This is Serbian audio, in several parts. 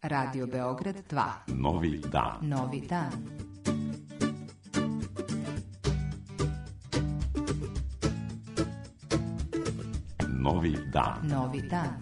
Radio Beograd 2. Novi dan. Novi dan. Novi dan. Novi dan.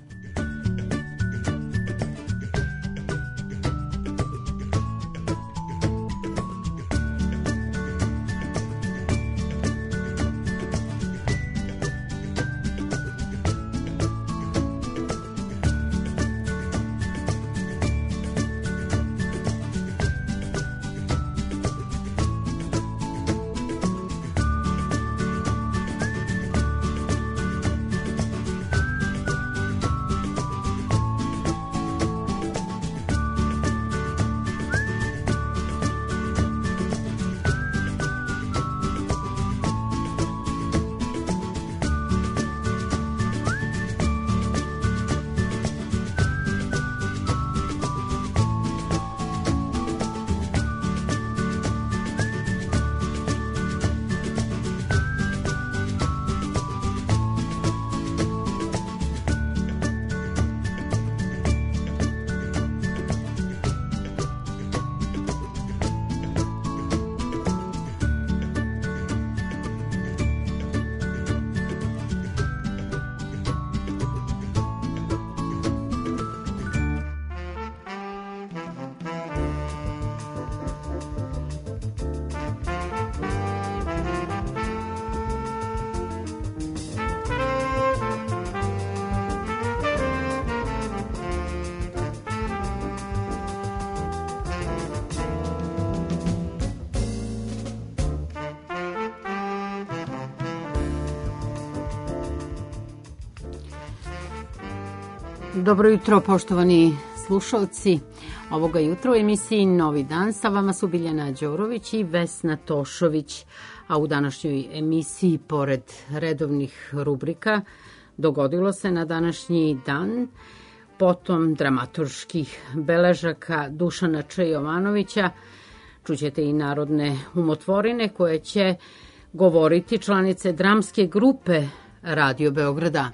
Dobro jutro, poštovani slušalci. Ovoga jutra u emisiji Novi dan sa vama su Biljana Đorović i Vesna Tošović. A u današnjoj emisiji, pored redovnih rubrika, dogodilo se na današnji dan, potom dramaturških beležaka Dušana Č. Jovanovića, čućete i narodne umotvorine koje će govoriti članice dramske grupe Radio Beograda.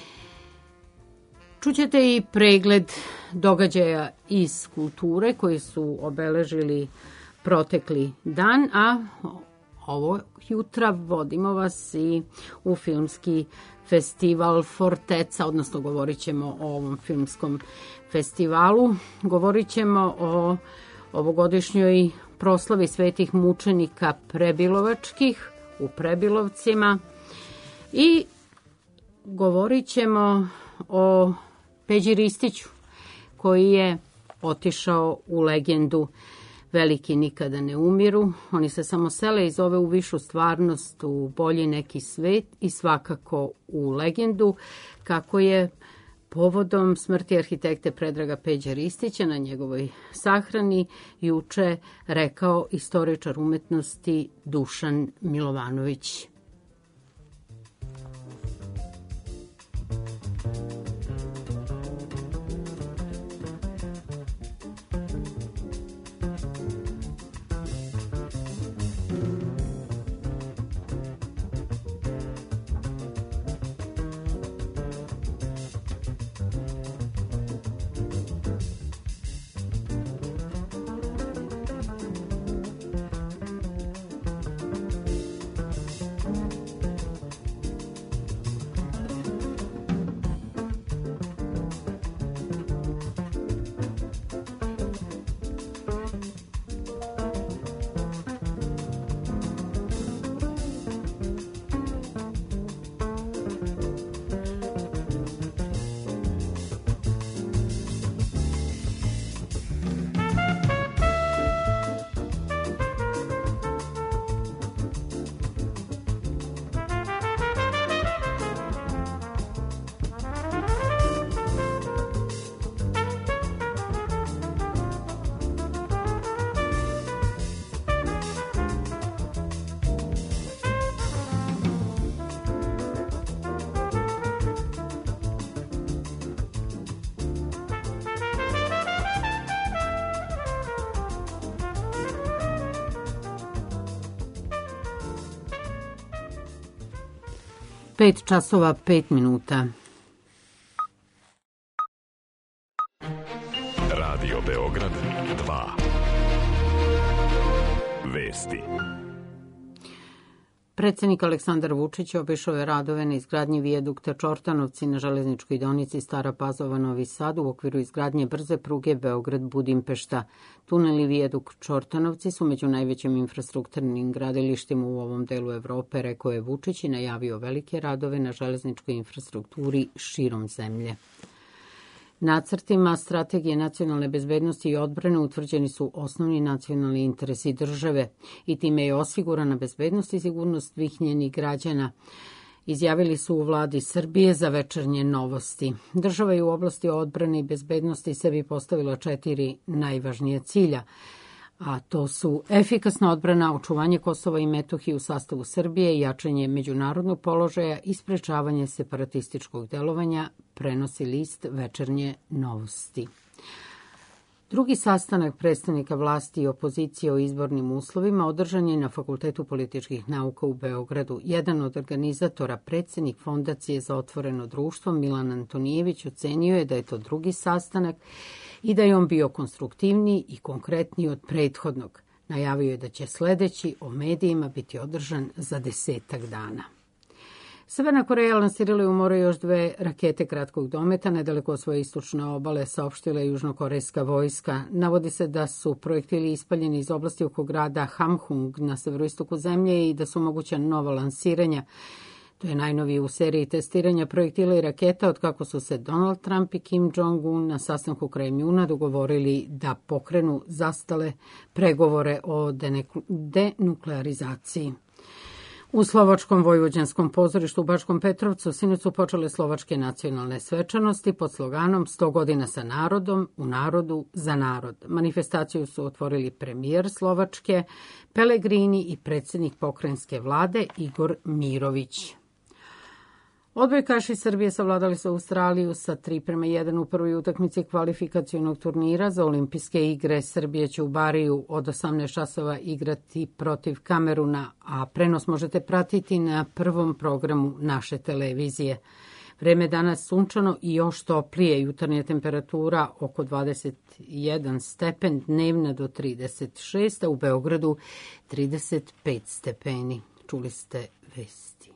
Čućete i pregled događaja iz kulture koji su obeležili protekli dan, a ovo jutra vodimo vas i u filmski festival Forteca, odnosno govorit ćemo o ovom filmskom festivalu. Govorit ćemo o ovogodišnjoj proslavi svetih mučenika Prebilovačkih u Prebilovcima i govorit ćemo o Peđi Ristiću, koji je otišao u legendu. Veliki nikada ne umiru, oni se samo sele iz ove u višu stvarnost, u bolji neki svet i svakako u legendu, kako je povodom smrti arhitekte Predraga Peđe Ristića na njegovoj sahrani juče rekao istoričar umetnosti Dušan Milovanović. Pet časova, 5 minuta. Radio Radio Beograd 2. Vesti. Predsednik Aleksandar Vučić obišao je radove na izgradnji vijadukta Čortanovci na železničkoj deonici Stara Pazova Novi Sad u okviru izgradnje brze pruge Beograd-Budimpešta. Tunel i vijadukt Čortanovci su među najvećim infrastrukturnim gradilištima u ovom delu Evrope, rekao je Vučić i najavio velike radove na železničkoj infrastrukturi širom zemlje. Nacrtima Strategije nacionalne bezbednosti i odbrane utvrđeni su osnovni nacionalni interesi države i time je osigurana bezbednost i sigurnost svih njenih građana, izjavili su u vladi Srbije za Večernje novosti. Država je u oblasti odbrane i bezbednosti sebi postavila 4 najvažnije cilja, a to su efikasna odbrana, očuvanje Kosova i Metohije u sastavu Srbije, jačanje međunarodnog položaja i sprečavanje separatističkog delovanja, prenosi list Večernje novosti. Drugi sastanak predstavnika vlasti i opozicije o izbornim uslovima održan je na Fakultetu političkih nauka u Beogradu. Jedan od organizatora, predsednik Fondacije za otvoreno društvo, Milan Antonijević, ocenio je da je to drugi sastanak i da je on bio konstruktivniji i konkretniji od prethodnog. Najavio je da će sledeći o medijima biti održan za 10 dana. Severna Koreja lansirala je u more još 2 rakete kratkog dometa nedaleko od svoje istočne obale, saopštila je južnokorejska vojska. Navodi se da su projektili ispaljeni iz oblasti oko grada Hamhung na severoistoku zemlje i da su moguća nova lansiranja. To je najnovije u seriji testiranja projektila i raketa od kako su se Donald Trump i Kim Jong-un na sastanku krajem juna dogovorili da pokrenu zastale pregovore o denuklearizaciji. U Slovačkom vojvođanskom pozorištu u Bačkom Petrovcu sinoć su počele slovačke nacionalne svečanosti pod sloganom 100 godina sa narodom, u narodu, za narod. Manifestaciju su otvorili premijer Slovačke, Pelegrini i predsednik pokrajinske vlade Igor Mirović. Odbojkaši Srbije savladali su Australiju sa 3:1 u prvoj utakmici kvalifikacionog turnira za olimpijske igre. Srbija će u Bariju od 18 časova igrati protiv Kameruna, a prenos možete pratiti na prvom programu naše televizije. Vreme danas sunčano i još toplije, jutarnja temperatura oko 21 stepen, dnevna do 36, a u Beogradu 35 stepeni. Čuli ste vesti.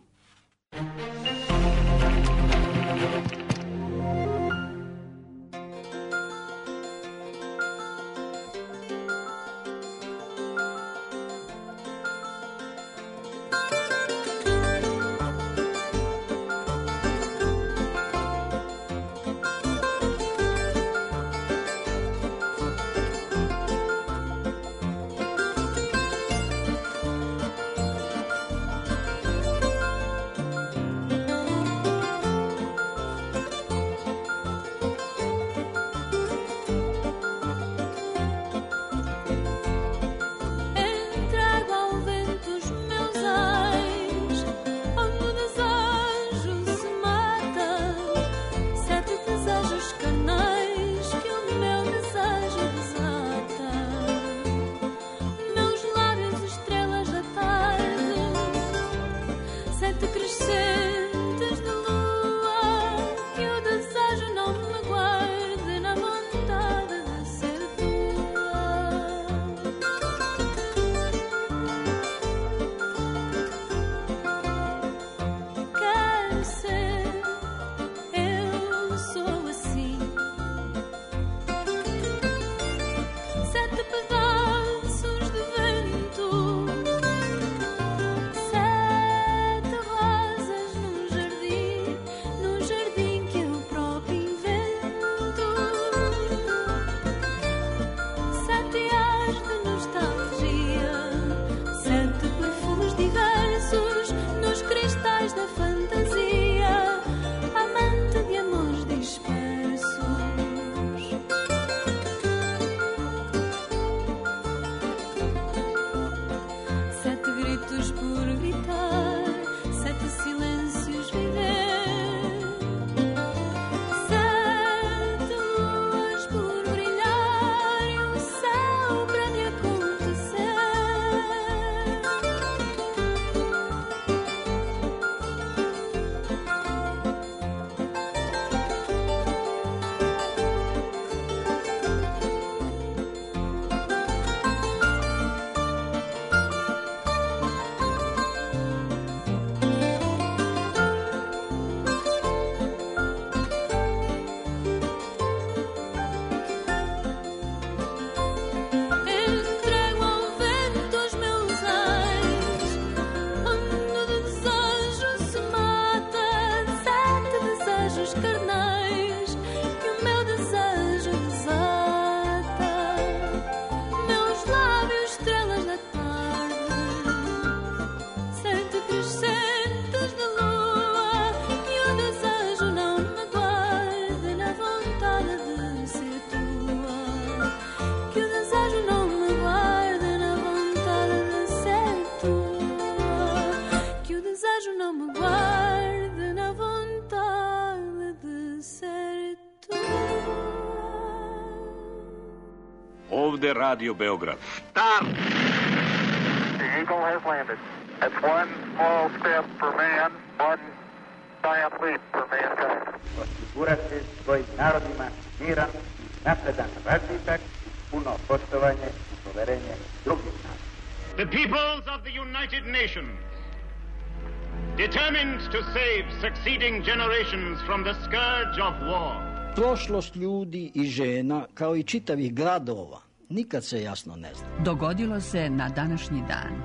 Ovde Radio Beograd. Start! The Eagle has landed. That's one small step for man, one giant leap for mankind. Osigurati svojim narodima miran, napredan razvitak, puno poštovanje i poverenje drugih naroda. The peoples of the United Nations, determined to save succeeding generations from the scourge of war. Prošlost ljudi i žena, kao i čitavih gradova, nikad se jasno ne zna. Dogodilo se na današnji dan.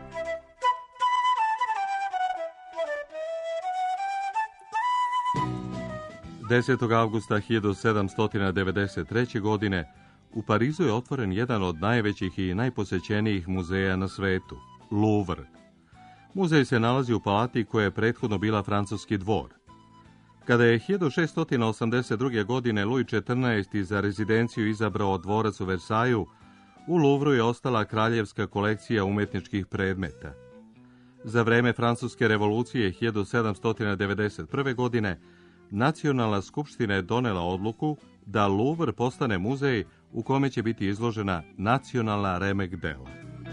Desetog avgusta 1793. godine u Parizu je otvoren jedan od najvećih i najposećenijih muzeja na svetu, Louvre. Muzej se nalazi u palati koja je prethodno bila francuski dvor. Kada je 1682. godine Louis XIV. Za rezidenciju izabrao dvorac u Versaju, u Louvru je ostala kraljevska kolekcija umetničkih predmeta. Za vreme Francuske revolucije 1791. godine Nacionalna skupština je donela odluku da Louvre postane muzej u kome će biti izložena nacionalna remek dela.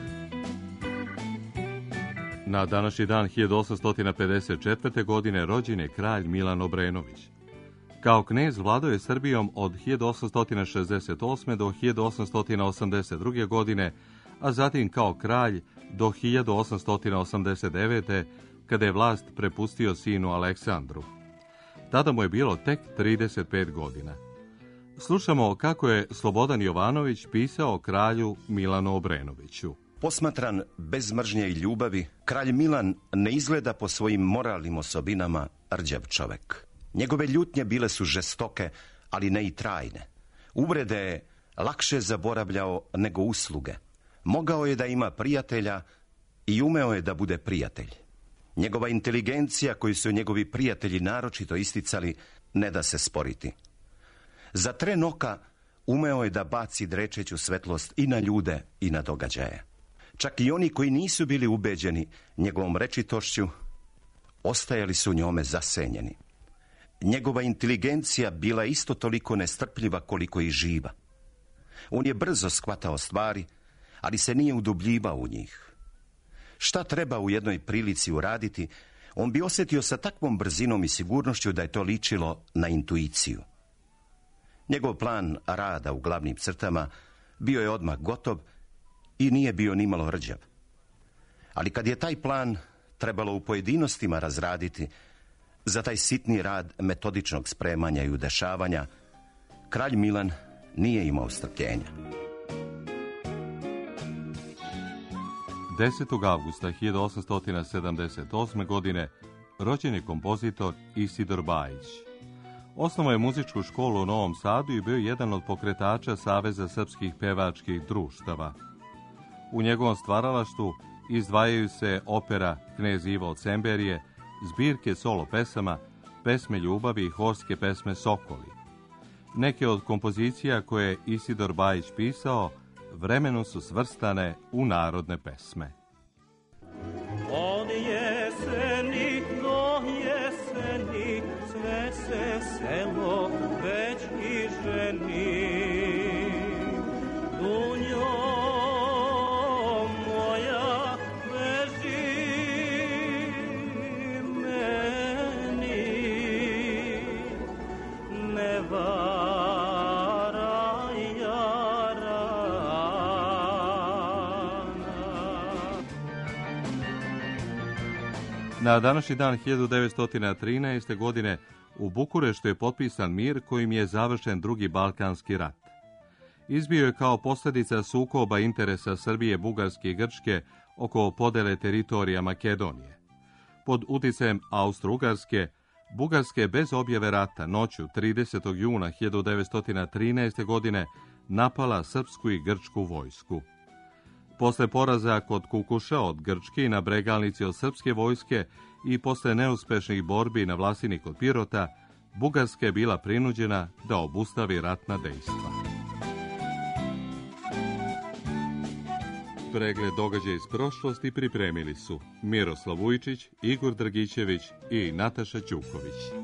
Na današnji dan 1854. godine rođen je kralj Milan Obrenović. Kao knez vladao je Srbijom od 1868. do 1882. godine, a zatim kao kralj do 1889. kada je vlast prepustio sinu Aleksandru. Tada mu je bilo tek 35 godina. Slušamo kako je Slobodan Jovanović pisao kralju Milanu Obrenoviću. Posmatran bez mržnje i ljubavi, kralj Milan ne izgleda po svojim moralnim osobinama rđav čovek. Njegove ljutnje bile su žestoke, ali ne i trajne. Uvrede je lakše zaboravljao nego usluge. Mogao je da ima prijatelja i umeo je da bude prijatelj. Njegova inteligencija, koju su njegovi prijatelji naročito isticali, ne da se sporiti. Za tren oka umeo je da baci drečeću svetlost i na ljude i na događaje. Čak i oni koji nisu bili ubeđeni njegovom rečitošću, ostajali su njome zasenjeni. Njegova inteligencija bila isto toliko nestrpljiva koliko i živa. On je brzo shvatao stvari, ali se nije udubljivao u njih. Šta treba u jednoj prilici uraditi, on bi osjetio sa takvom brzinom i sigurnošću da je to ličilo na intuiciju. Njegov plan rada u glavnim crtama bio je odmah gotov i nije bio nimalo rđav. Ali kad je taj plan trebalo u pojedinostima razraditi, za taj sitni rad metodičnog spremanja i udešavanja, kralj Milan nije imao strpljenja. 10. avgusta 1878. godine rođen je kompozitor Isidor Bajić. Osnovao je muzičku školu u Novom Sadu i bio jedan od pokretača Saveza srpskih pevačkih društava. U njegovom stvaralaštvu izdvajaju se opera Knez Ivo od Semberije, zbirke solo pesama, pesme ljubavi i horske pesme Sokoli. Neke od kompozicija koje je Isidor Bajić pisao vremenom su svrstane u narodne pesme. Od jeseni do jeseni sve se selo već i ženi. Dunjo moja beži meni, ne varaj jarana. Na današnji dan 1913. godine u Bukureštu je potpisan mir kojim je završen Drugi Balkanski rat. Izbio je kao posljedica sukoba interesa Srbije, Bugarske i Grčke oko podele teritorija Makedonije. Pod uticajem Austro-Ugarske, Bugarska je bez objave rata noću 30. juna 1913. godine napala srpsku i grčku vojsku. Posle poraza kod Kukuša od Grčke i na Bregalnici od srpske vojske i posle neuspešnih borbi na Vlasini kod Pirota, Bugarska je bila prinuđena da obustavi ratna dejstva. Pregled događaja iz prošlosti pripremili su Miroslav Vujčić, Igor Dragićević i Nataša Ćuković.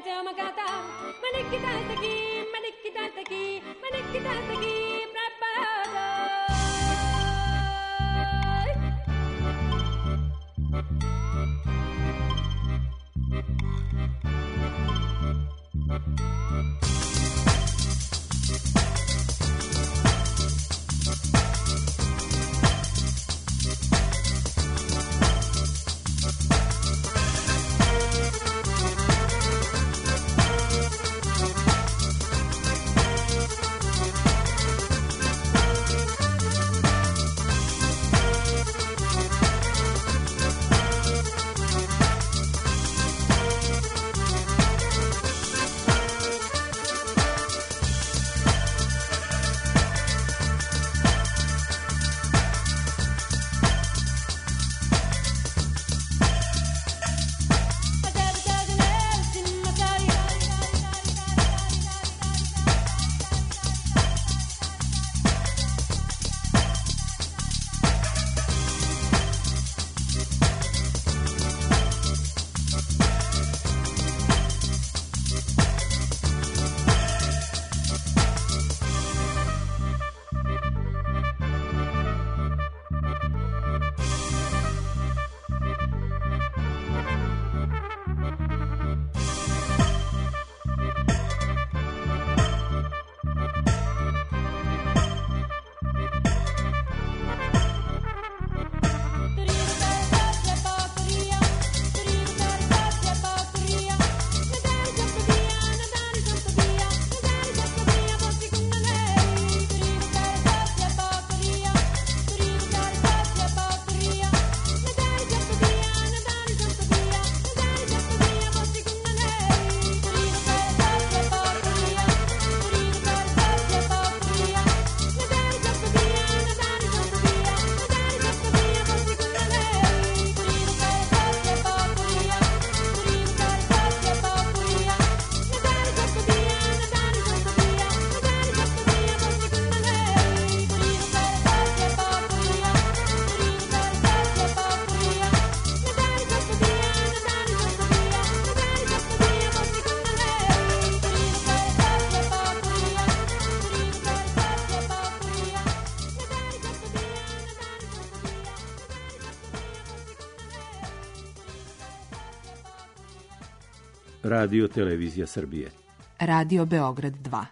Radio Televizija Srbije. Radio Beograd 2.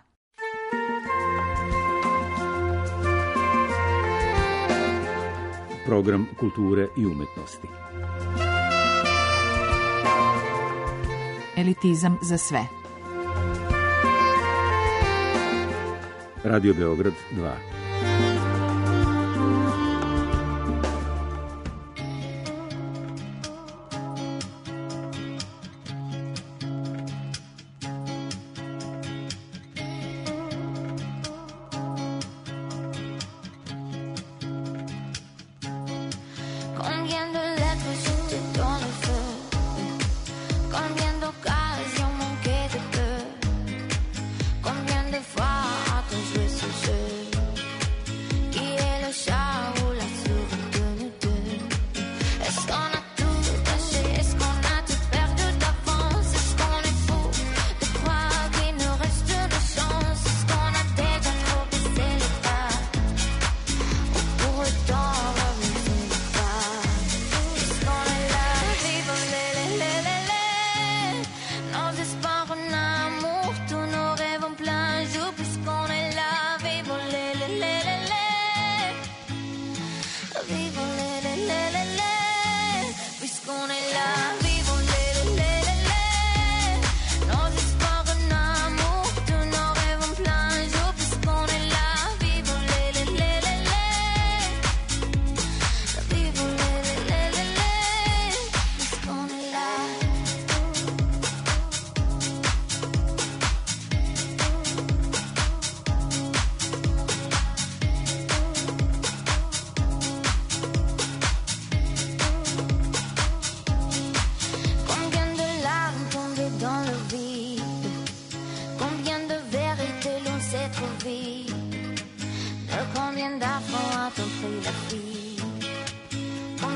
Program kulture i umetnosti. Elitizam za sve. Radio Beograd 2.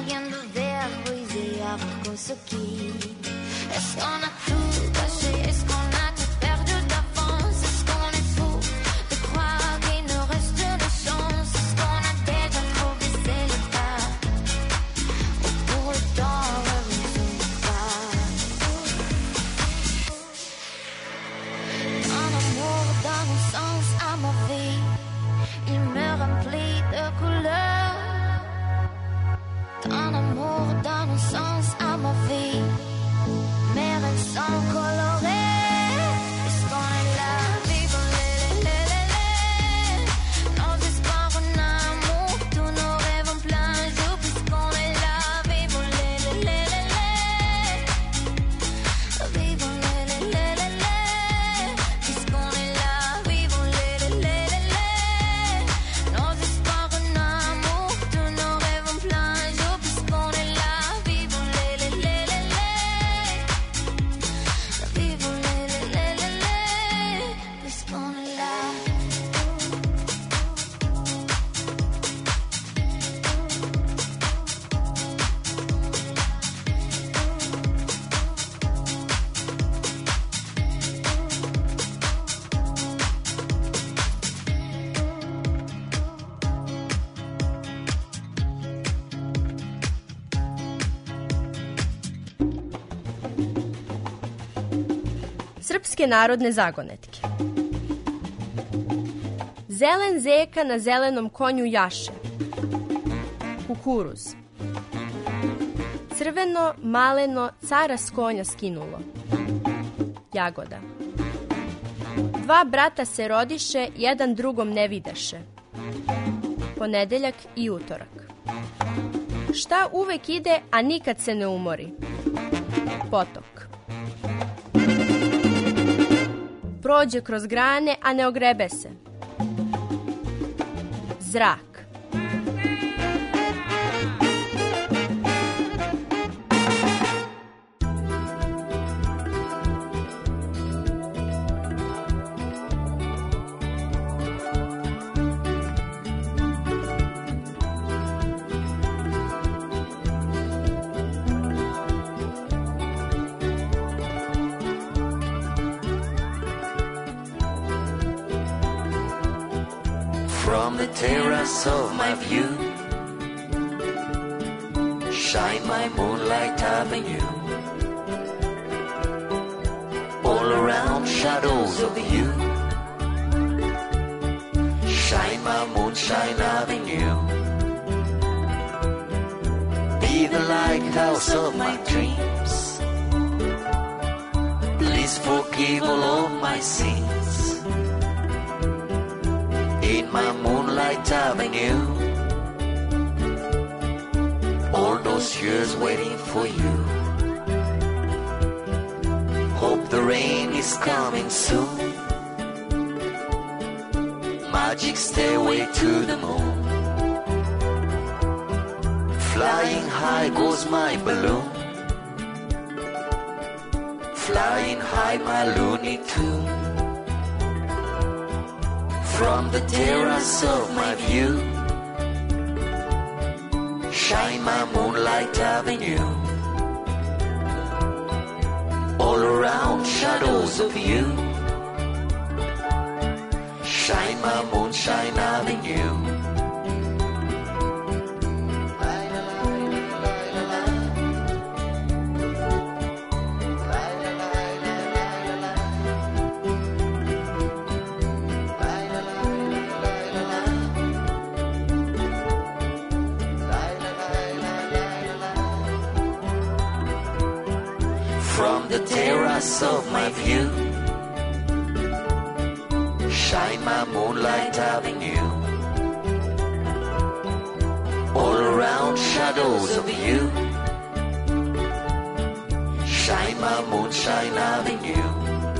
Est-ce qu'on a tout gâché? Est-ce qu'on Srpske narodne zagonetke. Zelen zeka na zelenom konju jaše. Kukuruz. Crveno, maleno, cara s konja skinulo. Jagoda. Dva brata se rodiše, jedan drugom ne videše. Ponedeljak i utorak. Šta uvek ide, a nikad se ne umori? Potok. Prođe kroz grane, a ne ogrebe se. Zrak. From the terrace of my view, shine my moonlight avenue. All around shadows of you, shine my moonshine avenue. Be the lighthouse of my dreams, please forgive all of my sins. In my moonlight avenue, all those years waiting for you. Hope the rain is coming soon. Magic stairway to the moon. Flying high goes my balloon. Flying high my Looney Tune. From the terrace of my view, shine my moonlight avenue. All around shadows of you, shine my moonshine avenue. From the terrace of my view, shine my moonlight avenue. All around shadows of you, shine my moonshine avenue.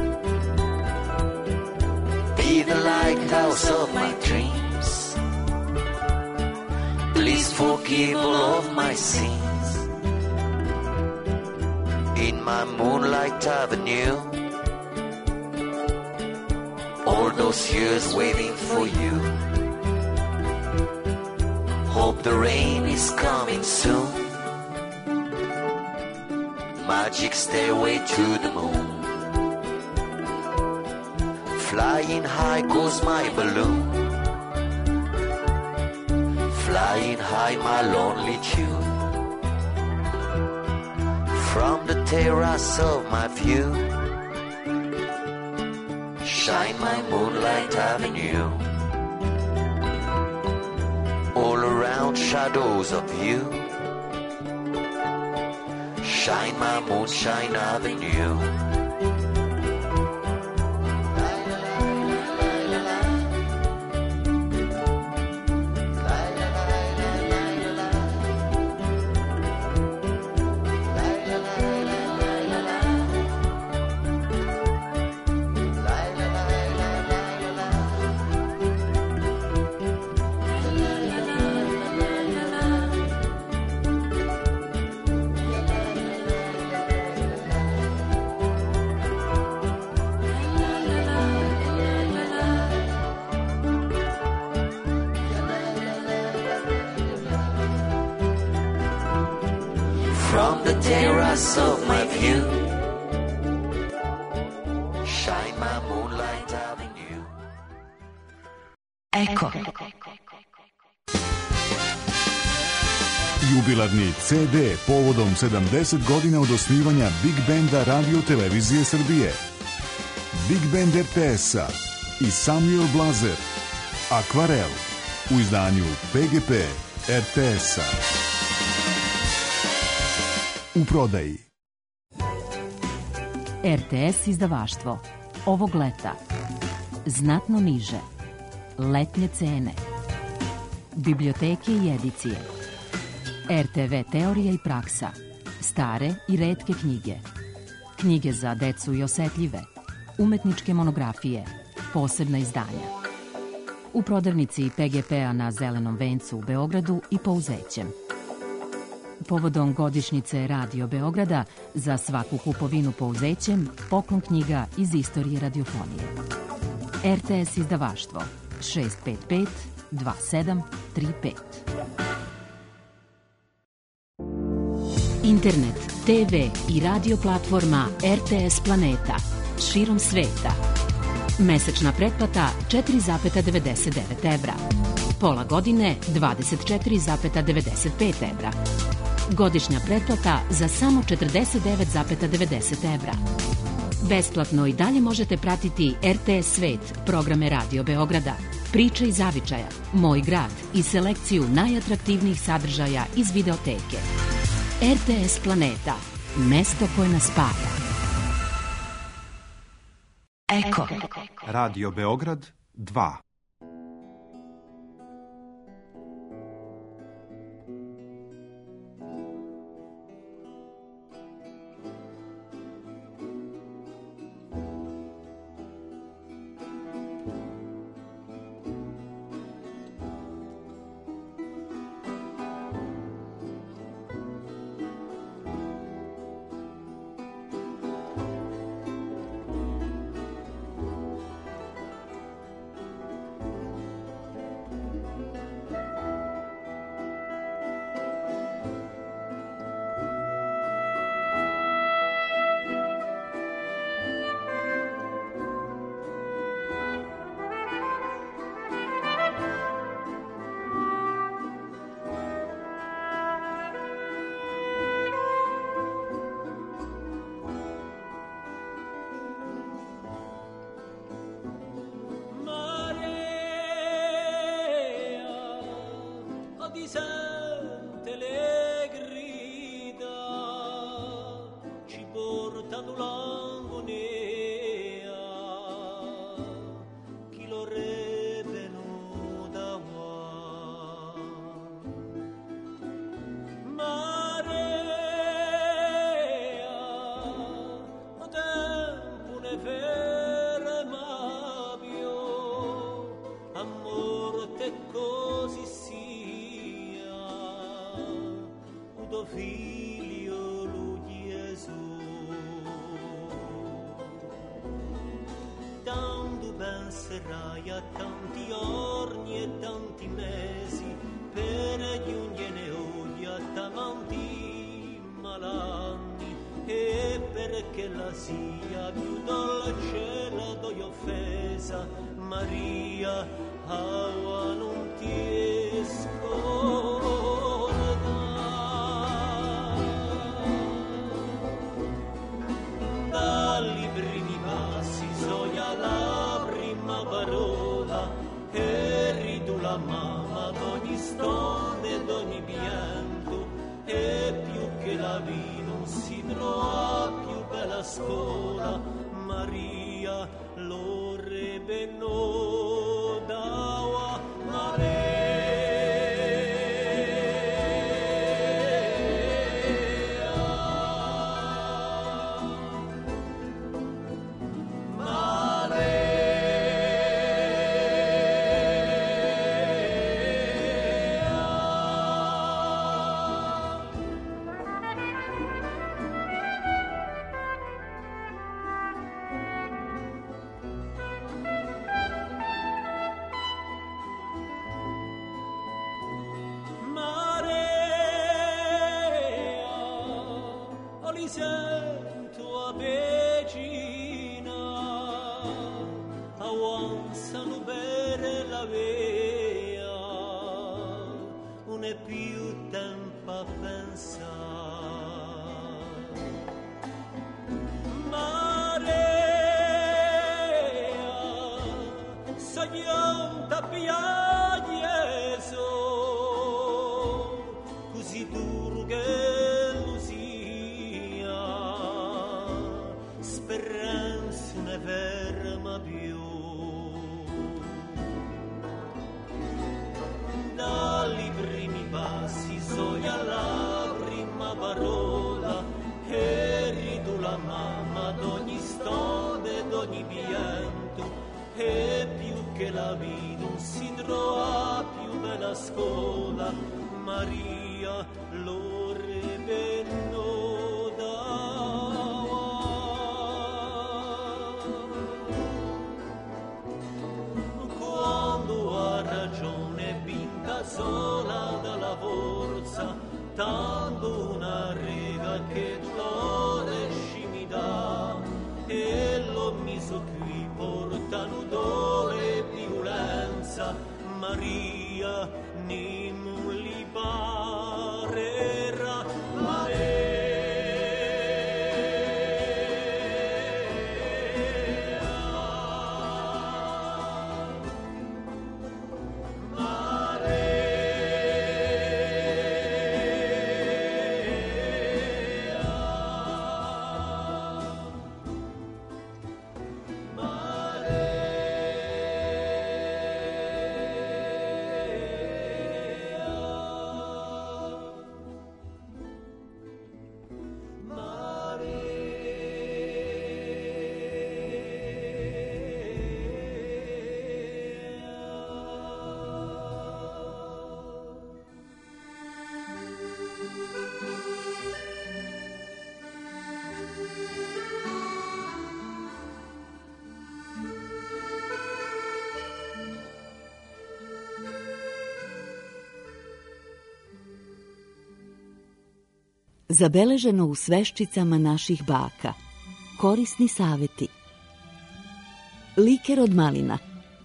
Be the lighthouse of my dreams, please forgive all of my sins. In my moonlight avenue, all those years waiting for you. Hope the rain is coming soon. Magic stairway to the moon. Flying high goes my balloon. Flying high my lonely tune. From the terrace of my view, shine my moonlight avenue. All around shadows of you, shine my moonshine avenue. the terrace of my view. Shine my moonlight avenue. Eko. Jubilarni CD povodom 70 godina od osnivanja Big Banda Radio Televizije Srbije. Big Band RTS-a i Samuel Blazer. Akvarel u izdanju PGP RTS-a. U prodaji. RTS izdavaštvo. Ovog leta. Znatno niže. Letnje cene. Biblioteke i edicije. RTV teorija i praksa. Stare i retke knjige. Knjige za decu i osetljive. Umetničke monografije. Posebna izdanja. U prodavnici PGP-a na Zelenom vencu u Beogradu i Pouzećem. Povodom godišnjice Radio Beograda za svaku kupovinu Pouzećem poklon knjiga iz istorije radiofonije. RTS izdavaštvo 655 2735. Internet, TV i radio platforma RTS Planeta širom sveta. Mesečna pretplata 4,99 evra. Pola godine 24,95 evra. Godišnja pretplata za samo 49,90 evra. Besplatno i dalje možete pratiti RTS Svet, programe Radio Beograda, Priče iz zavičaja, Moj grad i selekciju najatraktivnijih sadržaja iz videoteke. RTS Planeta, mesto koje nas spaja. Eko. Radio Beograd 2. Penserai a tanti orni e tanti mesi per giungere oggi a tamanti malanni e perché la sia più dolce la doi offesa Maria Aua non ti scorda dagli primi passi soia la prima parola e ridu la mamma d'ogni stonde d'ogni pianto e più che la vita non si trova più bella scuola Maria lo rebenò d'Aua Maria silenzio ne ferma più. Dai primi passi soglia la prima parola, eri tu la mamma d'ogni storia e d'ogni pianto, e più che la vita non si trova più bella scuola, Maria lo revenuta. Quando ha ragione vinta sola dalla forza, tanto una riga che floresci mi dà, e l'ho meso qui portano dole e violenza, Maria non li parerà Zabeleženo u sveščicama naših baka. Korisni saveti. Liker od malina.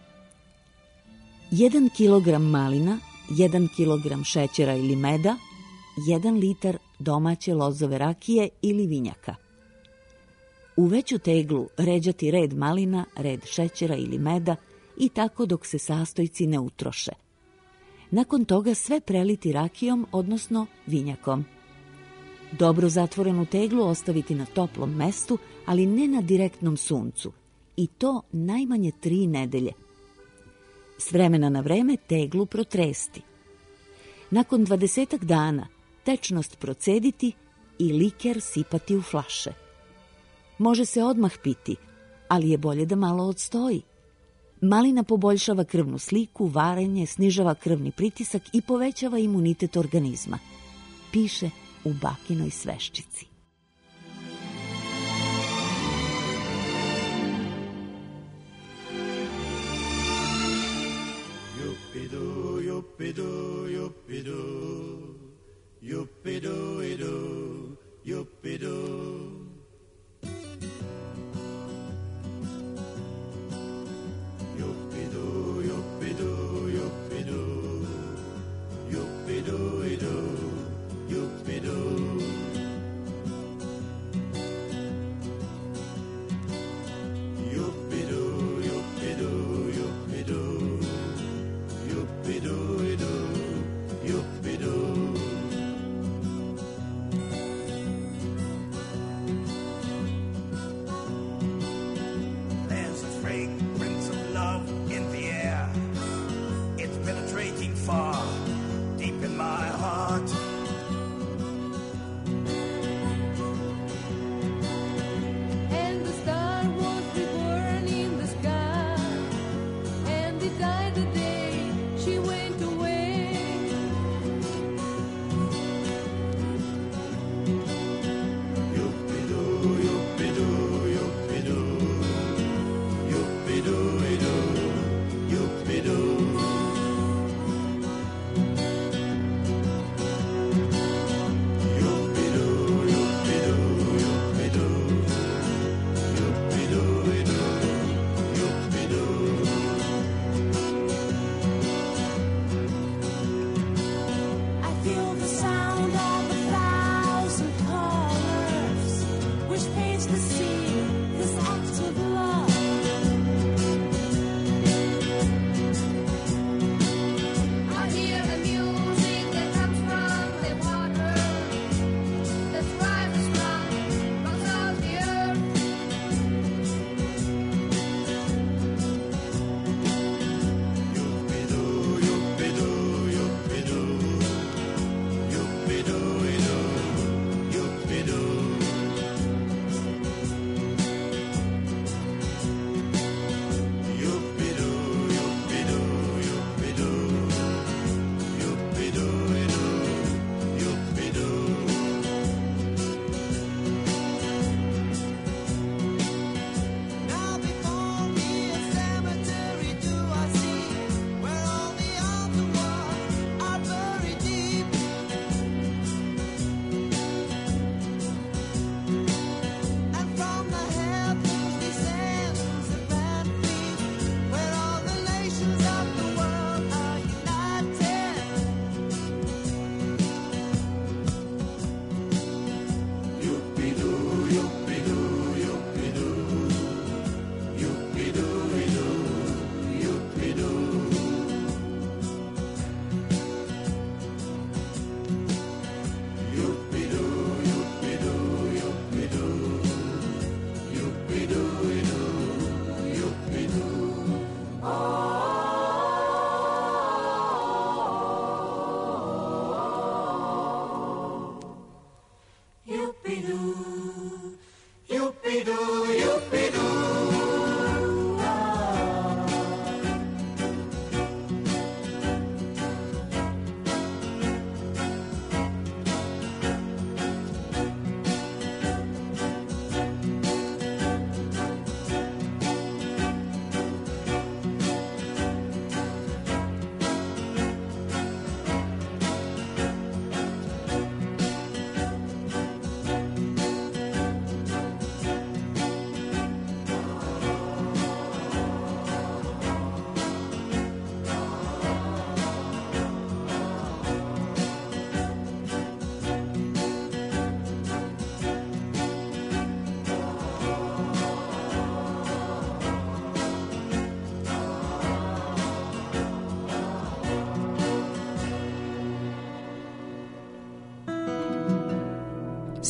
1 kilogram malina, 1 kilogram šećera ili meda, 1 litar domaće lozove rakije ili vinjaka. U veću teglu ređati red malina, red šećera ili meda i tako dok se sastojci ne utroše. Nakon toga sve preliti rakijom, odnosno vinjakom. Dobro zatvorenu teglu ostaviti na toplom mestu, ali ne na direktnom suncu, i to najmanje 3 nedelje. S vremena na vreme teglu protresti. Nakon 20 dana tečnost procediti i liker sipati u flaše. Može se odmah piti, ali je bolje da malo odstoji. Malina poboljšava krvnu sliku, varenje, snižava krvni pritisak i povećava imunitet organizma. Piše u bakinoj sveščici. Yupidu, yupidu, yupidu, yupidu, idu, yupidu. Yupidu, yupidu, yupidu, yupidu, idu, yupidu.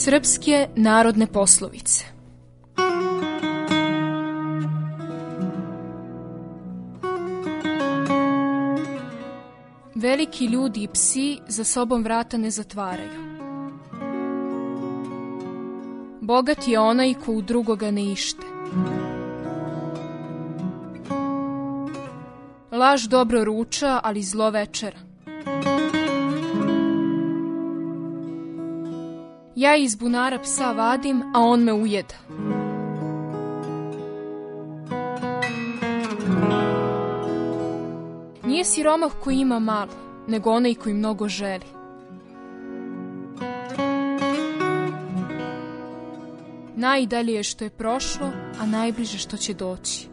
Srpske narodne poslovice. Veliki ljudi i psi za sobom vrata ne zatvaraju. Bogat je onaj ko u drugoga ne ište. Laž dobro ruča, ali zlo večera. Ja iz bunara psa vadim, a on me ujeda. Nije siromah koji ima malo, nego onaj koji mnogo želi. Najdalje je što je prošlo, a najbliže što će doći.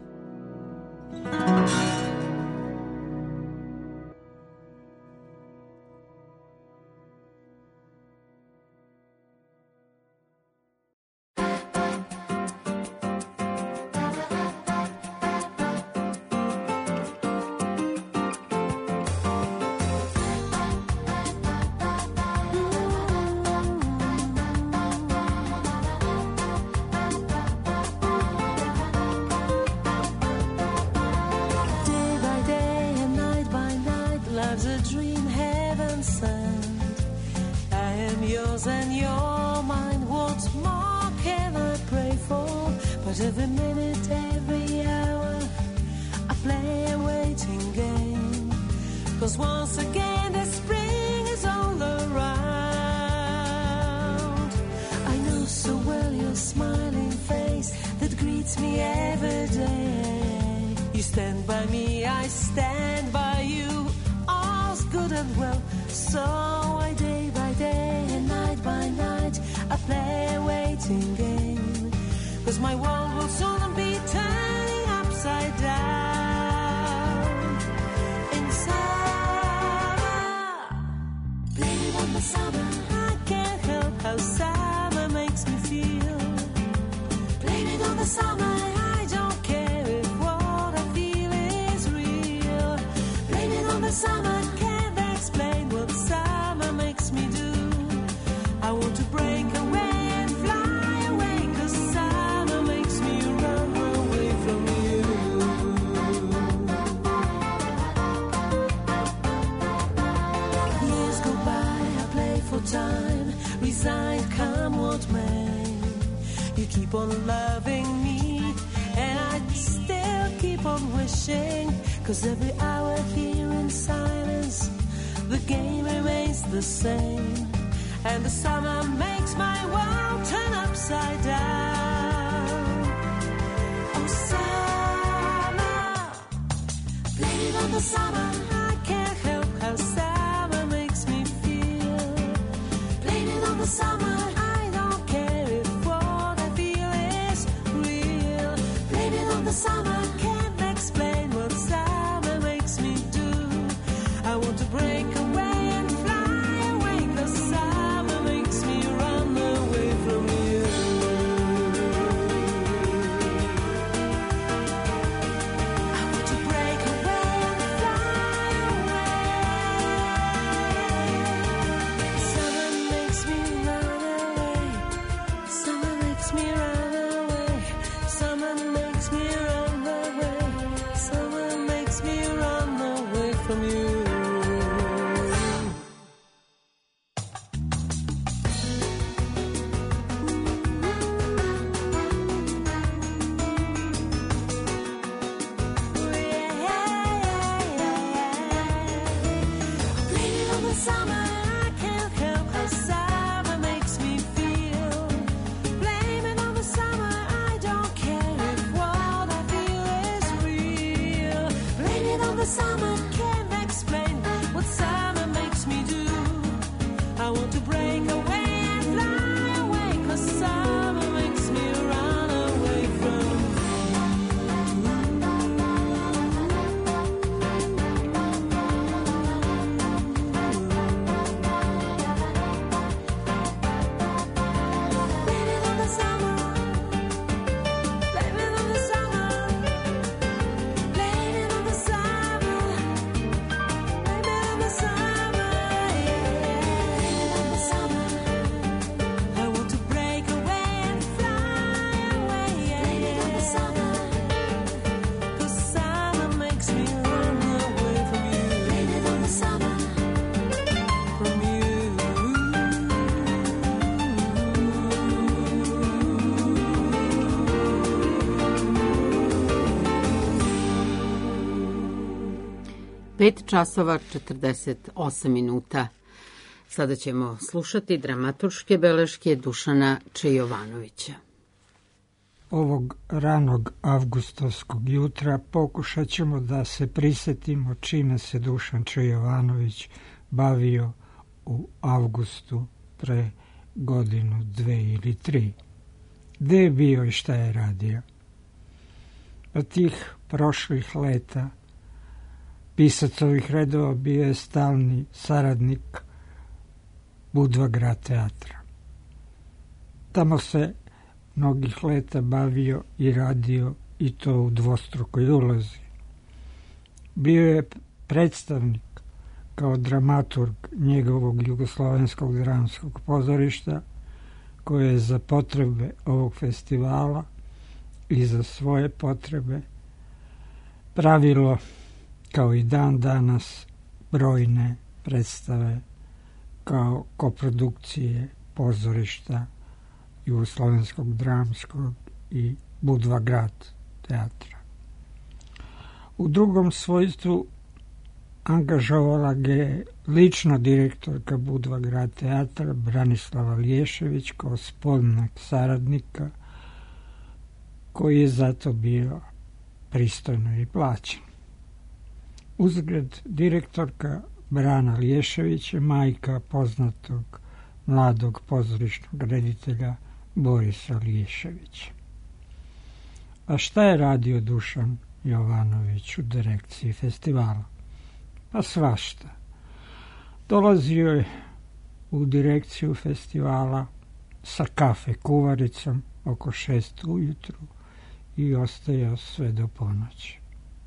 5 časova 48 minuta. Sada ćemo slušati dramaturške beleške Dušana Čejovanovića. Ovog ranog avgustovskog jutra pokušat ćemo da se prisetimo čime se Dušan Čejovanović bavio u avgustu pre godinu, 2 ili 3. Gde je bio i šta je radio? Od tih prošlih leta pisac ovih redova bio je stalni saradnik Budva grad teatra. Tamo se mnogih leta bavio i radio i to u dvostrukoj ulozi. Bio je predstavnik kao dramaturg njegovog Jugoslovenskog dramskog pozorišta koje je za potrebe ovog festivala i za svoje potrebe pravilo kao i dan danas brojne predstave kao koprodukcije pozorišta Jugoslovenskog dramskog i Budva grad teatra. U drugom svojstvu angažovala ga je lično direktorka Budva grad teatra Branislava Liješević kao spoljnog saradnika koji je zato bio pristojno i plaćen. Uzgred, direktorka Brana Liješević je majka poznatog mladog pozorišnog reditelja Borisa Liješevića. A šta je radio Dušan Jovanović u direkciji festivala? Pa svašta. Dolazio je u direkciju festivala sa kafe kuvaricom oko 6 ujutru i ostajao sve do ponoći.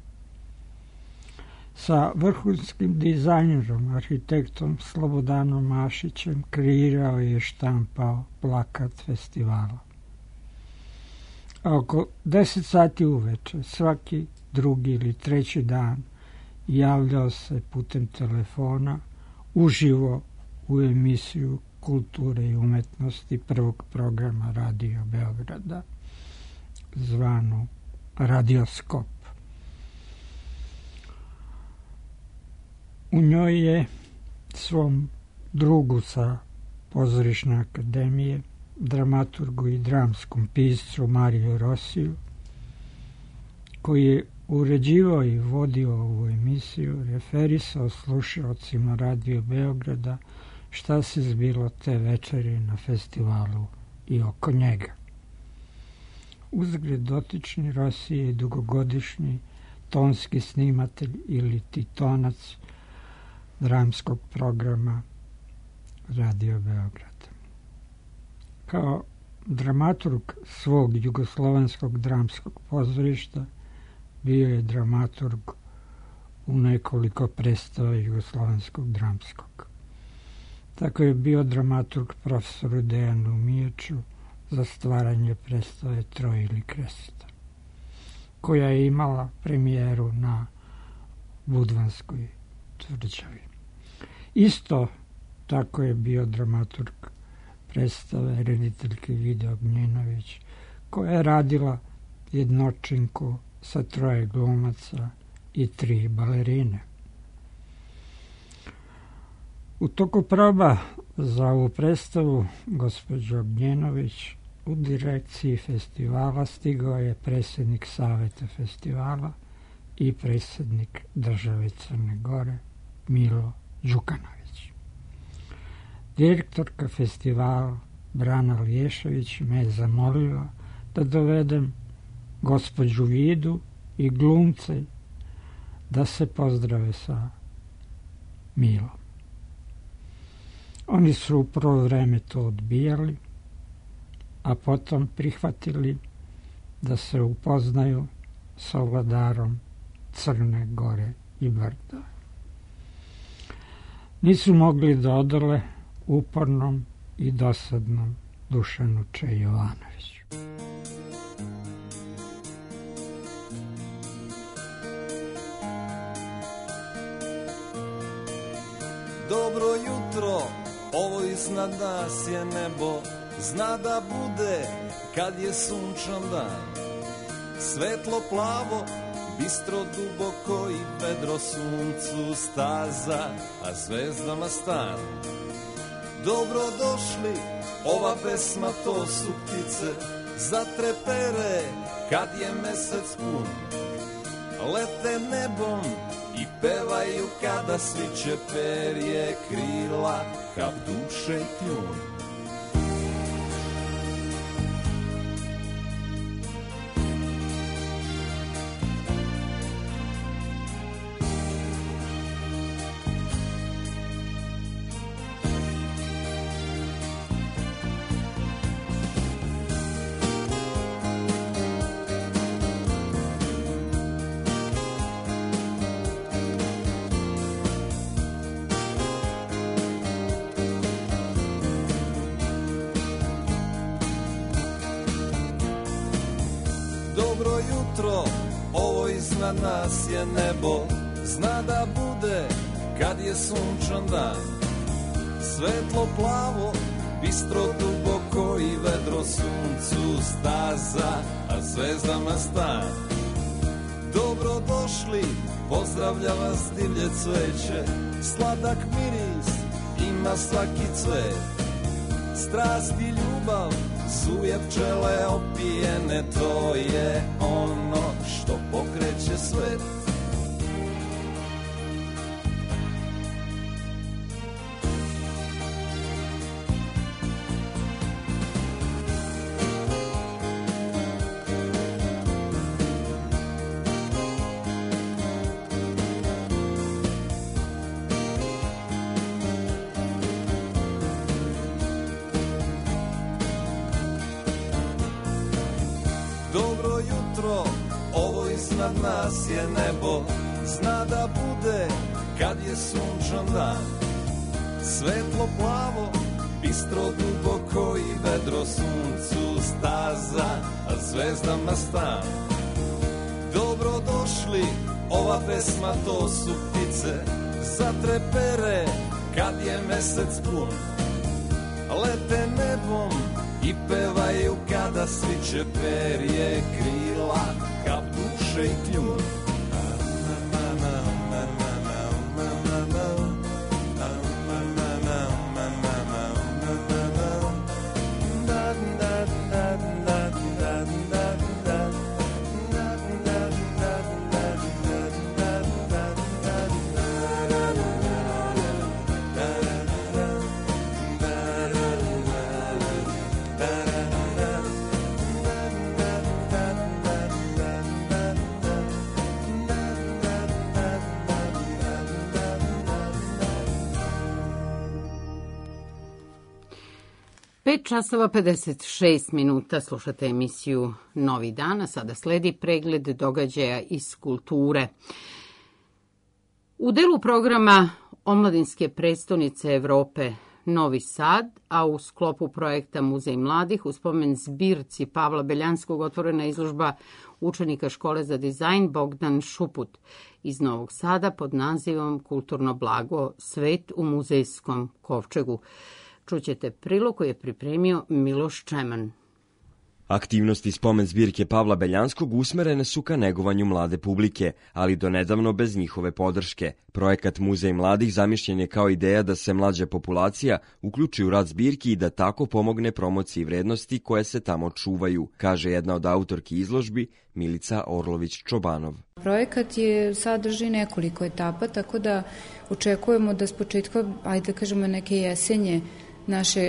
Sa vrhunskim dizajnerom, arhitektom Slobodanom Mašićem kreirao je i štampao plakat festivala. A oko 10 sati uveče, svaki drugi ili treći dan, javljao se putem telefona uživo u emisiju Kulture i umetnosti prvog programa Radio Beograda, zvanu Radioskop. U njoj je svom drugu sa Pozorišne akademije, dramaturgu i dramskom piscu Mariju Rosiju, koji je uređivao i vodio ovu emisiju, referisao slušaocima Radio Beograda šta se zbilo te večeri na festivalu i oko njega. Uzgred dotični Rosije i dugogodišnji tonski snimatelj ili titonac dramskog programa Radio Beograd. Kao dramaturg svog jugoslovenskog dramskog pozorišta bio je dramaturg u nekoliko predstava jugoslovenskog dramskog. Tako je bio dramaturg profesoru Dejanu Miječu za stvaranje predstave Troj ili Kresta, koja je imala premijeru na Budvanskoj tvrđavi. Isto tako je bio dramaturg predstave rediteljke Vide Ognjenović, koja je radila jednočinku sa 3 glumaca i 3 balerine. U toku proba za ovu predstavu gospođo Ognjenović u direkciji festivala stigao je predsjednik Saveta festivala i predsjednik države Crne Gore Milo Đukanović. Direktorka festivala Brana Liješević me je zamolila da dovedem gospođu Vidu i glumce da se pozdrave sa Milom. Oni su u prvo vreme to odbijali, a potom prihvatili da se upoznaju sa vladarom Crne Gore i Brda. Nisu mogli da odole upornom i dosadnom Dušanu Čejovanoviću. Dobro jutro, ovo iznad nas je nebo, zna da bude kad je sunčan dan. Svetlo plavo, bistro, duboko i vedro, suncu staza, a zvezdama stan. Dobro došli, ova pesma to su ptice, zatrepere kad je mesec pun. Lete nebom i pevaju kada sviće perje krila, kap duše i kljun. Ovo iznad nas je nebo, zna da bude kad je sunčan dan. Svetlo plavo, bistro, duboko i vedro, suncu staza, a zvezdama stan. Dobro došli, pozdravlja vas divlje cveće, sladak miris ima svaki cvet. Strast i ljubav, suje pčele opijene, to je ono što pokreće svet. Nas je nebo, zna da bude kad je sunčan dan. Svetlo plavo, bistro, duboko i vedro, suncu staza, a zvezdama stan. Dobro došli, ova pesma to su ptice, zatrepere kad je mesec pun. Lete nebom i pevaju kada sviće perje krila, kap duše i kljun. Časova 56 minuta, slušate emisiju Novi dan, a sada sledi pregled događaja iz kulture. U delu programa Omladinske prestonice Evrope Novi Sad, a u sklopu projekta Muzej mladih, u spomen zbirci Pavla Beljanskog otvorena izložba učenika škole za dizajn Bogdan Šuput iz Novog Sada pod nazivom Kulturno blago Svet u muzejskom kovčegu. Čućete prilog koji je pripremio Miloš Čeman. Aktivnosti spomen zbirke Pavla Beljanskog usmerene su ka negovanju mlade publike, ali donedavno bez njihove podrške. Projekat Muzej mladih zamišljen je kao ideja da se mlađa populacija uključi u rad zbirki i da tako pomogne promociji vrednosti koje se tamo čuvaju, kaže jedna od autorki izložbi, Milica Orlović-Čobanov. Projekat sadrži nekoliko etapa, tako da očekujemo da s početka, ajde da kažemo, neke jesenje naše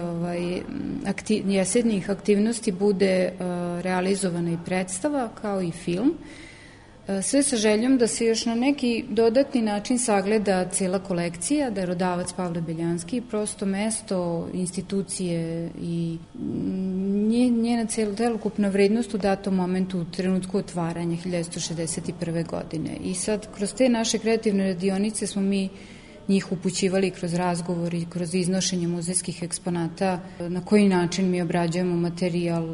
jesenjih aktivnosti bude realizovana i predstava kao i film. Sve sa željom da se još na neki dodatni način sagleda cela kolekcija, da je rodavac Pavle Beljanski prosto mesto, institucije i njena celokupna vrednost u datom momentu, u trenutku otvaranja 1961. godine. I sad, kroz te naše kreativne radionice smo mi njih upućivali kroz razgovor i kroz iznošenje muzejskih eksponata, na koji način mi obrađujemo materijal,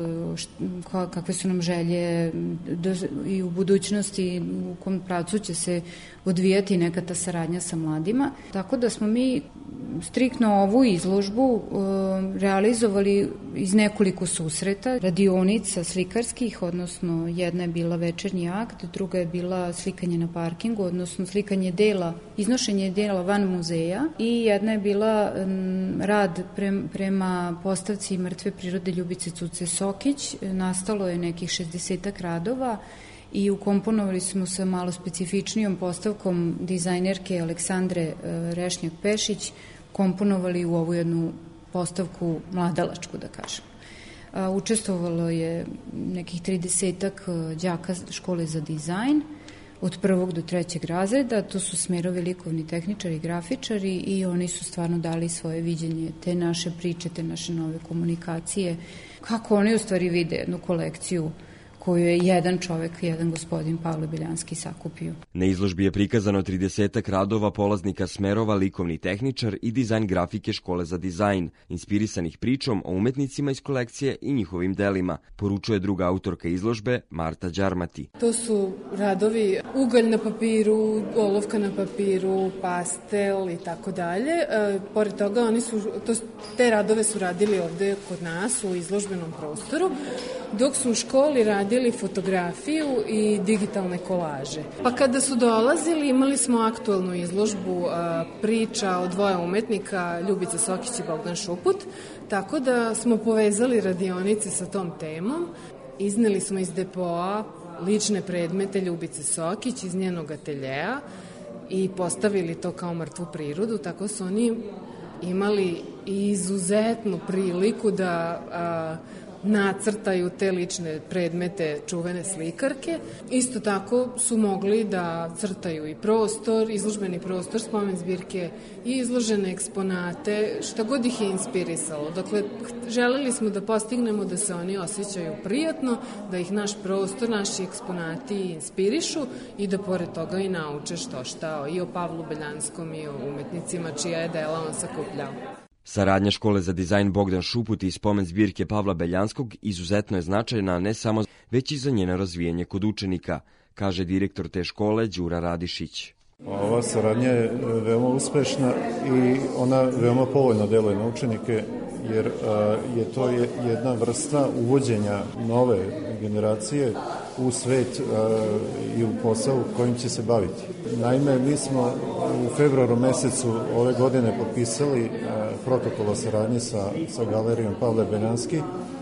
kakve su nam želje i u budućnosti, u kom pravcu će se odvijati neka ta saradnja sa mladima. Tako da smo mi striktno ovu izložbu realizovali iz nekoliko susreta, radionica slikarskih, odnosno jedna je bila večernji akt, druga je bila slikanje na parkingu, odnosno slikanje dela, iznošenje dela van muzeja, i jedna je bila rad prema postavci Mrtve prirode Ljubice Cuce Sokić. Nastalo je nekih 60 radova i ukomponovali smo sa malo specifičnijom postavkom dizajnerke Aleksandre Rešnjak-Pešić, komponovali u ovu jednu postavku mladalačku, da kažem. Učestvovalo je nekih 30-ak đaka škole za dizajn od 1. do 3. razreda. To su smerovi likovni tehničari, grafičari, i oni su stvarno dali svoje viđenje te naše priče, te naše nove komunikacije, kako oni u stvari vide jednu kolekciju koju je jedan čovek, jedan gospodin Pavle Beljanski sakupio. Na izložbi je prikazano 30 radova polaznika smerova likovni tehničar i dizajn grafike škole za dizajn, inspirisanih pričom o umetnicima iz kolekcije i njihovim delima, poručuje druga autorka izložbe, Marta Đarmati. To su radovi ugalj na papiru, olovka na papiru, pastel i tako dalje. Pored toga, te radove su radili ovde kod nas u izložbenom prostoru, dok su u školi radili fotografiju i digitalne kolaže. Pa kada su dolazili, imali smo aktuelnu izložbu priča o dvoje umetnika, Ljubica Sokić i Bogdan Šuput, tako da smo povezali radionice sa tom temom. Izneli smo iz depoa lične predmete Ljubice Sokić iz njenog ateljeja i postavili to kao mrtvu prirodu, tako su oni imali izuzetnu priliku da nacrtaju te lične predmete čuvene slikarke. Isto tako su mogli da crtaju i prostor, izložbeni prostor, spomen zbirke i izložene eksponate, šta god ih je inspirisalo. Dakle, želeli smo da postignemo da se oni osjećaju prijatno, da ih naš prostor, naši eksponati inspirišu i da pored toga i nauče što šta i o Pavlu Beljanskom i o umetnicima čija je dela on sakupljao. Saradnja škole za dizajn Bogdan Šuput i spomen zbirke Pavla Beljanskog izuzetno je značajna ne samo već i za njeno razvijanje kod učenika, kaže direktor te škole Đura Radišić. Ova saradnja je veoma uspešna i ona veoma povoljno deluje na učenike, jer je to jedna vrsta uvođenja nove generacije u svet i u posao kojim će se baviti. Naime, mi smo u februaru mesecu ove godine potpisali protokol o saradnji sa galerijom Pavle Beljanski,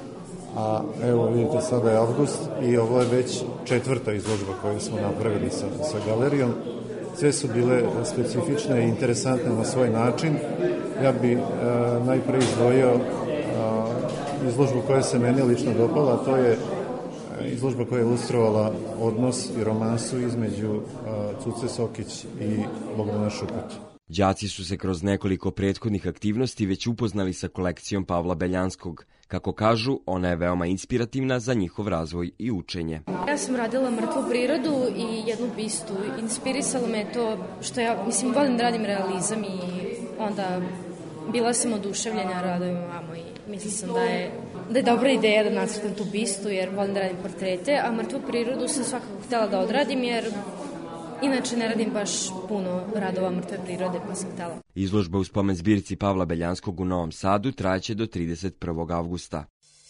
a evo vidite, sada je avgust i ovo je već 4. izložba koju smo napravili sa galerijom. Sve su bile specifične i interesantne na svoj način. Ja bi najpre izdvojio izložbu koja se meni lično dopala, a to je izložba koja je ilustrovala odnos i romansu između Cuce Sokić i Bogdana Šuput. Đaci su se kroz nekoliko prethodnih aktivnosti već upoznali sa kolekcijom Pavla Beljanskog. Kako kažu, ona je veoma inspirativna za njihov razvoj i učenje. Ja sam radila mrtvu prirodu i jednu bistu. Inspirisalo me to što ja, volim da radim realizam i onda bila sam oduševljena radovima vamo i mislila sam da je dobra ideja da nacrtam tu bistu jer volim da radim portrete, a mrtvu prirodu sam svakako htjela da odradim jer inače ne radim baš puno radova mrtve prirode, pa sam htjela. Izložba u spomen zbirci Pavla Beljanskog u Novom Sadu trajeće do 31. avgusta.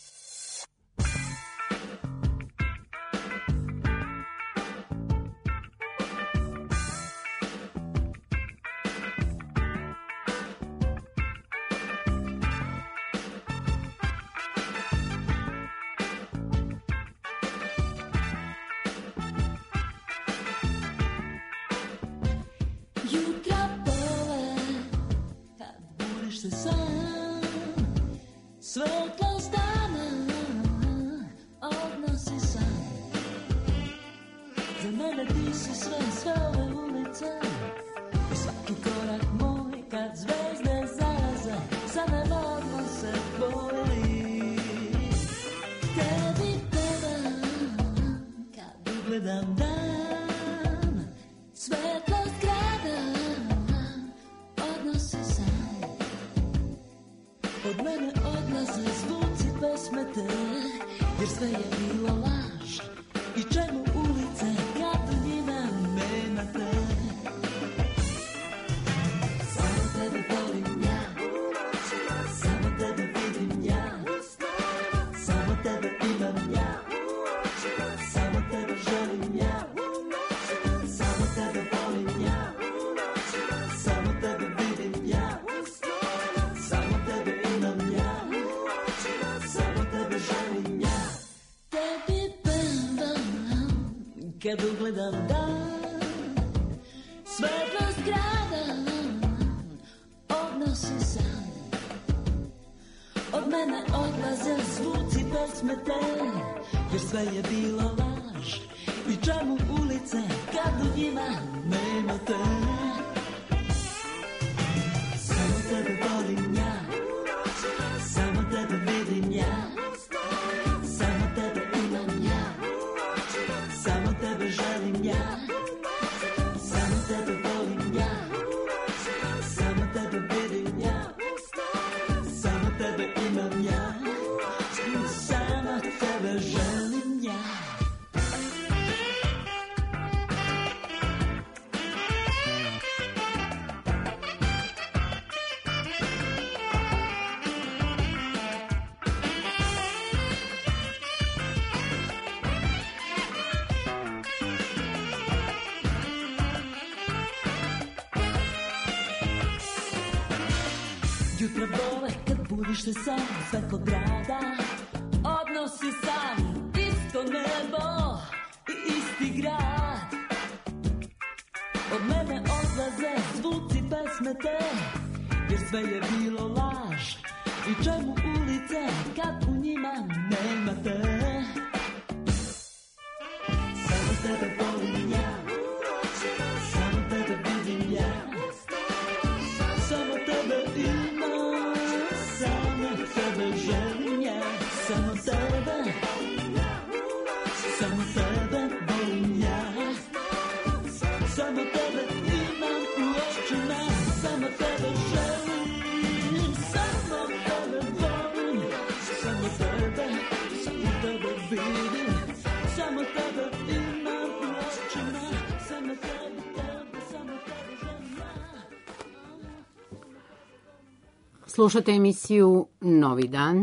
Svetlost dana odnosi san. Za mene ti si sve ove ulice. Svaki korak moj kad zvezde zalaze, sa nevodno se boli. Tebi pevam kad ugledam dan. Svetlost grada mene odlaze zvuci pesme te, jer sve je bilo laž. I čemu ulice kad u njima nema te? Samo tebe volim ja, samo tebe vidim ja, samo tebe imam ja, samo tebe želim ja, samo tebe volim ja, samo tebe vidim ja, samo tebe imam ja, samo tebe želim ja. Tebi pevam kad ugledam dan, svetlost grada odnosi san. Od mene odlaze zvuci pesme te, jer sve je bilo laž. I čemu ulice kad u njima nema te? Samo tebe volim ja, samo tebe vidim ja, samo tebe imam ja, samo tebe želim ja, samo tebe volim ja, samo tebe vidim ja, samo tebe imam ja, samo tebe želim ja. Jutra bole kad budiš se sam, svetlo grada odnosi sam, isto nebo i isti grad. Od mene odlaze zvuci pesme te, jer sve je bilo laž. I čemu ulice kad u njima nema te? Samo tebe volim ja, samo tebe vidim ja, samo tebe imam, samo tebe želim ja, samo tebe, samo tebe volim ja, samo tebe imam u očima, samo tebe želim, samo tebe volim, samo tebe vidim, samo tebe imam u očima, samo tebe, samo tebe želim ja. Slušate emisiju Novi dan.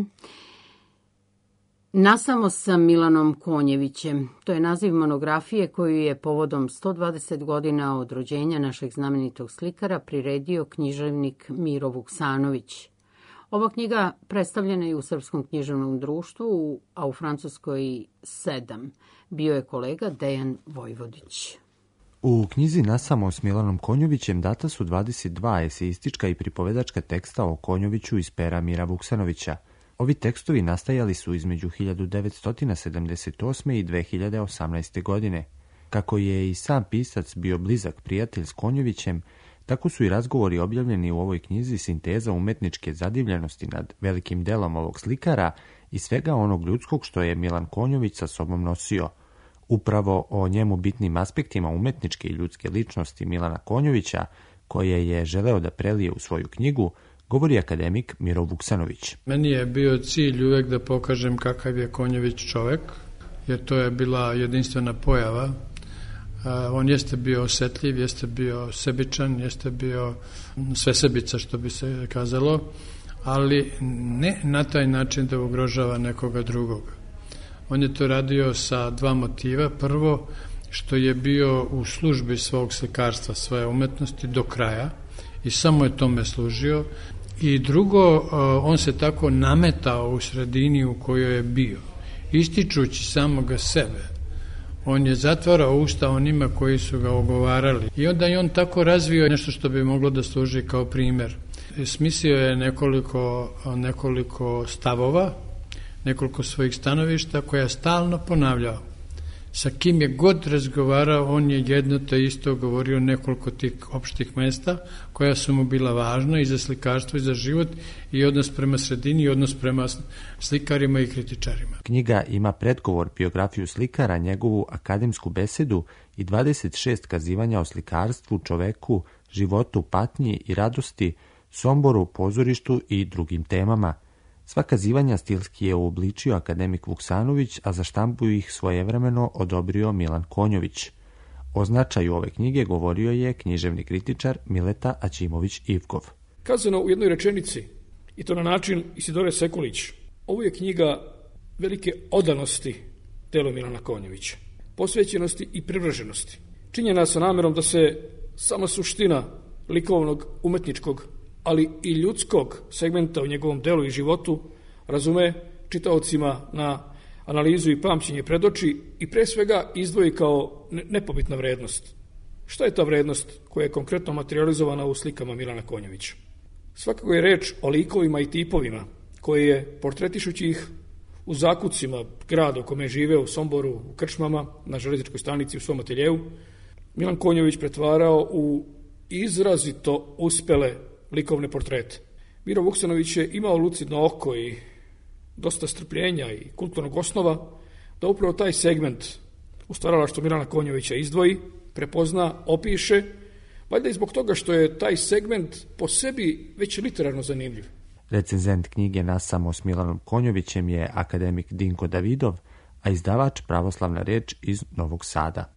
Nasamo sa Milanom Konjevićem. To je naziv monografije koju je povodom 120 godina od rođenja našeg znamenitog slikara priredio književnik Miro Vuksanović. Ova knjiga predstavljena je u Srpskom književnom društvu, a u Francuskoj 7. Bio je kolega Dejan Vojvodić. U knjizi Nasamo s Milanom Konjovićem data su 22 eseistička i pripovedačka teksta o Konjoviću iz pera Mira Vuksanovića. Ovi tekstovi nastajali su između 1978. i 2018. godine. Kako je i sam pisac bio blizak prijatelj s Konjovićem, tako su i razgovori objavljeni u ovoj knjizi sinteza umetničke zadivljenosti nad velikim delom ovog slikara i svega onog ljudskog što je Milan Konjović sa sobom nosio. Upravo o njemu bitnim aspektima umetničke i ljudske ličnosti Milana Konjovića, koje je želeo da prelije u svoju knjigu, govori akademik Miro Vuksanović. Meni je bio cilj uvek da pokažem kakav je Konjović čovek, jer to je bila jedinstvena pojava. On jeste bio osetljiv, jeste bio sebičan, jeste bio svesebica, što bi se kazalo, ali ne na taj način da ugrožava nekoga drugoga. On je to radio sa dva motiva. Prvo, što je bio u službi svog slikarstva, svoje umetnosti do kraja i samo je tome služio. I drugo, on se tako nametao u sredini u kojoj je bio, ističući samoga sebe. On je zatvarao usta onima koji su ga ogovarali. I onda je on tako razvio nešto što bi moglo da služi kao primer. Smislio je nekoliko stavova, nekoliko svojih stanovišta koja je stalno ponavljao. Sa kim je god razgovarao, on je jedno te isto govorio nekoliko tih opštih mesta koja su mu bila važna i za slikarstvo i za život i odnos prema sredini i odnos prema slikarima i kritičarima. Knjiga ima predgovor, biografiju slikara, njegovu akademsku besedu i 26 kazivanja o slikarstvu, čoveku, životu, patnji i radosti, Somboru, pozorištu i drugim temama. Sva kazivanja stilski je uobličio akademik Vuksanović, a za štampu ih svojevremeno odobrio Milan Konjović. O značaju ove knjige govorio je književni kritičar Mileta Aćimović-Ivkov. Kazano u jednoj rečenici, i to na način Isidore Sekulić, ovo je knjiga velike odanosti delu Milana Konjovića, posvećenosti i privrženosti, činjena sa namerom da se sama suština likovnog, umetničkog, ali i ljudskog segmenta u njegovom delu i životu razume čitaocima na analizu i pamćenje predoči i pre svega izdvoji kao nepobitna vrednost. Šta je ta vrednost koja je konkretno materializovana u slikama Milana Konjovića? Svakako je reč o likovima i tipovima koje je, portretišući ih u zakucima grada u kome žive, u Somboru, u krčmama, na železničkoj stanici, u svom ateljevu, Milan Konjović pretvarao u izrazito uspele likovne portrete. Miro Vuksanović je imao lucidno oko i dosta strpljenja i kulturnog osnova da upravo taj segment u stvaralaštvu Milana Konjovića izdvoji, prepozna, opiše, valjda i zbog toga što je taj segment po sebi već literarno zanimljiv. Recenzent knjige Nasamo s Milanom Konjovićem je akademik Dinko Davidov, a izdavač Pravoslavna reč iz Novog Sada.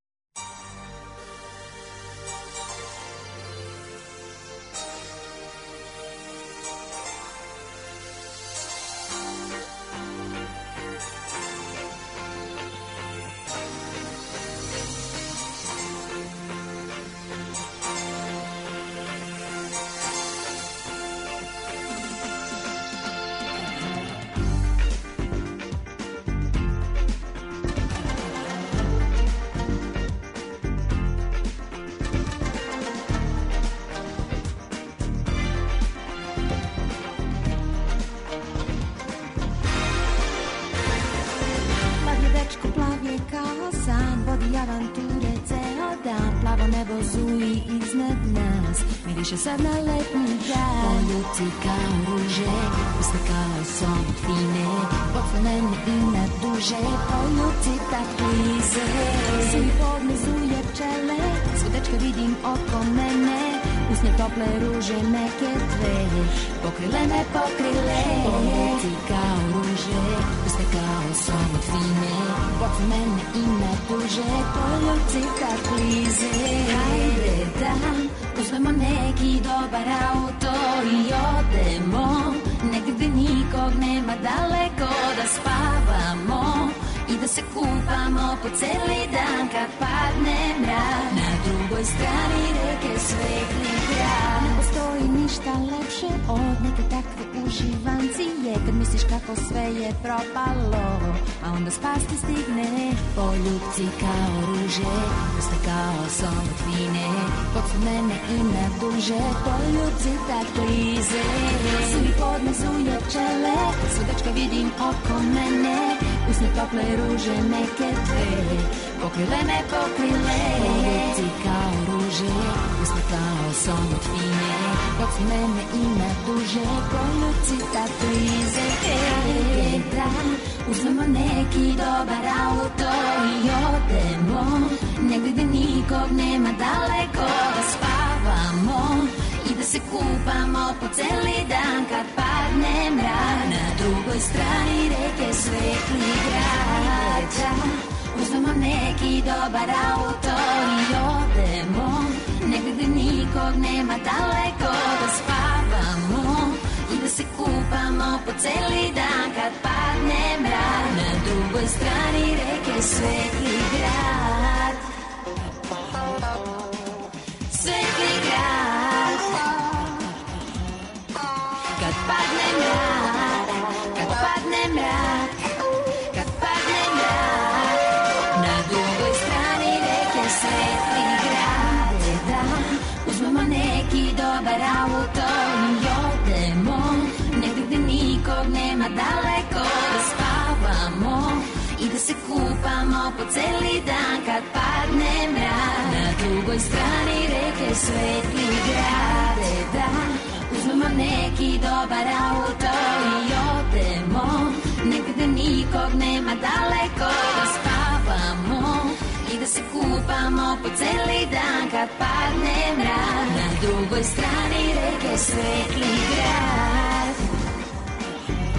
Sad na letnji grad poljuci kao ruže, usne kao sol fine, potle mene i na duže, poljuci tak klize. Svi podnizuje pčele, svudačka vidim oko mene, usne tople ruže meke dve, pokrile me pokrile. Poljuci kao ruže, usne kao sol fine, potle mene i na duže, poljuci tak klize. Hajde da uzmemo neki dobar auto i odemo negdje gdje nikog nema, daleko da spavamo i da se kupamo po celi dan kad padne mrak. Na drugoj strani reke svetli grad. Ne postoji ništa lepše od neke takve uživancije, kad misliš kako sve je propalo, a onda spas ti stigne. Poljubci kao ruže, puste kao sol fine, podsud mene i na duže, poljubci tak klize. Svi podmazuje pčele, svudačka vidim oko mene, usne tople ruže meke dve, pokrile me pokrile. Poljubci kao ruže, usne kao sol fine, podsud mene i na duže, poljubci tak klize. Da uzmemo neki dobar auto i odemo negdje gdje nikog nema, daleko da spavamo i da se kupamo po celi dan kad padne mrak. Na drugoj strani reke svetli grad. Uzmemo neki dobar auto i odemo negdje gdje nikog nema, daleko da spavamo i da se kupamo po celi dan kad padne mrak. Na drugoj strani reke svetli grad. Svetli grad. Kad padne mrak, kad padne mrak, kad padne mrak. Na drugoj strani reke svetli grad. Da uzmemo neki dobar auto i odemo negdje gdje nikog nema, daleko da spavamo i da se kupamo po celi dan kad padne mrak. Na drugoj strani reke svetli grad. Da uzmemo neki dobar auto i odemo negdje gdje nikog nema, daleko da spavamo i da se kupamo po celi dan kad padne mrak. Na drugoj strani reke svetli grad.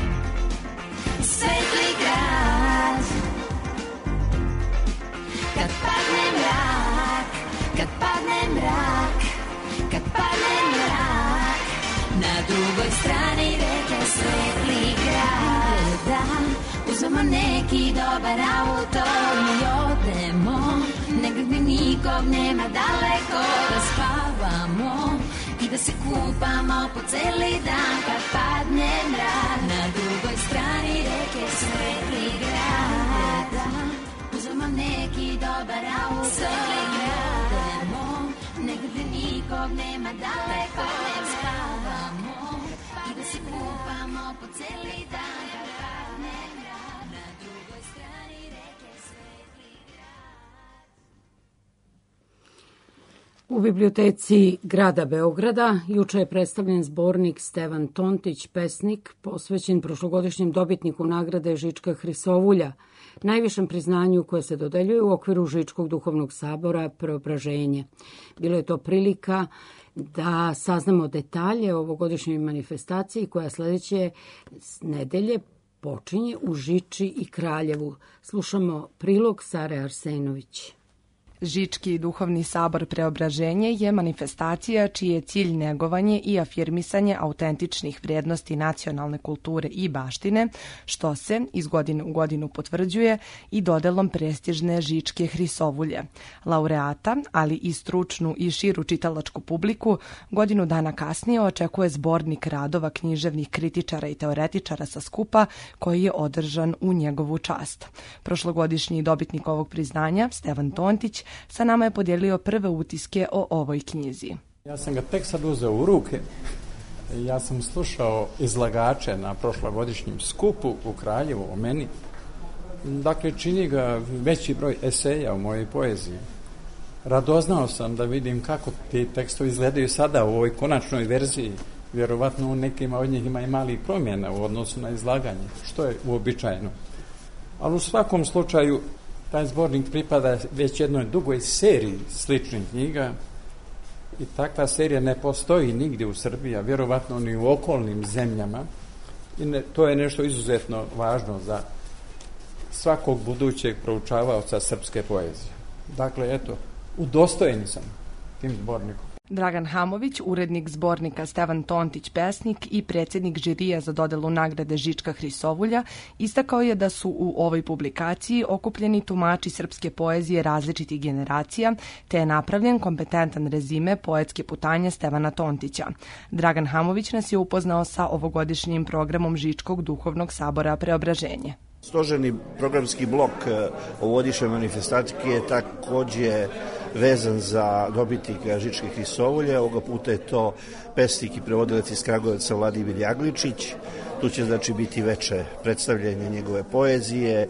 uzmemo neki dobar auto i odemo negdje gdje nikog nema daleko, da spavamo i da se kupamo po cijeli dan kad padne mrak. Na drugoj strani reke svetli grad, uzmemo neki dobar auto i odemo negdje gdje nikog nema daleko, da spavamo i da se kupamo po cijeli dan kad padne mrak. Na drugoj strani reke svetli grad. U biblioteci grada Beograda juče je predstavljen zbornik Stevan Tontić, pesnik, posvećen prošlogodišnjem dobitniku nagrade Žička Hrisovulja, najvišem priznanju koje se dodeljuje u okviru Žičkog duhovnog sabora Preobraženje. Bilo je to prilika da saznamo detalje o ovogodišnjoj manifestaciji koja sledeće nedelje počinje u Žiči i Kraljevu. Slušamo prilog Sare Arsenović. Žički duhovni sabor Preobraženje je manifestacija čiji je cilj negovanje i afirmisanje autentičnih vrijednosti nacionalne kulture i baštine, što se iz godine u godinu potvrđuje i dodelom prestižne Žičke Hrisovulje. Laureata, ali i stručnu i širu čitalačku publiku, godinu dana kasnije očekuje zbornik radova književnih kritičara i teoretičara sa skupa koji je održan u njegovu čast. Prošlogodišnji dobitnik ovog priznanja, Stevan Tontić, sa nama je podijelio prve utiske o ovoj knjizi. Ja sam ga tek sad uzeo u ruke. Ja sam slušao izlagače na prošlogodišnjem skupu u Kraljevu o meni. Dakle, čini ga veći broj eseja u mojoj poeziji. Radoznao sam da vidim kako ti tekstovi izgledaju sada u ovoj konačnoj verziji. Vjerovatno u nekima od njih ima i malih promjena u odnosu na izlaganje, što je uobičajeno. Ali u svakom slučaju taj zbornik pripada već jednoj dugoj seriji sličnih knjiga i takva serija ne postoji nigdje u Srbiji, a vjerovatno ni u okolnim zemljama. I to je nešto izuzetno važno za svakog budućeg proučavaoca srpske poezije. Dakle, eto, udostojen sam tim zbornikom. Dragan Hamović, urednik zbornika Stevan Tontić, pesnik i predsjednik žirija za dodelu nagrade Žička Hrisovulja, istakao je da su u ovoj publikaciji okupljeni tumači srpske poezije različitih generacija, te je napravljen kompetentan rezime poetske putanje Stevana Tontića. Dragan Hamović nas je upoznao sa ovogodišnjim programom Žičkog duhovnog sabora Preobraženje. Stožerni programski blok ovogodišnje manifestacije je također vezan za dobitnika Žičke Hrisovulje. Ovoga puta je to pesnik i prevodilac iz Kragujevca Vladimir Jagličić. Tu će znači biti veće predstavljanje njegove poezije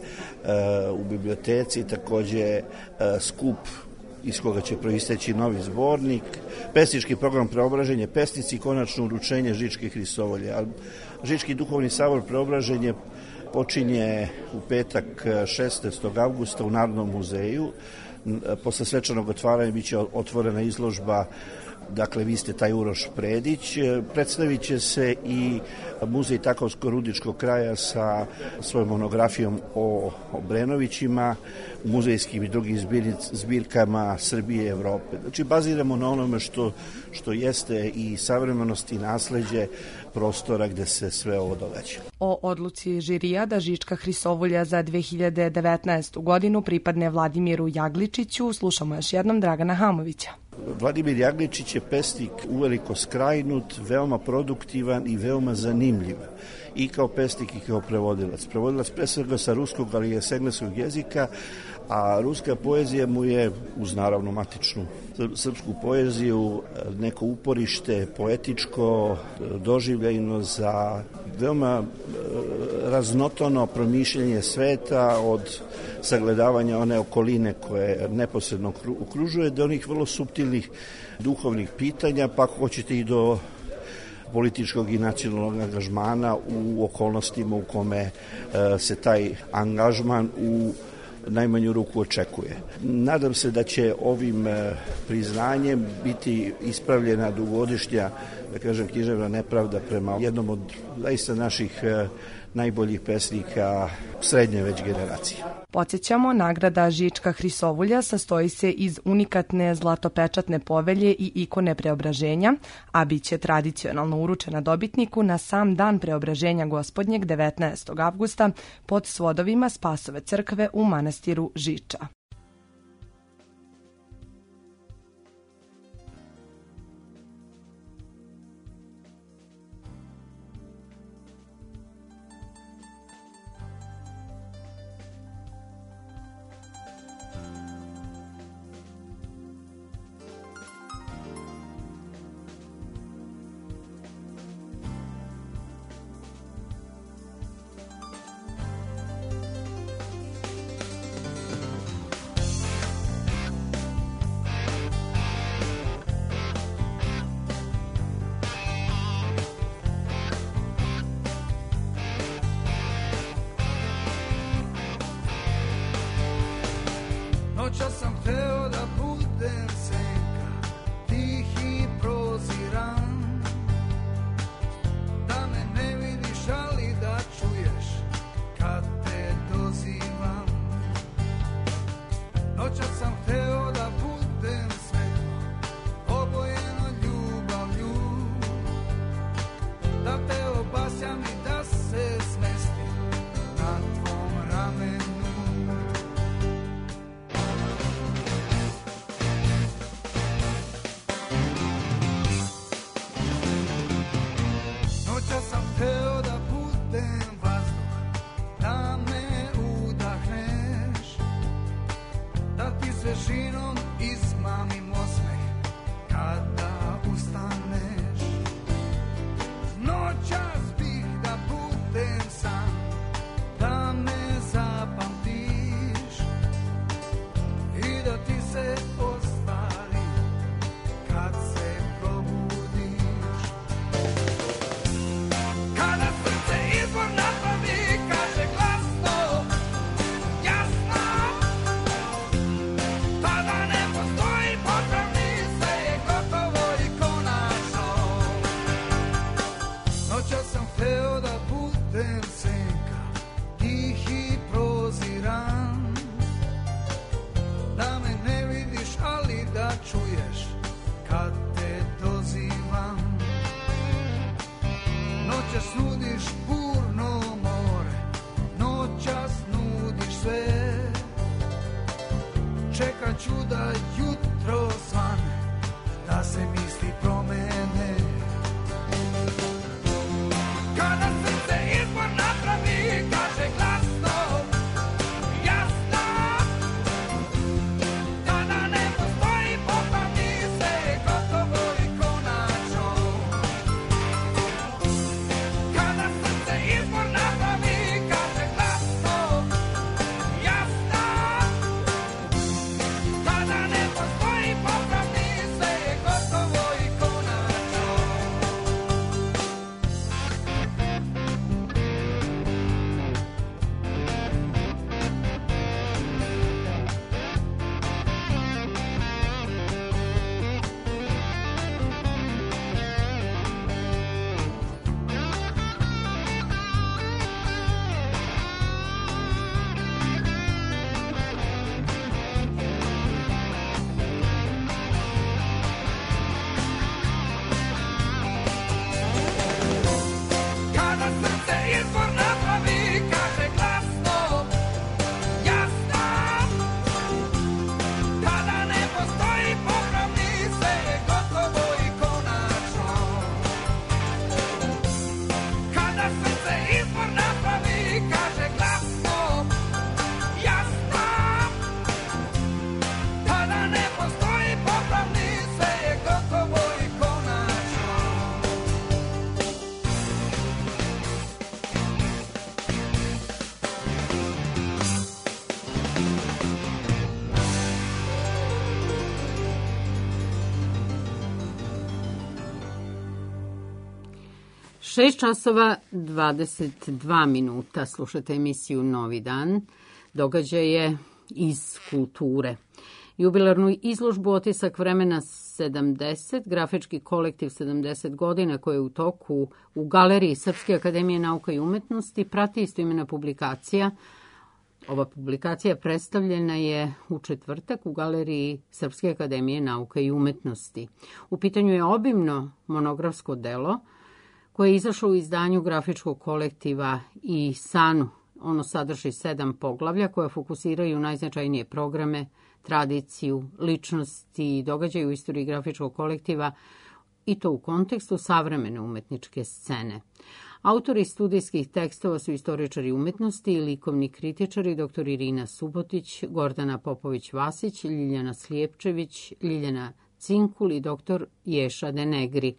u biblioteci, također skup iz koga će proisteći novi zbornik, pesnički program Preobraženje, pesnici i konačno uručenje Žičke Hrisovulje. Žički duhovni sabor Preobraženje počinje u petak 16. avgusta u Narodnom muzeju. Posle svečanog otvaranja biće otvorena izložba, dakle vi ste taj Uroš Predić. Predstavit će se i muzej Takovsko-Rudičkog kraja sa svojom monografijom o Obrenovićima, muzejskim i drugim zbirkama Srbije i Evrope. Znači baziramo na onome što jeste i savremenost i nasleđe prostora gde se sve ovo događa. O odluci žirija da Žička Hrisovulja za 2019. godinu pripadne Vladimiru Jagličiću slušamo još jednom Dragana Hamovića. Vladimir Jagličić je pesnik uveliko skrajnut, veoma produktivan i veoma zanimljiv. I kao pesnik i kao prevodilac. Prevodilac pre svega sa ruskog, ali i s engleskog jezika, a ruska poezija mu je, uz naravno matičnu srpsku poeziju, neko uporište poetičko, doživljajno za veoma raznotono promišljanje sveta od sagledavanja one okoline koje neposredno okružuje, do onih vrlo suptilnih duhovnih pitanja, pa ako hoćete i do političkog i nacionalnog angažmana u okolnostima u kome se taj angažman u najmanju ruku očekuje. Nadam se da će ovim priznanjem biti ispravljena dugogodišnja, da kažem, književna nepravda prema jednom od zaista naših najboljih pesnika srednje već generacije. Podsjećamo, nagrada Žička Hrisovulja sastoji se iz unikatne zlatopečatne povelje i ikone preobraženja, a bit će tradicionalno uručena dobitniku na sam dan preobraženja Gospodnjeg 19. avgusta pod svodovima Spasove crkve u manastiru Žiča. Noćas sam hteo da budem senka, tih i proziran, da me ne vidiš, ali da čuješ kad te dozivam. Noćas sam hteo da budem svetlo, obojeno ljubavlju, da te obasjam i da se smestim na tvom ramenu. Hteo da budem vazduh, da me udahneš, da ti svežinom izmamim osmeh kada ustaneš. Noćas bih da budem sam, da me zapamtiš i da ti se ostvari kad se probudiš. Kada srce izbor napravi, kaže glasno, jasno, tada ne postoji popravni, sve je gotovo i konačno. Noćas sam hteo da budem senka, tih i proziran, da me ne vidiš, ali da čuješ kad te dozivam. Noćas nudiš burno more, noćas nudiš sve, čekat ću da jutro svane, da se misli promene. Kada srce izbor napravi, kaže glasno, jasno, tada ne postoji popravni, sve je gotovo i konačno. Kada srce izbor napravi, kaže glasno, jasno, tada ne postoji popravni, sve je gotovo i konačno. Kada srce izbor napravi, kaže glasno, jasno, tada ne postoji popravni, sve je gotovo i konačno. Kada srce izbor napravi, kaže glasno, jasno, tada ne postoji popravni, sve je gotovo i konačno. 6 časova 22 minuta. Slušate emisiju Novi dan. Događaje iz kulture. Jubilarnu izložbu Otisak vremena 70, grafički kolektiv 70 godina koji je u toku u Galeriji Srpske akademije nauka i umetnosti prati istoimena publikacija. Ova publikacija predstavljena je u četvrtak u Galeriji Srpske akademije nauka i umetnosti. U pitanju je obimno monografsko delo koje je izašlo u izdanju grafičkog kolektiva i Sanu. Ono sadrži 7 poglavlja koja fokusiraju najznačajnije programe, tradiciju, ličnosti i događaje u istoriji grafičkog kolektiva i to u kontekstu savremene umetničke scene. Autori studijskih tekstova su istoričari umetnosti i likovni kritičari dr. Irina Subotić, Gordana Popović-Vasić, Ljiljana Slijepčević, Ljiljana Cinkul i dr. Ješa Denegri.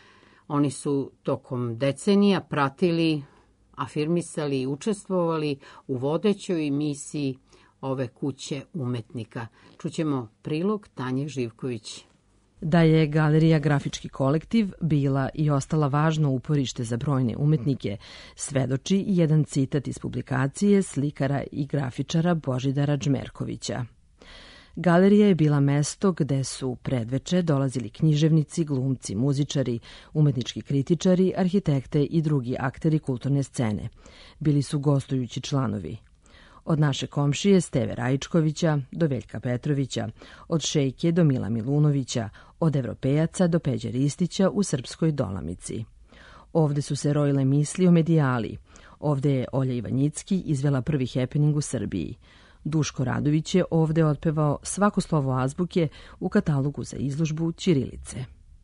Oni su tokom decenija pratili, afirmisali i učestvovali u vodećoj misiji ove kuće umetnika. Čućemo prilog Tanje Živković. Da je Galerija Grafički kolektiv bila i ostala važno uporište za brojne umetnike, svedoči jedan citat iz publikacije slikara i grafičara Božidara Džmerkovića. Galerija je bila mesto gde su predveče dolazili književnici, glumci, muzičari, umetnički kritičari, arhitekte i drugi akteri kulturne scene. Bili su gostujući članovi. Od naše komšije Steve Rajičkovića do Veljka Petrovića, od Šejke do Mila Milunovića, od Evropejaca do Peđe Ristića u Srpskoj Dolamici. Ovde su se rojile misli o medijali. Ovde je Olja Ivanjicki izvela prvi happening u Srbiji. Duško Radović je ovde otpevao svako slovo azbuke u katalogu za izložbu ćirilice.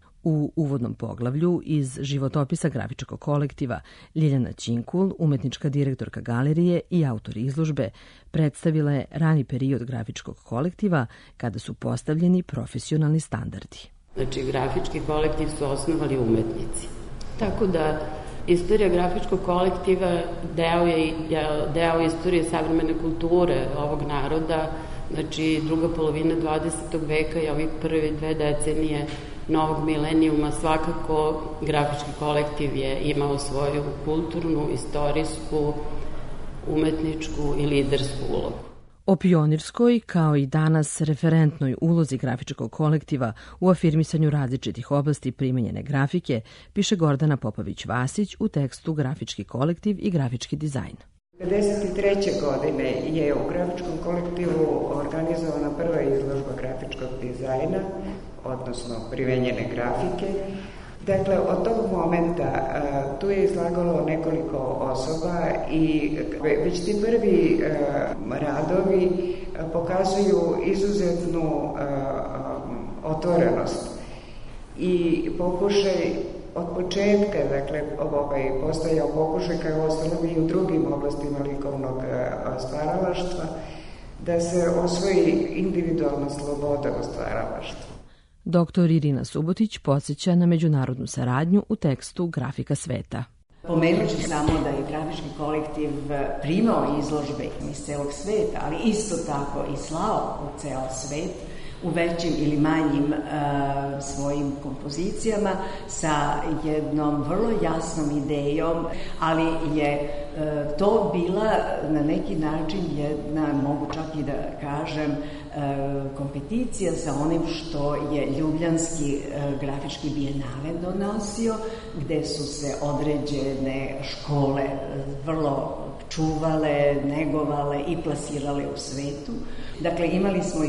U uvodnom poglavlju iz životopisa grafičkog kolektiva Ljiljana Cinkul, umetnička direktorka galerije i autor izložbe, predstavila je rani period grafičkog kolektiva kada su postavljeni profesionalni standardi. Znači, grafički kolektiv su osnovali umetnici. Tako da istorija grafičkog kolektiva deo istorije savremene kulture ovog naroda, znači druga polovina 20. veka i ovih prve 2 decenije novog milenijuma, svakako grafički kolektiv je imao svoju kulturnu, istorijsku, umetničku i lidersku ulogu. O pionirskoj, kao i danas referentnoj ulozi grafičkog kolektiva u afirmisanju različitih oblasti primenjene grafike, piše Gordana Popović-Vasić u tekstu Grafički kolektiv i grafički dizajn. 1953. godine je u grafičkom kolektivu organizovana prva izložba grafičkog dizajna, odnosno primenjene grafike. Dakle, od tog momenta tu je izlagalo nekoliko osoba i već ti prvi radovi pokazuju izuzetnu otvorenost i pokušaj od početka, dakle, postojao pokušaj kao ostalo i u drugim oblastima likovnog stvaralaštva, da se osvoji individualna sloboda u stvaralaštvu. Dr. Irina Subotić podsjeća na međunarodnu saradnju u tekstu Grafika sveta. Pomenut ću samo da je grafički kolektiv primao izložbe iz celog sveta, ali isto tako i slao u ceo svet u većim ili manjim svojim kompozicijama sa jednom vrlo jasnom idejom, ali je to bila na neki način jedna, mogu čak i da kažem, kompeticija sa onim što je Ljubljanski grafički bijenale donosio, gde su se određene škole vrlo čuvale, negovale i plasirale u svetu. Dakle, imali smo i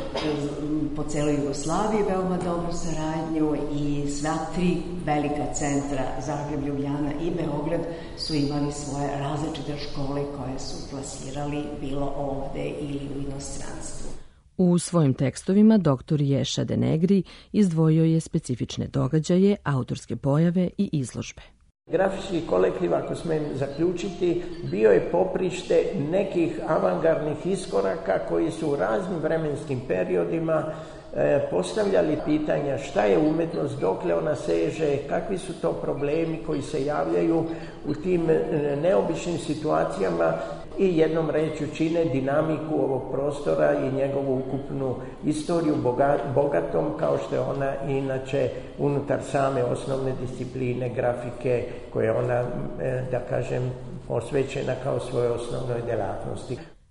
po celoj Jugoslaviji veoma dobru saradnju i sva 3 velika centra, Zagreb, Ljubljana i Beograd, su imali svoje različite škole koje su plasirali bilo ovde ili u inostranstvu. U svojim tekstovima dr. Ješa Denegri izdvojio je specifične događaje, autorske pojave i izložbe. Grafički kolektiv, ako smijem zaključiti, bio je poprište nekih avangardnih iskoraka koji su u raznim vremenskim periodima postavljali pitanja šta je umetnost, dokle ona seže, kakvi su to problemi koji se javljaju u tim neobičnim situacijama i jednom rečju čine dinamiku ovog prostora i njegovu ukupnu istoriju bogatom kao što je ona inače unutar same osnovne discipline grafike koje ona, da kažem, posvećena kao svojoj osnovnoj delatnosti.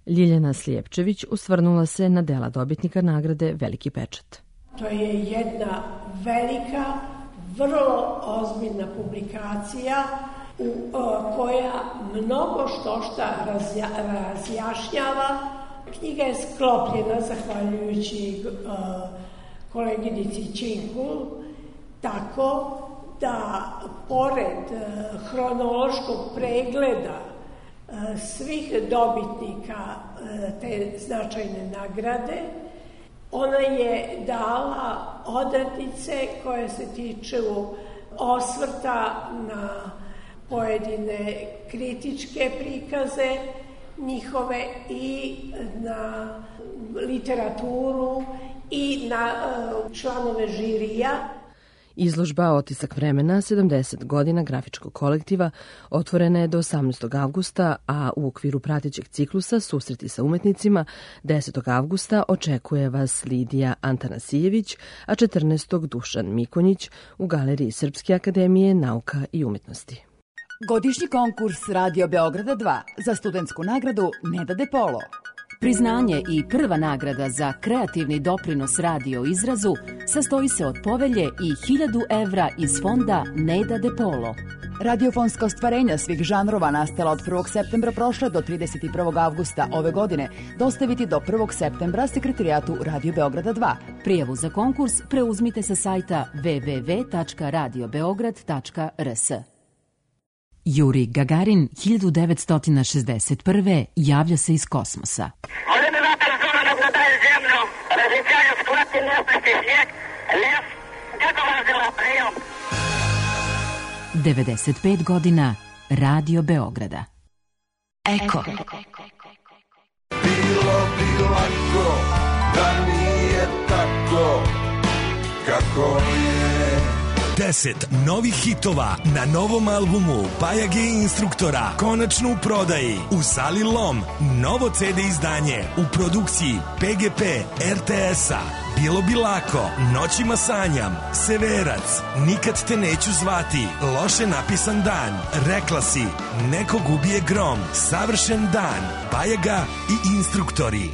Ljiljana Slijepčević usvrnula se na dela dobitnika nagrade Veliki pečat. To je jedna velika, vrlo ozbiljna publikacija koja mnogo šta razjašnjava. Knjiga je sklopljena zahvaljujući koleginici Činkul, tako da pored hronološkog pregleda svih dobitnika te značajne nagrade, ona je dala odrednice koje se tiču osvrta na pojedine kritičke prikaze njihove i na literaturu i na članove žirija. Izložba Otisak vremena 70 godina grafičkog kolektiva otvorena je do 18. avgusta, a u okviru pratećeg ciklusa Susreti sa umetnicima 10. avgusta očekuje vas Lidija Antanasijević, a 14. Dušan Mikonjić u Galeriji Srpske akademije nauka i umetnosti. Godišnji konkurs Radio Beograda 2 za studentsku nagradu Neda De Polo. Priznanje i prva nagrada za kreativni doprinos radio izrazu sastoji se od povelje i 1000 evra iz fonda Neda De Polo. Radiofonska ostvarenja svih žanrova nastala od 1. septembra prošle do 31. avgusta ove godine dostaviti do 1. septembra sekretarijatu Radio Beograda 2. Prijavu za konkurs preuzmite sa sajta www.radiobeograd.rs. Juri Gagarin 1961. javlja se iz kosmosa. 95 godina Radio Beograda. Eko. Bilo bi lako da nije tako kako je. 10 novih hitova na novom albumu Bajage Instruktora konačno u prodaji u Sali Lom. Novo CD izdanje u produkciji PGP RTS-a. Bilo bi lako, Noćima sanjam, Severac, Nikad te neću zvati, Loše napisan dan, Rekla si, Nekog ubije grom, Savršen dan, Bajaga i Instruktori.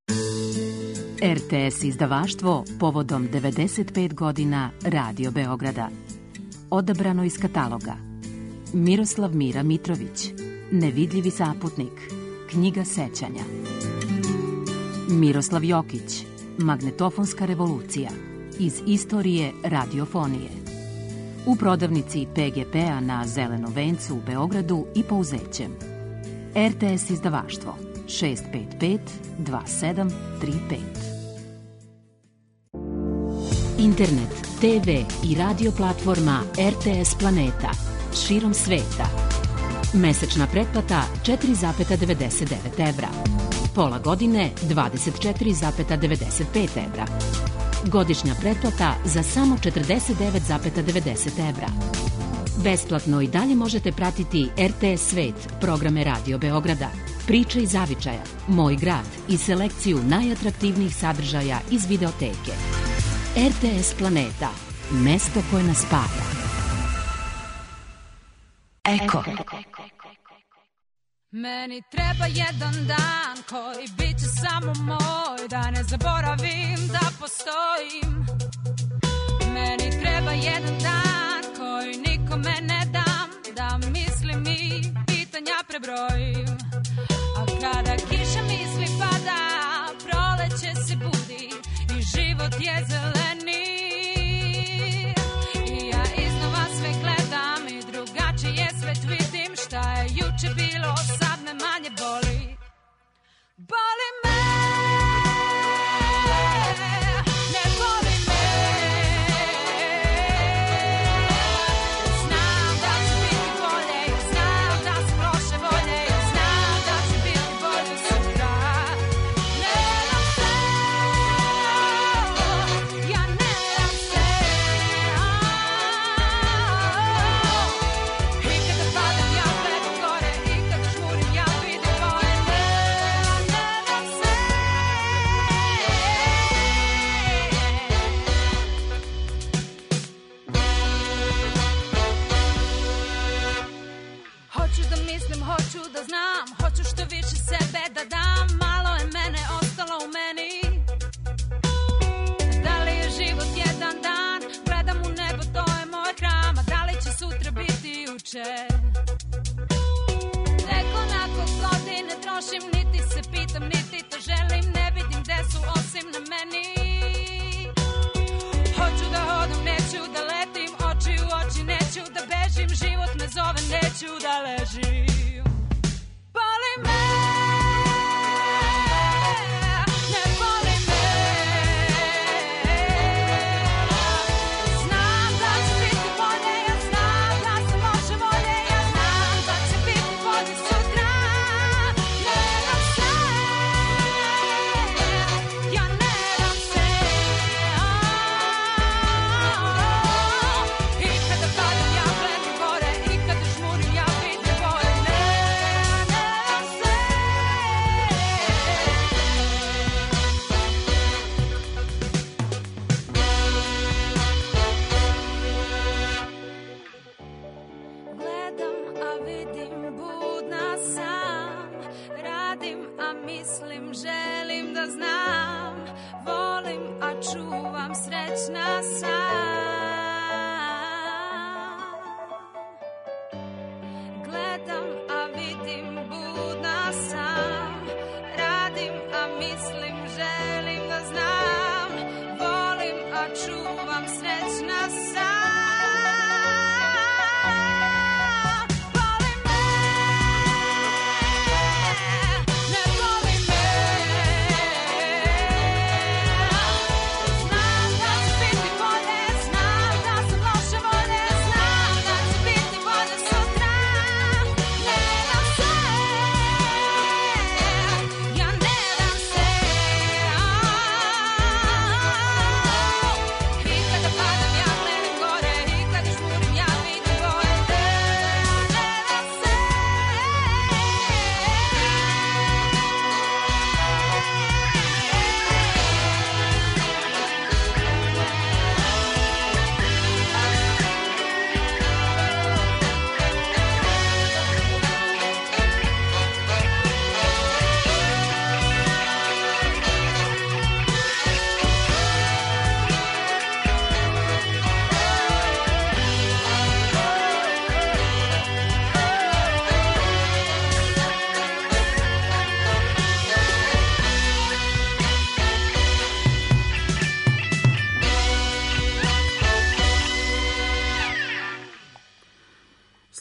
RTS izdavaštvo povodom 95 godina Radio Beograda. Odabrano iz kataloga: Miroslav Mira Mitrović, Nevidljivi saputnik, Knjiga sećanja. Miroslav Jokić, Magnetofonska revolucija, iz istorije radiofonije. U prodavnici PGP-a na Zelenom vencu u Beogradu i Pouzećem. RTS izdavaštvo 655 2735. Internet, TV i radio platforma RTS Planeta širom sveta. Mesečna pretplata 4,99 evra. Pola godine 24,95 evra. Godišnja pretplata za samo 49,90 evra. Besplatno i dalje možete pratiti RTS Svet, programe Radio Beograda, Priče iz zavičaja, Moj grad i selekciju najatraktivnijih sadržaja iz videoteke. RTS Planeta, mesto koje nas spaja. Eko. Meni treba jedan dan koji bit će samo moj, da ne zaboravim da postojim. Meni treba jedan dan koji nikome ne dam, da mislim i pitanja prebrojim. A kada kiša misli pada, proleće se budi i život je zeleni. I ja iznova sve gledam i drugačije svet vidim. Šta je juče bilo, sad me manje boli. Boli me, ne boli me. Znam da će biti bolje, znam da sam loše volje, znam da će biti bolje sutra. Ne dam se, ja ne dam se. I kada padam ja gledam gore, i kada žmurim ja vidim boje. Ne dam se. Hoću da mislim, hoću da znam, hoću što više sebe da dam.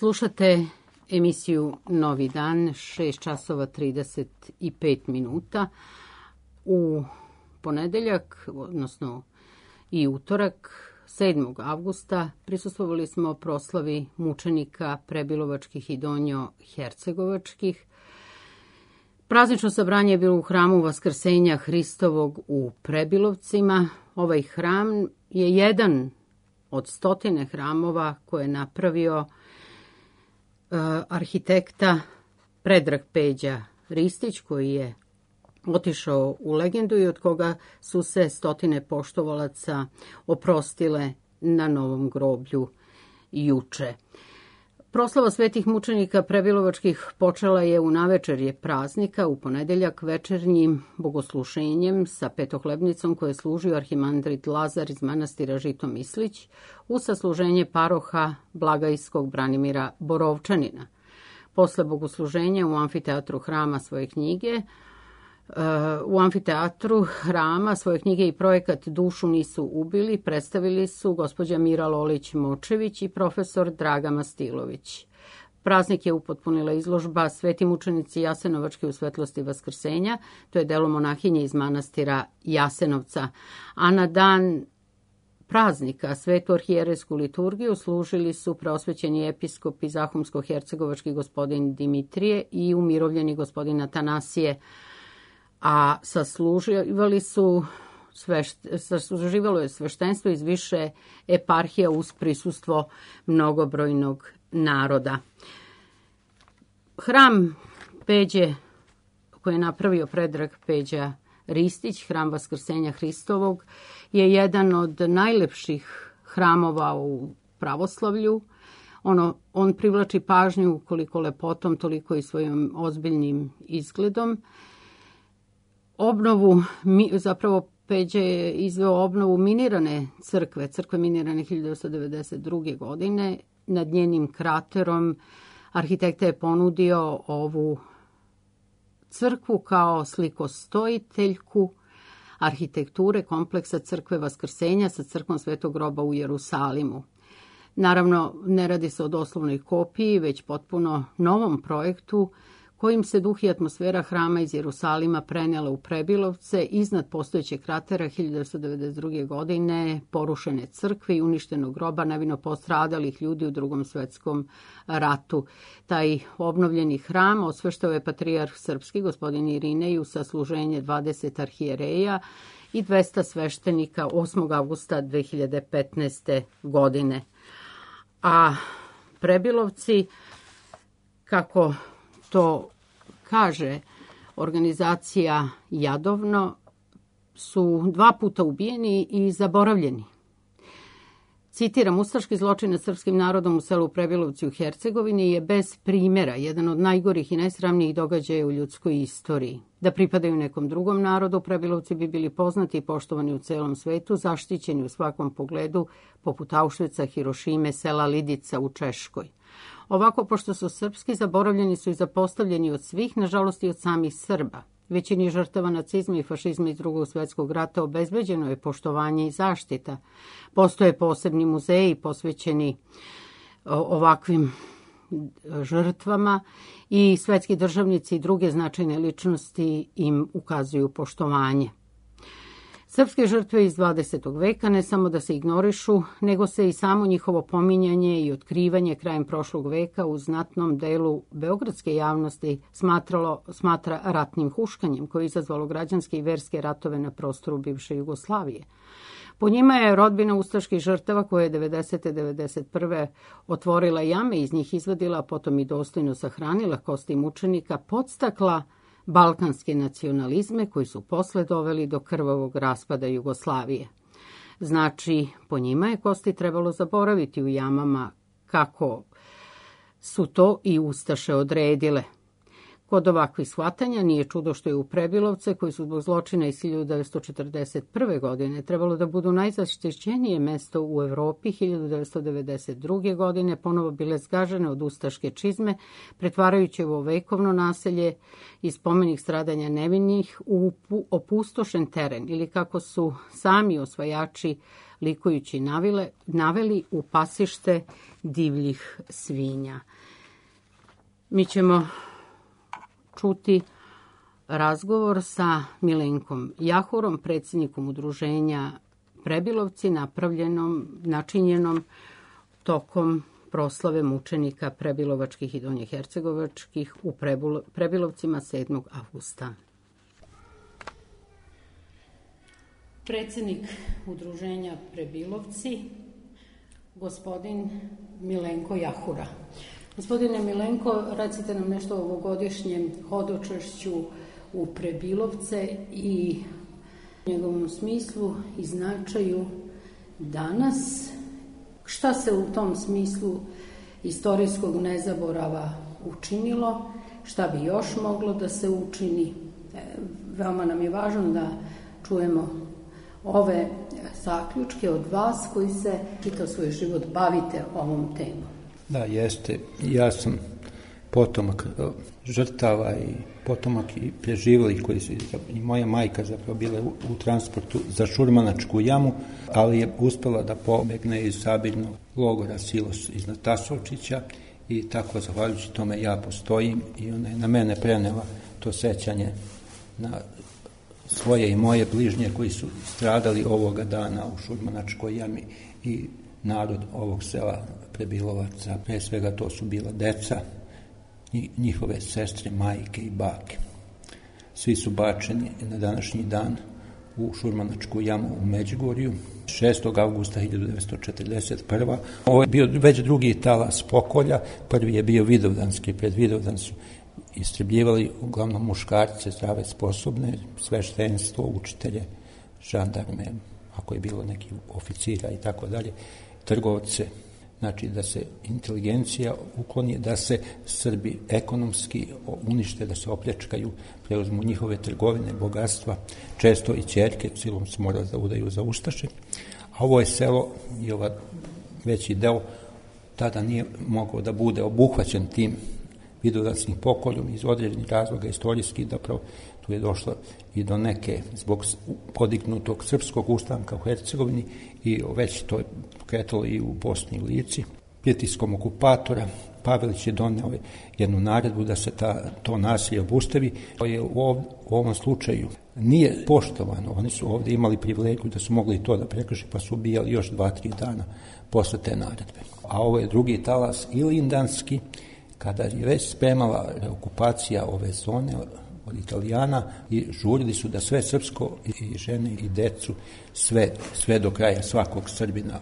Slušate emisiju Novi dan, 6 časova 35 minuta. U ponedeljak, odnosno i utorak, 7. avgusta, prisustvovali smo proslavi mučenika Prebilovačkih i Donjo-Hercegovačkih. Praznično sabranje je bilo u hramu Vaskrsenja Hristovog u Prebilovcima. Ovaj hram je jedan od 100 hramova koje je napravio arhitekta Predrag Peđa Ristić, koji je otišao u legendu i od koga su se 100 poštovalaca oprostile na Novom groblju juče. Proslava svetih mučenika Prebilovačkih počela je u navečerje praznika, u ponedeljak večernjim bogoslušenjem sa petohlebnicom koje je služio arhimandrit Lazar iz manastira Žitomislić u sasluženje paroha Blagajskog Branimira Borovčanina. Posle bogosluženja u amfiteatru hrama svoje knjige i projekat Dušu nisu ubili predstavili su gospođa Mira Lolić-Močević i profesor Draga Mastilović. Praznik je upotpunila izložba Sveti mučenici Jasenovački u svetlosti Vaskrsenja, to je delo monahinje iz manastira Jasenovca, a na dan praznika svetu arhijerejsku liturgiju služili su preosvećeni episkop iz Zahumsko-hercegovački gospodin Dimitrije i umirovljeni gospodin Atanasije, a sasluživalo je sveštenstvo iz više eparhija uz prisustvo mnogobrojnog naroda. Hram Peđe koji je napravio Predrag Peđa Ristić, hram Vaskrsenja Hristovog, je jedan od najlepših hramova u pravoslavlju. On privlači pažnju koliko lepotom, toliko i svojim ozbiljnim izgledom. Peđa je izveo obnovu minirane crkve minirane 1992. godine. Nad njenim kraterom arhitekta je ponudio ovu crkvu kao slikostojiteljku arhitekture kompleksa crkve Vaskrsenja sa crkvom Svetog groba u Jerusalimu. Naravno, ne radi se o doslovnoj kopiji, već potpuno novom projektu kojim se duh i atmosfera hrama iz Jerusalima prenela u Prebilovce iznad postojećeg kratera 1992. godine, porušene crkve i uništenog groba nevino postradalih ljudi u Drugom svetskom ratu. Taj obnovljeni hram osveštao je patrijarh srpski gospodin Irinej sa služenje 20 arhijereja i 200 sveštenika 8. avgusta 2015. godine. A Prebilovci, kako to kaže organizacija Jadovno, su 2 puta ubijeni i zaboravljeni. Citiram, ustaški zločin nad srpskim narodom u selu Prebilovci u Hercegovini je bez primjera jedan od najgorih i najsramnijih događaja u ljudskoj istoriji. Da pripadaju nekom drugom narodu, Prebilovci bi bili poznati i poštovani u celom svetu, zaštićeni u svakom pogledu, poput Auschwitza, Hirošime, sela Lidica u Češkoj. Ovako, pošto su srpski, zaboravljeni su i zapostavljeni od svih, nažalost i od samih Srba. Većini žrtava nacizma i fašizma iz Drugog svjetskog rata obezbeđeno je poštovanje i zaštita. Postoje posebni muzeji posvećeni ovakvim žrtvama i svetski državnici i druge značajne ličnosti im ukazuju poštovanje. Srpske žrtve iz 20. veka ne samo da se ignorišu, nego se i samo njihovo pominjanje i otkrivanje krajem prošlog veka u znatnom delu beogradske javnosti smatra ratnim huškanjem koje je izazvalo građanske i verske ratove na prostoru bivše Jugoslavije. Po njima je rodbina ustaških žrtava koja je 90. 91. otvorila jame, iz njih izvadila, a potom i dostojno sahranila kosti mučenika, podstakla balkanske nacionalizme koji su posle doveli do krvavog raspada Jugoslavije. Znači, po njima je kosti trebalo zaboraviti u jamama kako su to i ustaše odredile. Kod ovakvih shvatanja nije čudo što je u Prebilovce, koji su zbog zločina iz 1941. godine trebalo da budu najzaštićenije mesto u Evropi, 1992. godine ponovo bile zgažene od ustaške čizme, pretvarajući ovo vekovno naselje i spomenik stradanja nevinih u opustošen teren, ili kako su sami osvajači likujući naveli, u pasište divljih svinja. Mi ćemo čuti razgovor sa Milenkom Jahurom, predsjednikom udruženja Prebilovci, načinjenom tokom proslave mučenika prebilovačkih i donjehercegovačkih u Prebilovcima 7. avgusta. Predsjednik udruženja Prebilovci, gospodin Milenko Jahura. Gospodine Milenko, recite nam nešto o ovogodišnjem hodočašću u Prebilovce i njegovom smislu i značaju danas. Šta se u tom smislu istorijskog nezaborava učinilo, šta bi još moglo da se učini? Veoma nam je važno da čujemo ove zaključke od vas koji se čitav svoj život bavite ovom temom. Da, jeste. Ja sam potomak žrtava i potomak i preživjeli koji su, i moja majka zapravo bila u transportu za Šurmanačku jamu, ali je uspela da pobegne iz sabirnog logora Silos iz Natasovčića i tako, zahvaljujući tome, ja postojim i ona je na mene prenela to sećanje na svoje i moje bližnje koji su stradali ovoga dana u Šurmanačkoj jami i narod ovog sela Prebilovaca. Pre svega to su bila deca, njihove sestre, majke i bake. Svi su bačeni na današnji dan u Šurmanačku jamu u Međugorju 6. avgusta 1941. Ovo je bio već drugi talas pokolja, prvi je bio vidovdanski. Pred Vidovdan su istrebljivali uglavnom muškarce, zdrave, sposobne, sveštenstvo, učitelje, žandarme, ako je bilo neki oficira i tako dalje, trgovce, znači da se inteligencija ukloni, da se Srbi ekonomski unište, da se opljačkaju, preuzmu njihove trgovine, bogatstva, često i ćerke, silom se mora da udaju za ustaše. A ovo je selo i ovaj veći deo tada nije mogao da bude obuhvaćen tim vidovdanskim pokoljom iz određenih razloga istorijskih, da pravo tu je došlo i do neke, zbog podignutog srpskog ustanka u Hercegovini, i već to je kretalo i u Bosni i Lici. Pritiskom okupatora Pavelić je doneo jednu naredbu da se to nasilje obustavi. To je u ovom slučaju nije poštovano. Oni su ovdje imali privilegiju da su mogli to da prekrši, pa su ubijali još 2-3 dana posle te naredbe. A ovo je drugi talas ilindanski, kada je već spremala reokupacija ove zone od Italijana i žurili su da sve srpsko i žene i decu, sve do kraja svakog Srbina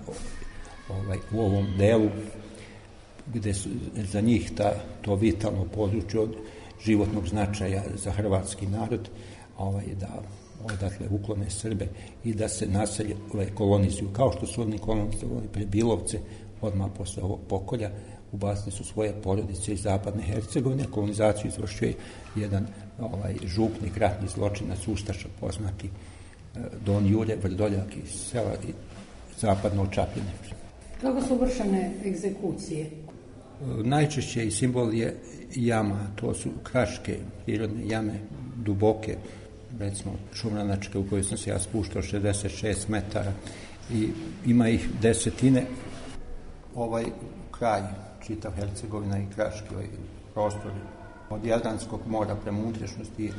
u ovom delu, gde su za njih to vitalno područje od životnog značaja za hrvatski narod, da odatle uklone Srbe i da se naselje kolonizuju. Kao što su oni kolonizovali Prebilovce odmah posle ovog pokolja, ubacili su svoje porodice iz zapadne Hercegovine. Kolonizaciju izvršio je jedan župnik, ratni zločinac, ustaša poznati Don Jure Vrdoljak iz sela zapadno od Čapljine. Kako su vršene egzekucije? Najčešće i simbol je jama, to su kraške prirodne jame, duboke, recimo Šurmanačke u kojoj sam se ja spuštao 66 metara i ima ih desetine. Ovaj kraj, čitav Hercegovina i kraški prostor od Jadranskog mora prema unutrašnjosti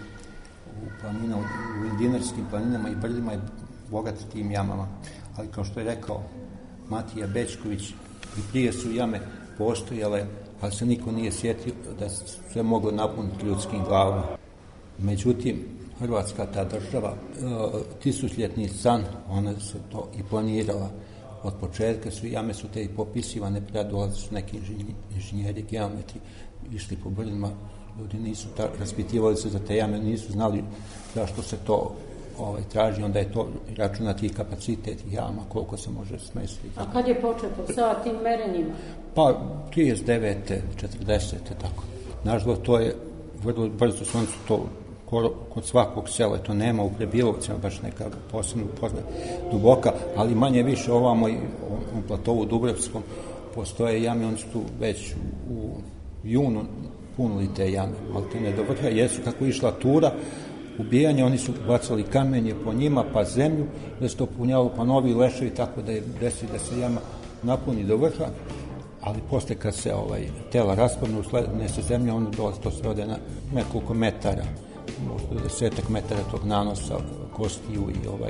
u Dinarskim planinama i brdima je bogat tim jamama, ali kao što je rekao Matija Bečković, i prije su jame postojale, ali se niko nije sjetio da se moglo napuniti ljudskim glavama. Međutim, Hrvatska, ta država, tisućljetni san, ona se to i planirala. Od početka jame su te i popisivane, dolazili su neki inženjeri, geometri, išli po brdima, ljudi nisu raspitivali se za te jame, nisu znali zašto se to traži, onda je to računati kapacitet jama, koliko se može smestiti. A kad je početo sa tim merenjima? Pa 39. 40. tako. Nažalost, to je vrlo brzo su to kod svakog sela, to nema u Prebilovcima baš neka posebno duboka, ali manje više ovamo i u platovu Dubrovskom postoje jame, oni su tu već u junu punili te jame, ali to ne do vrha, jesu kako išla tura ubijanja, oni su bacali kamenje po njima, pa zemlju, da se to punjalo, pa novi leševi, tako da je desi da se jama napuni do vrha, ali posle kad se tela raspadnu, ne se zemlja, onda dolazi, to se rode na nekoliko metara, možda 10 metara tog nanosa, kostiju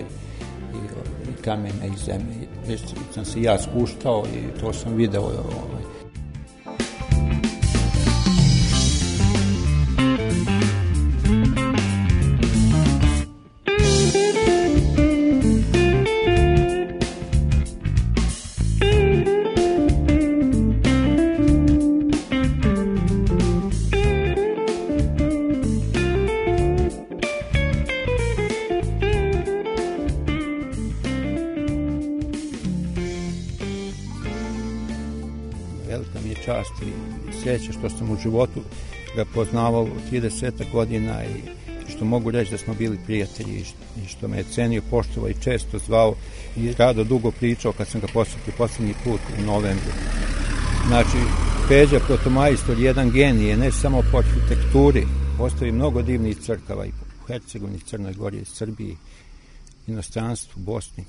i kamena i zemlje. Već sam se ja spuštao i to sam video. Čast i sreće što sam u životu ga poznavao 30 godina i što mogu reći da smo bili prijatelji i što me je cenio, poštovao i često zvao i rado dugo pričao kad sam ga posjetio posljednji put u novembru. Znači, Peđa protomajstor je jedan genije, ne samo po arhitekturi, postoji mnogo divnih crkava i u Hercegovini, Crnoj Gori, Srbiji, inostranstvu, Bosni,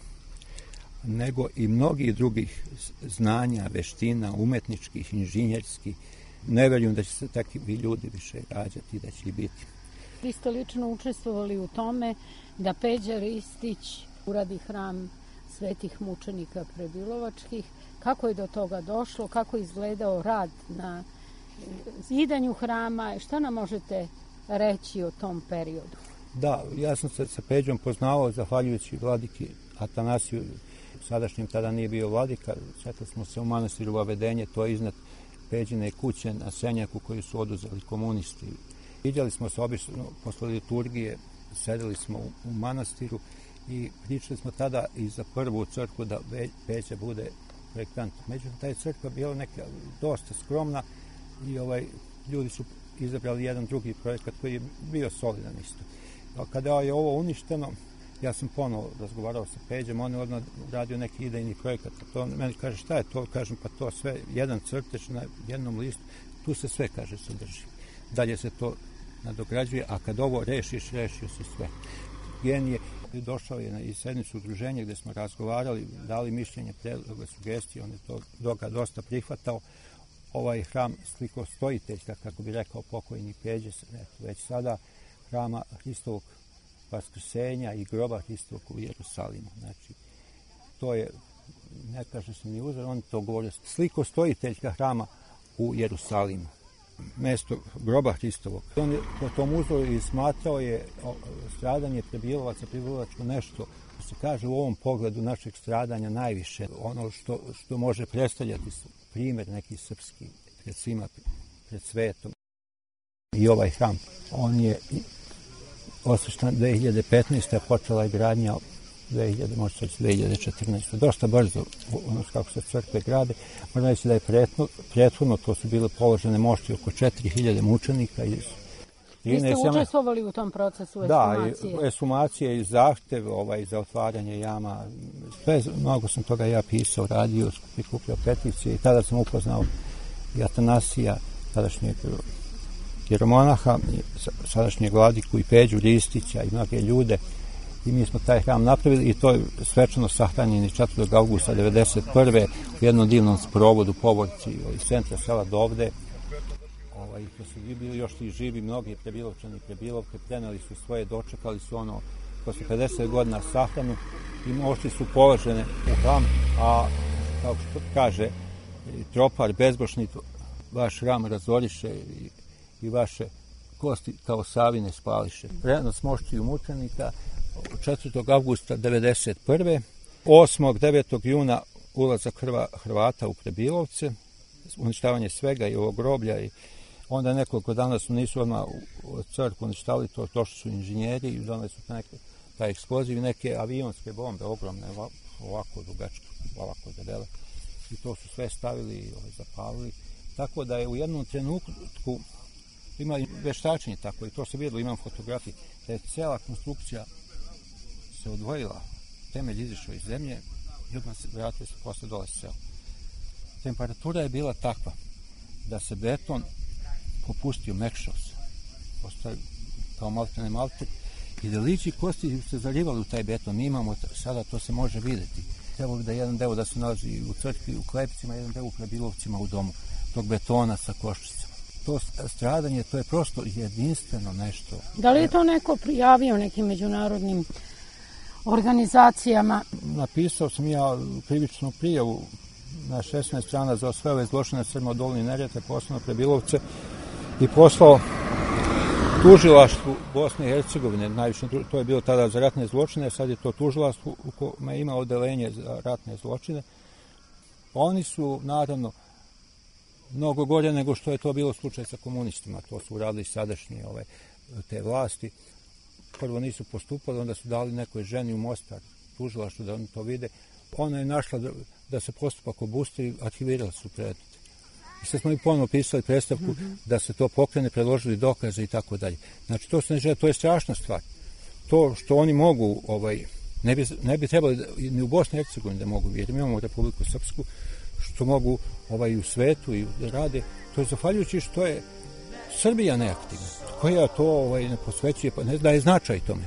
nego i mnogih drugih znanja, veština, umetničkih, inženjerskih. Ne verujem da će se takvi ljudi više rađati i da će i biti. Vi ste lično učestvovali u tome da Peđa Ristić uradi hram svetih mučenika Prebilovačkih. Kako je do toga došlo? Kako je izgledao rad na zidanju hrama? Šta nam možete reći o tom periodu? Da, ja sam se sa Peđom poznavao zahvaljujući vladiki Atanasiju, sadašnjim tada nije bio vladika, sretali smo se u manastiru Vavedenje, to je iznad Peđine kuće na Senjaku koju su oduzeli komunisti. Vidjeli smo se obično posle liturgije, sedeli smo u manastiru i pričali smo tada i za prvu crkvu da Peđa bude projektant. Međutim, ta je crkva bila neka dosta skromna i ljudi su izabrali jedan drugi projekat koji je bio solidan isto. Kada je ovo uništeno, ja sam ponovo razgovarao sa Peđom, on je odmah radio neki idejni projekat. To meni kaže, šta je to? Kažem, pa to sve, jedan crtež na jednom listu, tu se sve, kaže, sadrži. Dalje se to nadograđuje, a kad ovo rešiš, rešio se sve. Genije došao je na sednicu udruženja gde smo razgovarali, dali mišljenje, predloge, sugestije, on je toga dosta prihvatao. Ovaj hram slikostojiteljka, kako bi rekao pokojni Peđe, već sada hrama Hristovog Vaskrsenja i groba Hristovog u Jerusalimu. Znači, to je, ne kaže se ni uzor, on to govori, slikostojiteljka hrama u Jerusalimu. Mesto groba Hristovog. On je po tom uzoru i smatrao je stradanje Prebilovaca, Prebilovačko nešto, se kaže u ovom pogledu našeg stradanja najviše. Ono što može predstavljati primjer neki srpski pred svima, pred svetom. I ovaj hram, on je osvršten 2015. počela je gradnja 2014. Dosta brzo, ono kako se crkve grade. Možda reći da je prethodno, to su bile položene mošti oko 4000 mučenika. Vi ste učestvovali u tom procesu ekshumacije? Da, ekshumacije i zahtev za otvaranje jama. Mnogo sam toga ja pisao, radio, prikupljao peticije i tada sam upoznao i Atanasija, tadašnjeg jeromonaha, sadašnjeg vladiku i Peđu Ristića i mnoge ljude. I mi smo taj hram napravili i to je svečano sahranjeni 4. augusta 1991. u jednom divnom sprovodu povorci iz centra sela dovde. To su bili još i živi mnogi Prebilovčani i Prebilovke, preneli su svoje, dočekali su ono posle 50 godina sahranu i mošti su položene u hram, a kao što kaže tropar bezbožni, vaš hram razoriše i vaše kosti kao savine spališe. Prenos moštiju mučenika 4. augusta 1991. 8. 9. juna ulazak Hrvata u Prebilovce, uništavanje svega i ovog groblja i onda nekoliko dana su nisu odmah u crkvu uništavali to, došli su inženjeri i donali su taj eksploziv i neke avionske bombe, ogromne, ovako dugačke, ovako debele. I to su sve stavili i zapalili. Tako da je u jednom trenutku imali veštačenje tako i to se vidjelo, imam fotografije, da je cijela konstrukcija se odvojila, temelj izišao iz zemlje i odmah se vratili se posle dole selo. Temperatura je bila takva da se beton popustio, mekšao se, postao kao malte i da liči kosti se zaljivali u taj beton. Mi imamo, sada to se može vidjeti. Trebalo bi da jedan deo da se nalazi u crkvi, u Klepcima, jedan deo u Prebilovcima u domu, tog betona sa koščicama. To stradanje, to je prosto jedinstveno nešto. Da li je to neko prijavio nekim međunarodnim organizacijama? Napisao sam ja krivičnu prijavu na 16 strana za sve ove zločine Srbima od Dolini Neretve, posebno Prebilovce, i poslao tužilaštvu Bosne i Hercegovine, najviše, to je bilo tada za ratne zločine, sad je to tužilaštvo u kome ima odeljenje za ratne zločine. Oni su, naravno, mnogo gore nego što je to bilo slučaj sa komunistima, to su uradili sadašnje te vlasti. Prvo nisu postupali, onda su dali nekoj ženi u Mostar tužilaštvu da oni to vide. Ona je našla da se postupak obustavi i arhivirali su predmete. I sad smo i ponovno pisali predstavku da se to pokrene, predložili dokaze i tako dalje. Znači, to je strašna stvar. To što oni mogu, ne bi trebali ni u Bosni i Hercegovini da mogu, jer mi imamo Republiku Srpsku, što mogu i u svetu i da rade, to je zahvaljujući što je Srbija neaktivna, koja to ne posvećuje, pa ne daje značaj tome.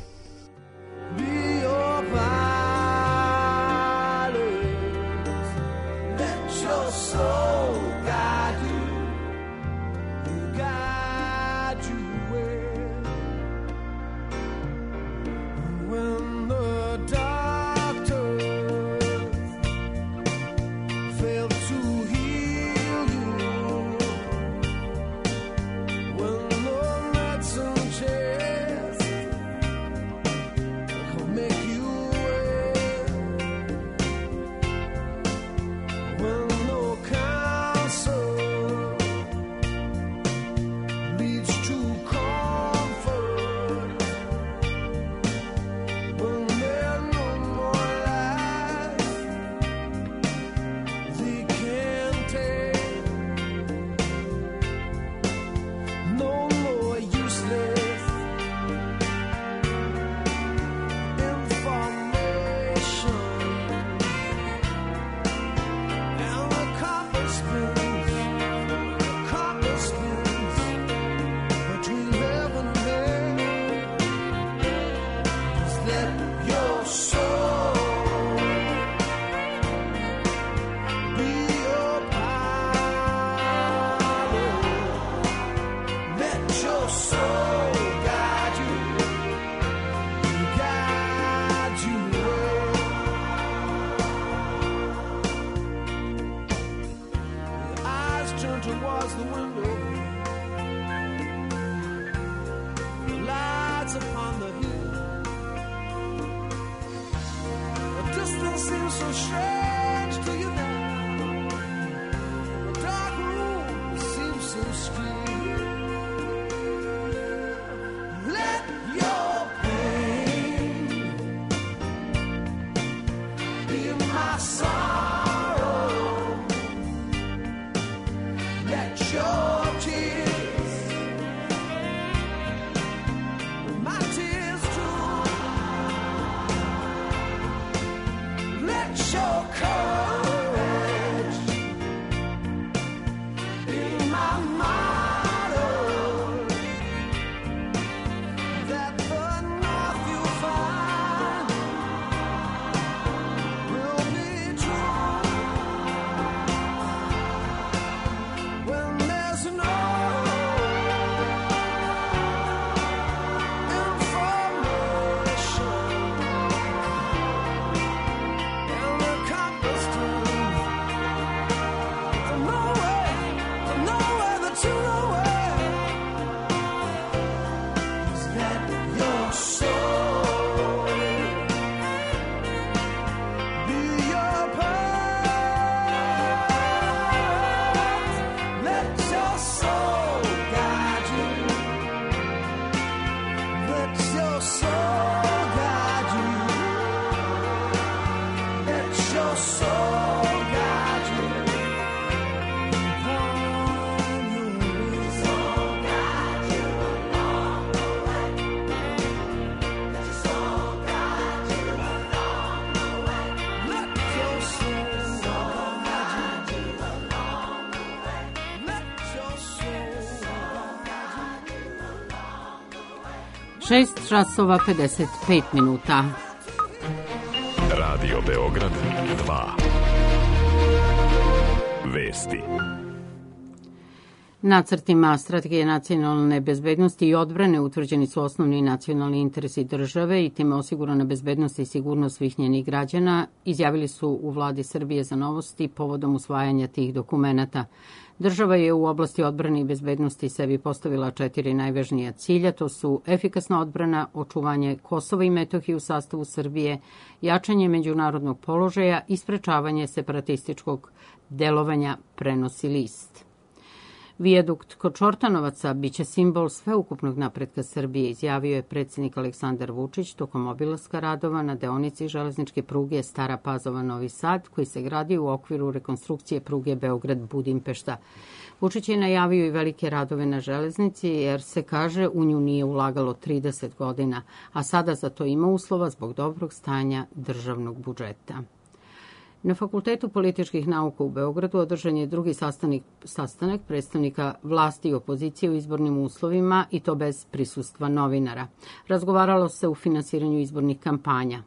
6 časova 55 minuta. Radio Beograd 2. Vesti. Nacrtima strategije nacionalne bezbednosti i odbrane utvrđeni su osnovni nacionalni interesi države i time osigurana bezbednost i sigurnost svih njenih građana, izjavili su u vladi Srbije za Novosti povodom usvajanja tih dokumenata. Država je u oblasti odbrane i bezbednosti sebi postavila 4 najvažnija cilja, to su efikasna odbrana, očuvanje Kosova i Metohije u sastavu Srbije, jačanje međunarodnog položaja i sprečavanje separatističkog delovanja, prenosi list. Vijadukt kod Šortanovaca biće simbol sveukupnog napretka Srbije, izjavio je predsjednik Aleksandar Vučić tokom obilaska radova na deonici železničke pruge Stara Pazova-Novi Sad, koji se gradi u okviru rekonstrukcije pruge Beograd-Budimpešta. Vučić je najavio i velike radove na železnici, jer se kaže u nju nije ulagalo 30 godina, a sada za to ima uslova zbog dobrog stanja državnog budžeta. Na Fakultetu političkih nauka u Beogradu održan je drugi sastanak predstavnika vlasti i opozicije u izbornim uslovima i to bez prisustva novinara. Razgovaralo se o finansiranju izbornih kampanja.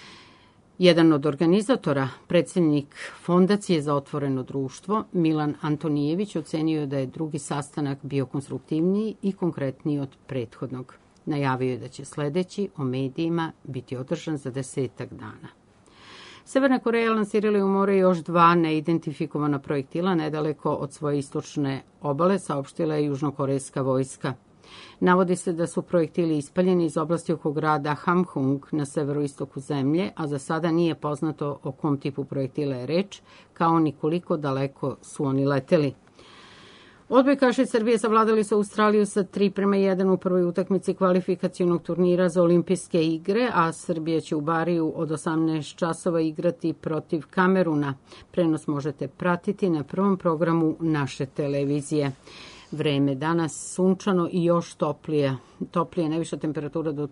Jedan od organizatora, predsjednik Fondacije za otvoreno društvo, Milan Antonijević, ocenio je da je drugi sastanak bio konstruktivniji i konkretniji od prethodnog. Najavio je da će sledeći o medijima biti održan za 10 dana. Severna Koreja lansirala je u more još 2 neidentifikovana projektila nedaleko od svoje istočne obale, saopštila je južnokorejska vojska. Navodi se da su projektili ispaljeni iz oblasti oko grada Hamhung na severoistoku zemlje, a za sada nije poznato o kom tipu projektila je reč, kao ni koliko daleko su oni leteli. Odbojkaši Srbije savladali su Australiju sa 3:1 u prvoj utakmici kvalifikacionog turnira za olimpijske igre, a Srbija će u Bariju od 18 časova igrati protiv Kameruna. Prenos možete pratiti na prvom programu naše televizije. Vreme danas sunčano i još toplije. Toplije, najviša temperatura do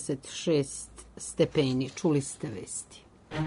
36 stepeni. Čuli ste vesti.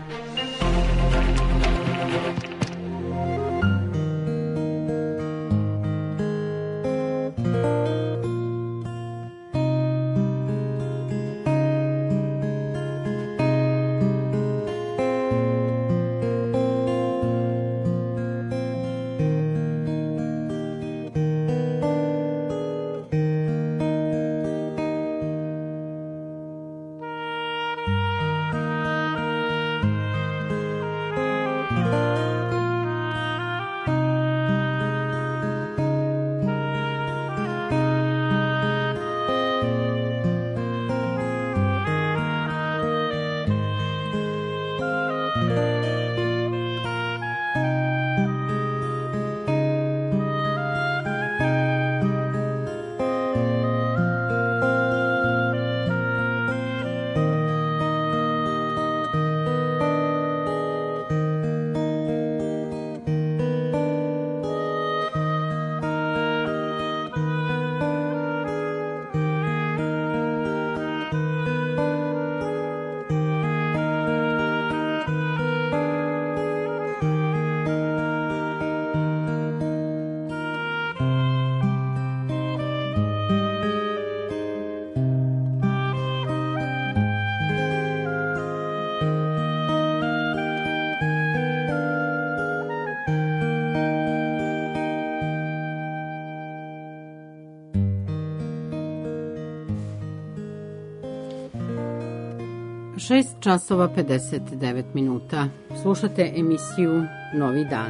Šest časova 59 minuta. Slušate emisiju Novi dan.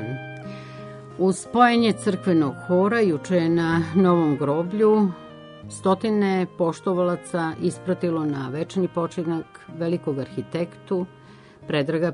Uz spojenje crkvenog hora juče je na Novom groblju stotine poštovalaca ispratilo na večni počinak velikog arhitektu Predraga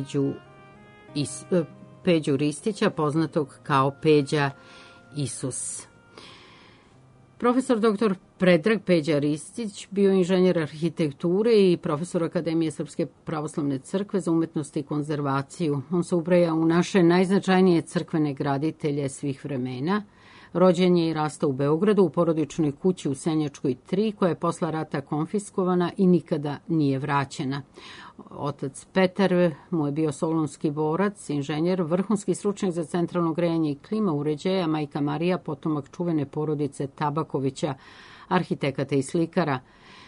Peđu Ristića, poznatog kao Peđa Isus. Profesor dr. Predrag Peđa Ristić bio inženjer arhitekture i profesor Akademije Srpske pravoslavne crkve za umetnost i konzervaciju. On se ubraja u naše najznačajnije crkvene graditelje svih vremena. Rođen je i rastao u Beogradu u porodičnoj kući u Senjačkoj 3, koja je posle rata konfiskovana i nikada nije vraćena. Otac Petar mu je bio solunski borac, inženjer, vrhunski stručnjak za centralno grejanje i klima uređaja, majka Marija, potomak čuvene porodice Tabakovića, arhitekata i slikara.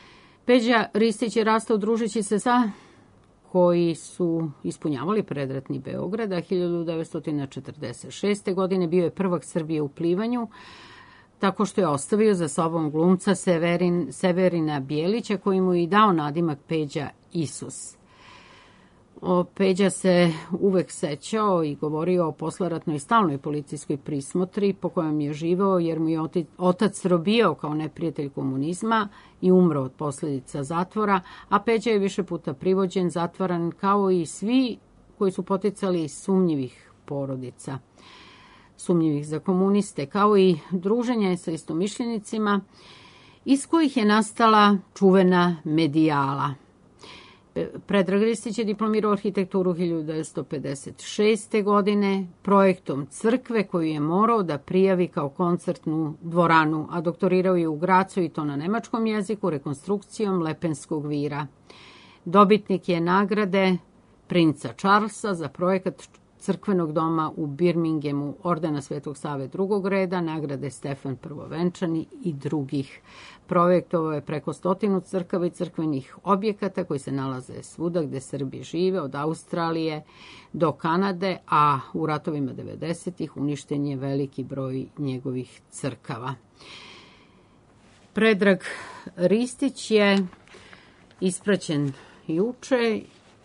Peđa Ristić je rastao družeći se sa koji su ispunjavali predratni Beograd, a 1946. godine bio je prvak Srbije u plivanju, tako što je ostavio za sobom glumca Severina Bijelića, koji mu je i dao nadimak Peđa Isus. Peđa se uvek sećao i govorio o posleratnoj stalnoj policijskoj prismotri po kojem je živeo, jer mu je otac robijao kao neprijatelj komunizma i umro od posljedica zatvora, a Peđa je više puta privođen, zatvaran, kao i svi koji su poticali iz sumnjivih porodica, sumnjivih za komuniste, kao i druženje sa istomišljenicima, iz kojih je nastala čuvena medijala. Predrag Ristić je diplomirao arhitekturu 1956. godine projektom crkve koju je morao da prijavi kao koncertnu dvoranu, a doktorirao je u Gracu i to na nemačkom jeziku rekonstrukcijom Lepenskog vira. Dobitnik je nagrade princa Charlesa za projekat crkvenog doma u Birminghamu, ordena Svetog Save drugog reda, nagrade Stefan Prvovenčani i drugih. Projektovao je preko 100 crkava i crkvenih objekata koji se nalaze svuda gde Srbi žive, od Australije do Kanade, a u ratovima 90-ih uništen je veliki broj njegovih crkava. Predrag Ristić je ispraćen juče,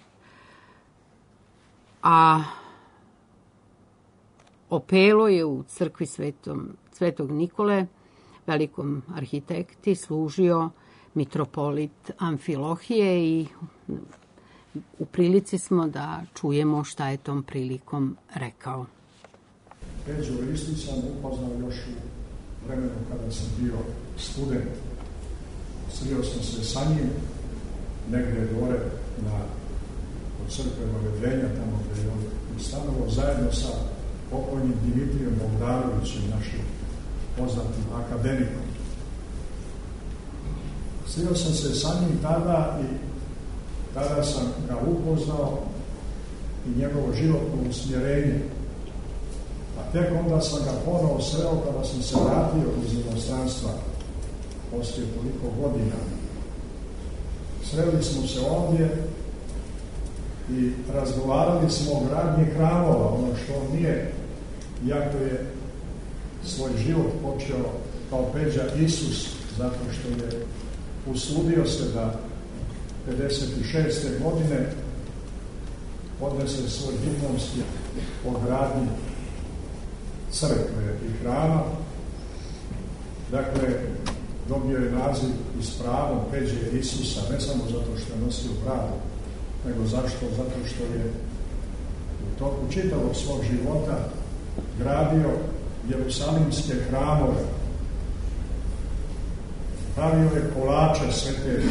a opelo je u crkvi Svetog Nikole, velikom arhitekti, služio mitropolit Amfilohije i u prilici smo da čujemo šta je tom prilikom rekao. Peđu Ristić sam upoznao još u vremenu kada sam bio student. Srio sam se sa njim negde gore od crkve Vavedrenja, tamo gde je on stanovao, zajedno sa pokojnim Dimitrijom Bogdanovićem, našim poznatim akademikom. Srio sam se sa njim tada i tada sam ga upoznao i njegovo životno usmjerenje. A tek onda sam ga ponovo sreo kada sam se vratio iz inostranstva poslije toliko godina. Sreli smo se ovdje i razgovarali smo o gradnji hramova, ono što on nije, iako je svoj život počeo kao Peđa Isus, zato što je usudio se da 56. godine podnese svoj diplomski o gradnji crkve i hrama. Dakle, dobio je naziv i s pravom Peđe Isusa, ne samo zato što je nosio bradu, nego zašto? Zato što je u toku čitavog svog života gradio jerusalimske hramove. Pravio je kolače svete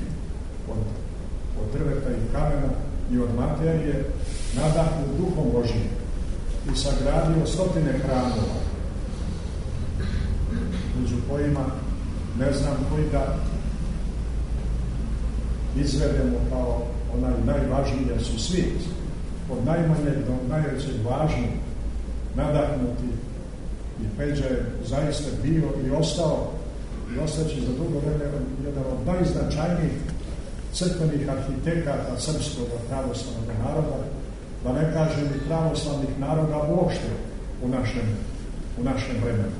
od drveta i kamena i od materije, nadahnut Duhom Božjim, i sagradio 100 hramova, među kojima ne znam koji da izvedemo kao onaj najvažniji, jer su svi od najmanje do najvećeg važniji nadahnuti, i Peđa je zaista bio i ostao i ostaće za dugo vremena jedan od najznačajnijih crkvenih arhitekata srpskog pravoslavnog naroda, da ne kažem i pravoslavnih naroda uopšte u našem vremenu.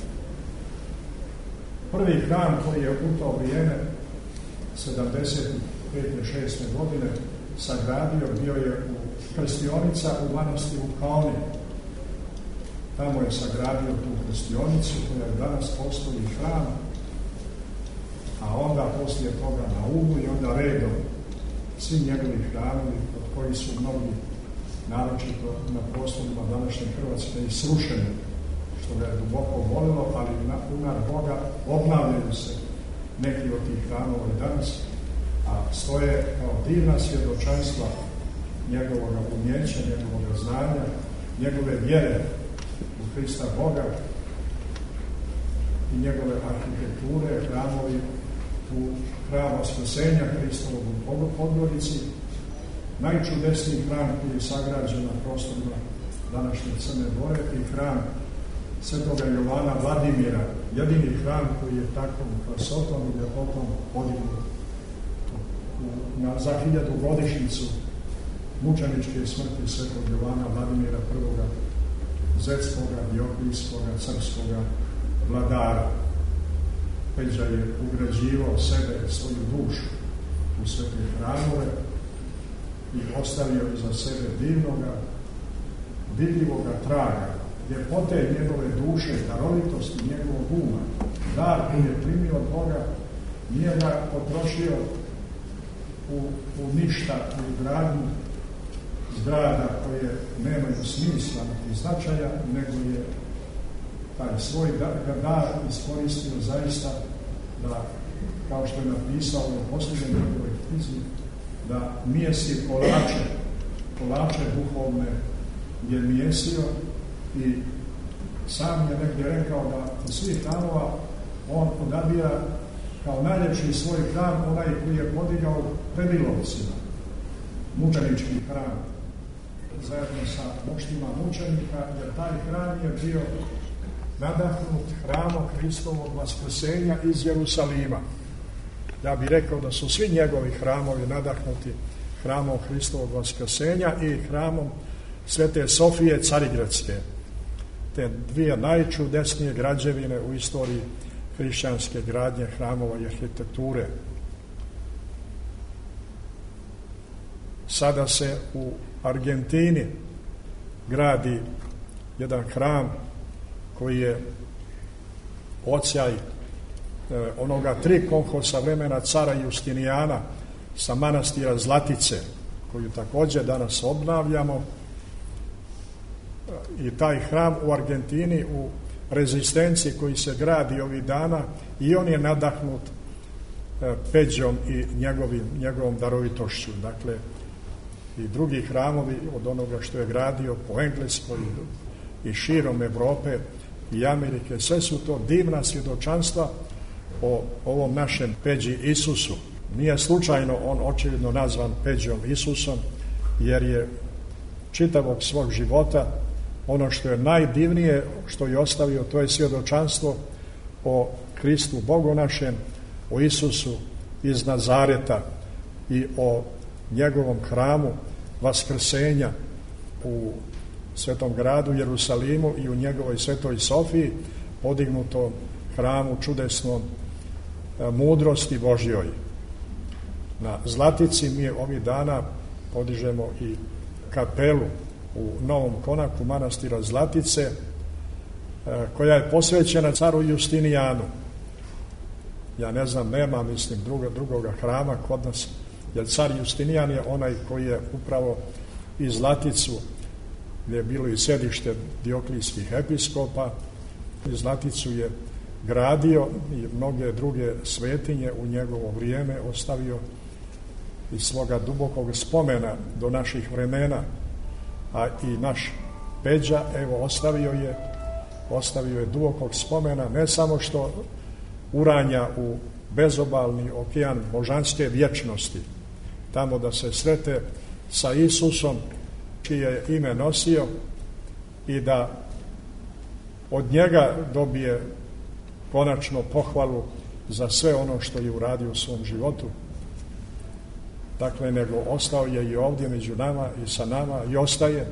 Prvi hram koji je u to vrijeme 75. 6. godine sagradio bio je u krstionica u manastiru Kaoni. Tamo je sagradio tu krstionicu koja je danas postoji hram, a onda poslije toga na Ubu i onda redom svi njegovi hramovi, od koji su mnogi, naročito na prostorima današnje Hrvatske, i srušeni, što ga je duboko volilo, ali u nar Boga obnavljaju se neki od tih hramova i danas, a stoje kao divna svjedočanstva njegovog umjeća, njegovog znanja, njegove vjere u Hrista Boga i njegove arhitekture, hramovi u hrama Spasenja Hristovog u Podgorici, najčudesniji hram koji je sagrađen na prostorima današnje Crne Gore, i hram Svetoga Jovana Vladimira, jedini hram koji je takvom krasotom i ljepotom podignut za 1000. godišnjicu mučeničke smrti svetog Jovana Vladimira I. Zetskoga, Dioklijskoga, crskoga vladara. Peđa je ugrađivao sebe, svoju dušu u svete hramove i ostavio iza sebe vidljivoga traga, ljepote njegove duše, darovitosti njegovog uma. Dar koji je primio od Boga nije ga potrošio u ništa, u gradnju zgrada koje nemaju smisla niti značaja, nego je taj svoj dar iskoristio zaista da, kao što je napisao u posljednjoj njegovoj knjizi, da mijesi kolače duhovne je mijesio i sam je negdje rekao da od svih hramova on odabira kao najljepši svoj hram onaj koji je podigao Predilovcima, mučenički hram, zajedno sa moštima mučenika, jer taj hram je bio nadahnut hramom Hristovog vaskrsenja iz Jerusalima. Ja bih rekao da su svi njegovi hramovi nadahnuti hramom Hristovog vaskrsenja i hramom Svete Sofije Carigradske. Te dvije najčudesnije građevine u istoriji hrišćanske gradnje, hramova i arhitekture. Sada se u Argentini gradi jedan hram koji je odsjaj onoga trikonhosa vremena cara Justinijana sa manastira Zlatice, koju također danas obnavljamo. I taj hram u Argentini u rezistenciji koji se gradi ovih dana, i on je nadahnut Peđom i njegovom darovitošću. Dakle, i drugi hramovi od onoga što je gradio po Engleskoj i širom Evrope i Amerike, sve su to divna svjedočanstva o ovom našem Peđi Isusu. Nije slučajno on očevidno nazvan Peđom Isusom, jer je čitavog svog života ono što je najdivnije što je ostavio, to je svjedočanstvo o Kristu Bogu našem, o Isusu iz Nazareta i o njegovom hramu vaskrsenja u Svetom gradu Jerusalimu i u njegovoj Svetoj Sofiji, podignutom hramu čudesnom mudrosti Božjoj. Na Zlatici mi ovih dana podižemo i kapelu u Novom Konaku manastira Zlatice, koja je posvećena caru Justinijanu. Ja ne znam, nema, mislim, drugoga hrama kod nas, jer car Justinijan je onaj koji je upravo i Zlaticu, gdje je bilo i sjedište dioklijskih episkopa, i Zlaticu je gradio i mnoge druge svetinje u njegovo vrijeme ostavio iz svoga dubokog spomena do naših vremena. A i naš Peđa, evo, ostavio je dubokog spomena, ne samo što uranja u bezobalni okean božanske vječnosti, tamo da se srete sa Isusom čije je ime nosio i da od njega dobije konačno pohvalu za sve ono što je uradio u svom životu. Dakle, nego ostao je i ovdje među nama i sa nama i ostaje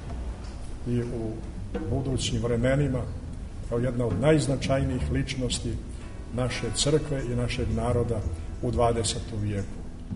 i u budućim vremenima kao jedna od najznačajnijih ličnosti naše crkve i našeg naroda u 20. vijeku.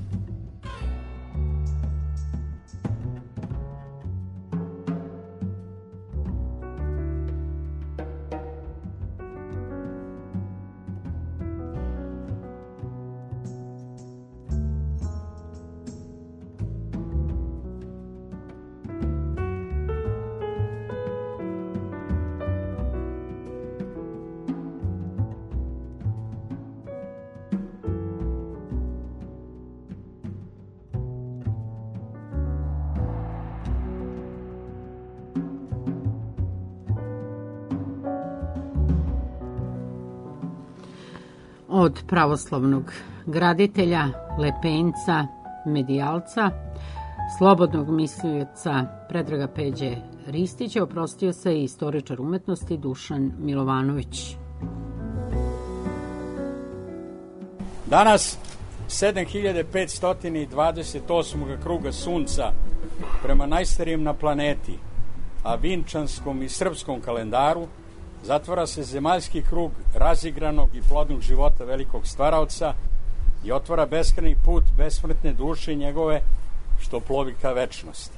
Od pravoslavnog graditelja, lepenca, medijalca, slobodnog mislioca Predraga Peđe Ristića oprostio se i istoričar umetnosti Dušan Milovanović. Danas 7528. kruga sunca prema najstarijem na planeti, a vinčanskom i srpskom kalendaru, zatvara se zemaljski krug razigranog i plodnog života velikog stvaraoca i otvara beskrajni put besmrtne duše njegove, što plovi ka večnosti.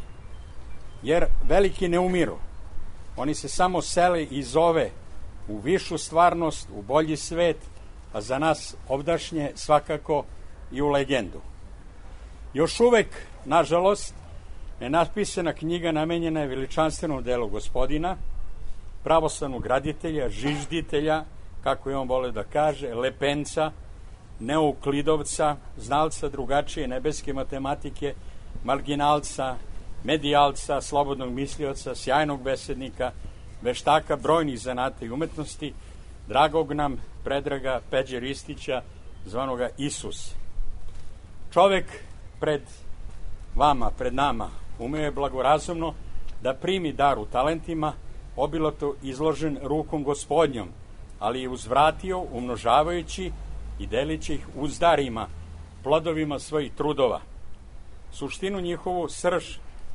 Jer veliki ne umiru, oni se samo sele i zove u višu stvarnost, u bolji svet, a za nas ovdašnje svakako i u legendu. Još uvek, nažalost, nenapisana knjiga namenjena je veličanstvenom delu Gospodina, pravoslavnog graditelja, žižditelja, kako je on vole da kaže, lepenca, neuklidovca, znalca drugačije nebeske matematike, marginalca, medijalca, slobodnog mislioca, sjajnog besednika, veštaka brojnih zanata i umetnosti, dragog nam Predraga Peđe Ristića, zvanoga Isus. Čovek pred vama, pred nama, umeo je blagorazumno da primi dar u talentima, obilato izložen rukom Gospodnjom, ali je uzvratio umnožavajući i delići ih uzdarima, plodovima svojih trudova. Suštinu njihovu srž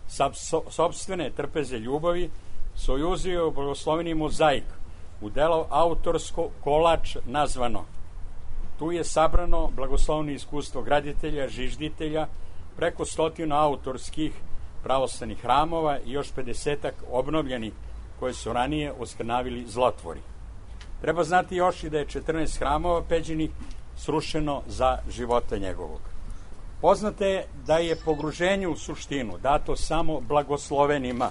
sopstvene trpeze ljubavi sojuzio blagosloveni mozaik u delo autorsko kolač nazvano. Tu je sabrano blagoslovno iskustvo graditelja, žižditelja, preko 100 autorskih pravoslavnih hramova i još 50 obnovljenih koje su ranije oskrnavili zlotvori. Treba znati još i da je 14 hramova Peđinih srušeno za života njegovog. Poznato je da je pogruženje u suštinu dato samo blagoslovenima.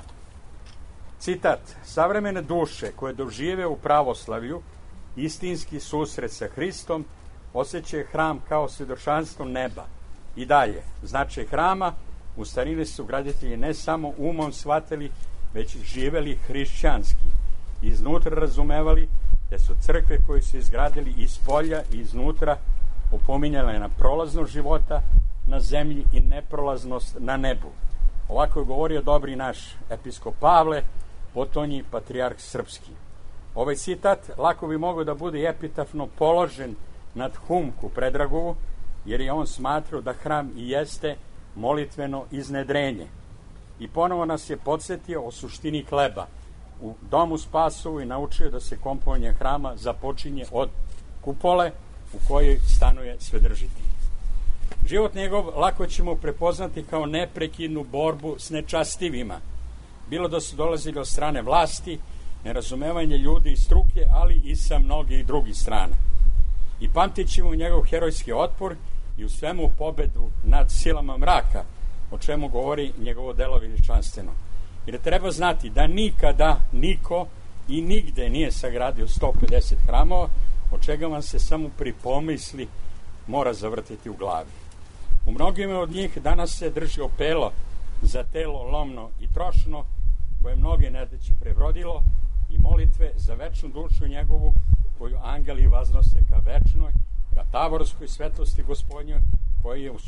Citat: savremene duše koje dožive u pravoslavlju istinski susret sa Hristom osjećaju hram kao svjedočanstvo neba. I dalje, značaj hrama u starini su graditelji ne samo umom shvatili, već živeli hrišćanski. Iznutra razumevali da su crkve koje su izgradili iz polja i iznutra opominjale na prolaznost života na zemlji i neprolaznost na nebu. Ovako je govorio dobri naš episkop Pavle, potonji patrijarh srpski. Ovaj citat lako bi mogao da bude epitafno položen nad Humku Predragovu, jer je on smatrao da hram i jeste molitveno iznedrenje. I ponovo nas je podsjetio o suštini hleba. U domu Spasovu i naučio da se kompovanje hrama započinje od kupole u kojoj stanuje Svedržitelj. Život njegov lako ćemo prepoznati kao neprekidnu borbu s nečastivima, bilo da su dolazili od strane vlasti, nerazumevanje ljudi i struke, ali i sa mnogih drugih strana. I pamtit ćemo njegov herojski otpor i u svemu pobedu nad silama mraka, o čemu govori njegovo delo veličanstveno. Jer treba znati da nikada niko i nigde nije sagradio 150 hramova, od čega vam se samo pri pomisli mora zavrtiti u glavi. U mnogima od njih danas se drži opelo za telo lomno i trošno, koje mnoge nedaće prebrodilo, i molitve za večnu dušu njegovu, koju angeli vaznose ka večnoj, ka tavorskoj svetlosti Gospodnjoj, kojoj je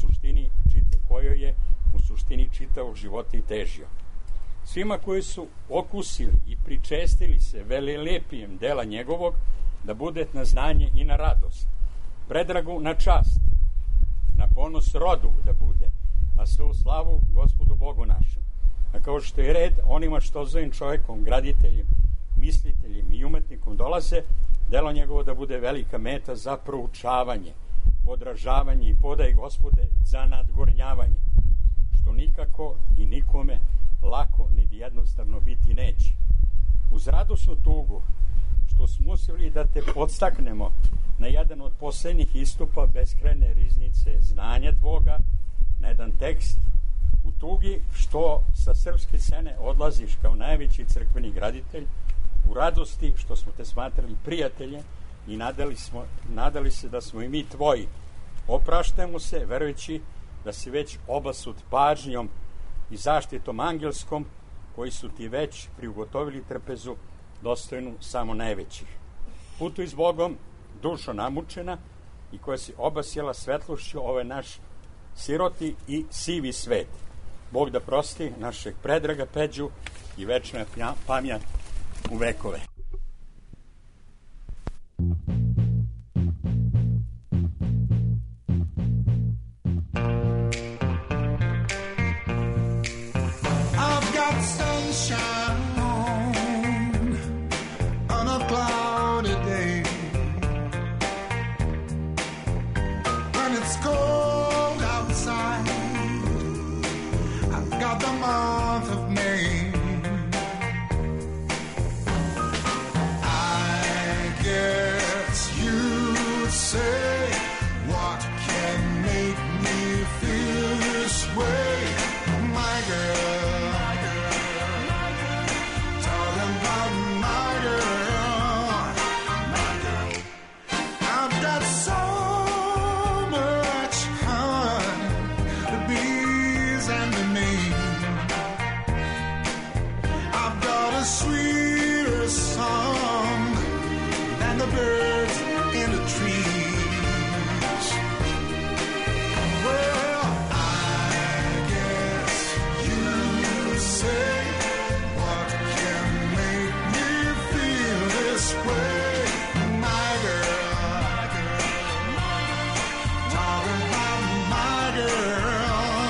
u suštini čitavog života i težio. Svima koji su okusili i pričestili se velelepijem dela njegovog, da bude na znanje i na radost, Predragu na čast, na ponos rodu da bude, a sve u slavu Gospodu Bogu našem. A kao što je red, onima što zovem čovekom, graditeljem, misliteljem i umetnikom dolaze, delo njegovo da bude velika meta za proučavanje, podražavanje i podaj Gospode za nadgornjavanje, što nikako i nikome lako ni jednostavno biti neće. Uz radosnu tugu što smo uspjeli da te podstaknemo na jedan od poslednjih istupa beskrajne riznice znanja tvoga, na jedan tekst u tugi što sa srpske scene odlaziš kao najveći crkveni graditelj, u radosti što smo te smatrali prijatelje i nadali se da smo i mi tvoji. Opraštajmo se verujući da si već obasut pažnjom i zaštitom angelskom, koji su ti već priugotovili trpezu dostojnu samo najvećih. Putuj s Bogom, dušo namučena, i koja si obasjela svetlošću ovaj naš siroti i sivi svet. Bog da prosti našeg Predraga Peđu i večna pamjat u vekove. a sweeter song than the birds in the trees. Well, I guess you say, what can make me feel this way? My girl, talking about my girl.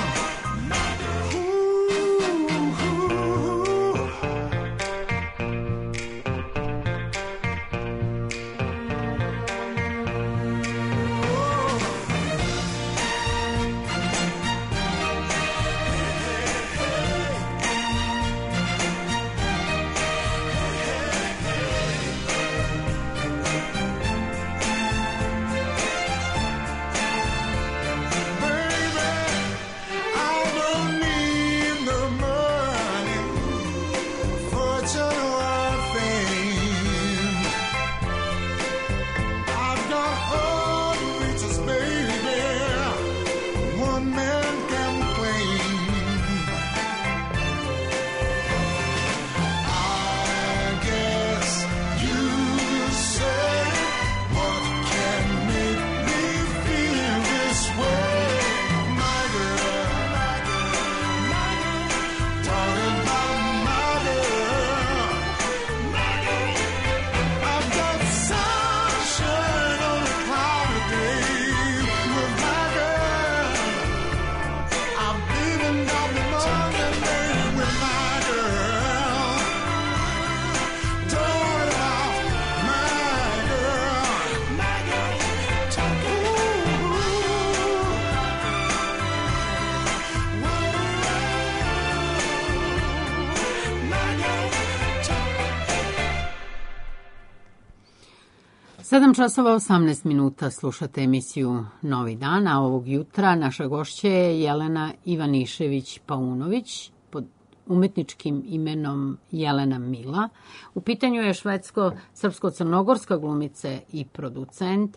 Sedam časova 18 minuta slušate emisiju Novi dan, a ovog jutra naša gošća je Jelena Ivanišević-Paunović pod umetničkim imenom Jelena Mila. U pitanju je švedsko-srpsko-crnogorska glumica i producent,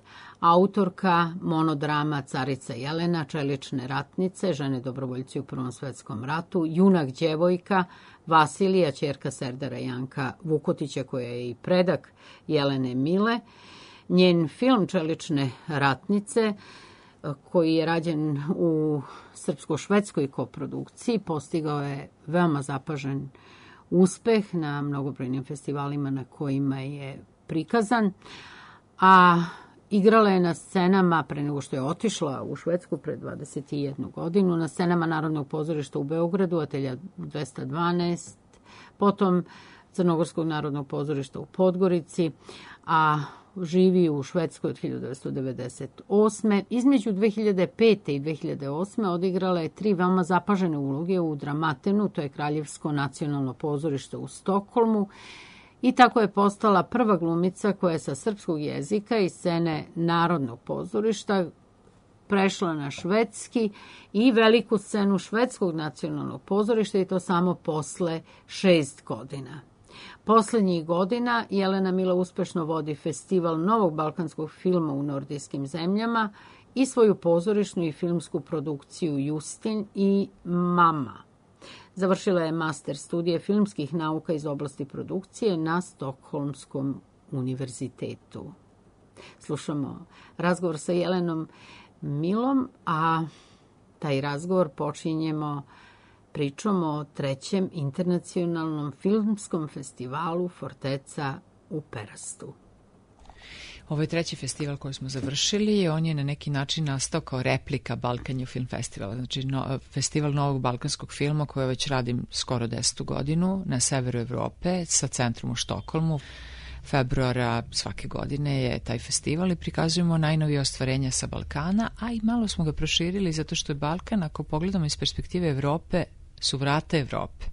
autorka monodrama Carica Jelena, Čelične ratnice, žene dobrovoljci u Prvom svetskom ratu, Junak djevojka, Vasilija, ćerka Serdara Janka Vukotića, koja je i predak Jelene Mile. Njen film Čelične ratnice, koji je rađen u srpsko-švedskoj koprodukciji, postigao je veoma zapažen uspeh na mnogobrojnim festivalima na kojima je prikazan, a igrala je na scenama, pre nego što je otišla u Švedsku pre 21 godinu, na scenama Narodnog pozorišta u Beogradu, Atelja 212, potom Crnogorskog narodnog pozorišta u Podgorici, a živi u Švedskoj od 1998. Između 2005. i 2008. odigrala je 3 veoma zapažene uloge u Dramatenu, to je Kraljevsko nacionalno pozorište u Stokholmu, i tako je postala prva glumica koja je sa srpskog jezika i scene Narodnog pozorišta prešla na švedski i veliku scenu Švedskog nacionalnog pozorišta, i to samo posle 6 godina. Poslednjih godina Jelena Mila uspešno vodi festival novog balkanskog filma u nordijskim zemljama i svoju pozorišnu i filmsku produkciju Justin i Mama. Završila je master studije filmskih nauka iz oblasti produkcije na Stokholmskom univerzitetu. Slušamo razgovor sa Jelenom Milom, a taj razgovor počinjemo pričom o 3. internacionalnom filmskom festivalu Forteca u Perastu. Ovo je 3. festival koji smo završili i on je na neki način nastao kao replika Balkan Youth Film Festivala, znači festival novog balkanskog filma koji već radim skoro 10. godinu na severu Evrope sa centrom u Štokholmu. Februara svake godine je taj festival i prikazujemo najnovije ostvarenja sa Balkana, a i malo smo ga proširili zato što je Balkan, ako pogledamo iz perspektive Evrope, su vrata Evrope.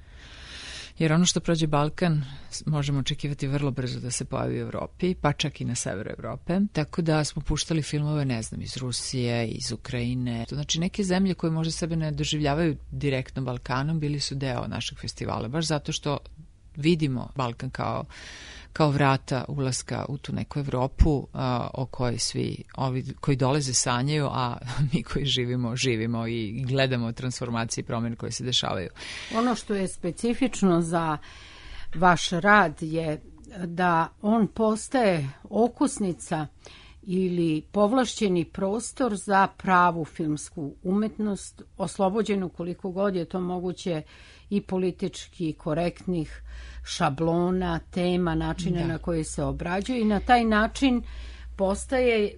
Jer ono što prođe Balkan možemo očekivati vrlo brzo da se pojavi u Evropi, pa čak i na severu Evrope. Tako da smo puštali filmove, ne znam, iz Rusije, iz Ukrajine. Znači neke zemlje koje možda sebe ne doživljavaju direktno Balkanom bili su deo našeg festivala, baš zato što vidimo Balkan kao vrata ulaska u tu neku Evropu o kojoj svi ovi koji dolaze sanjaju, a mi koji živimo i gledamo transformacije i promjene koje se dešavaju. Ono što je specifično za vaš rad je da on postaje okosnica ili povlašćeni prostor za pravu filmsku umetnost, oslobođenu koliko god je to moguće i politički korektnih šablona, tema, načina na koji se obrađuje i na taj način postaje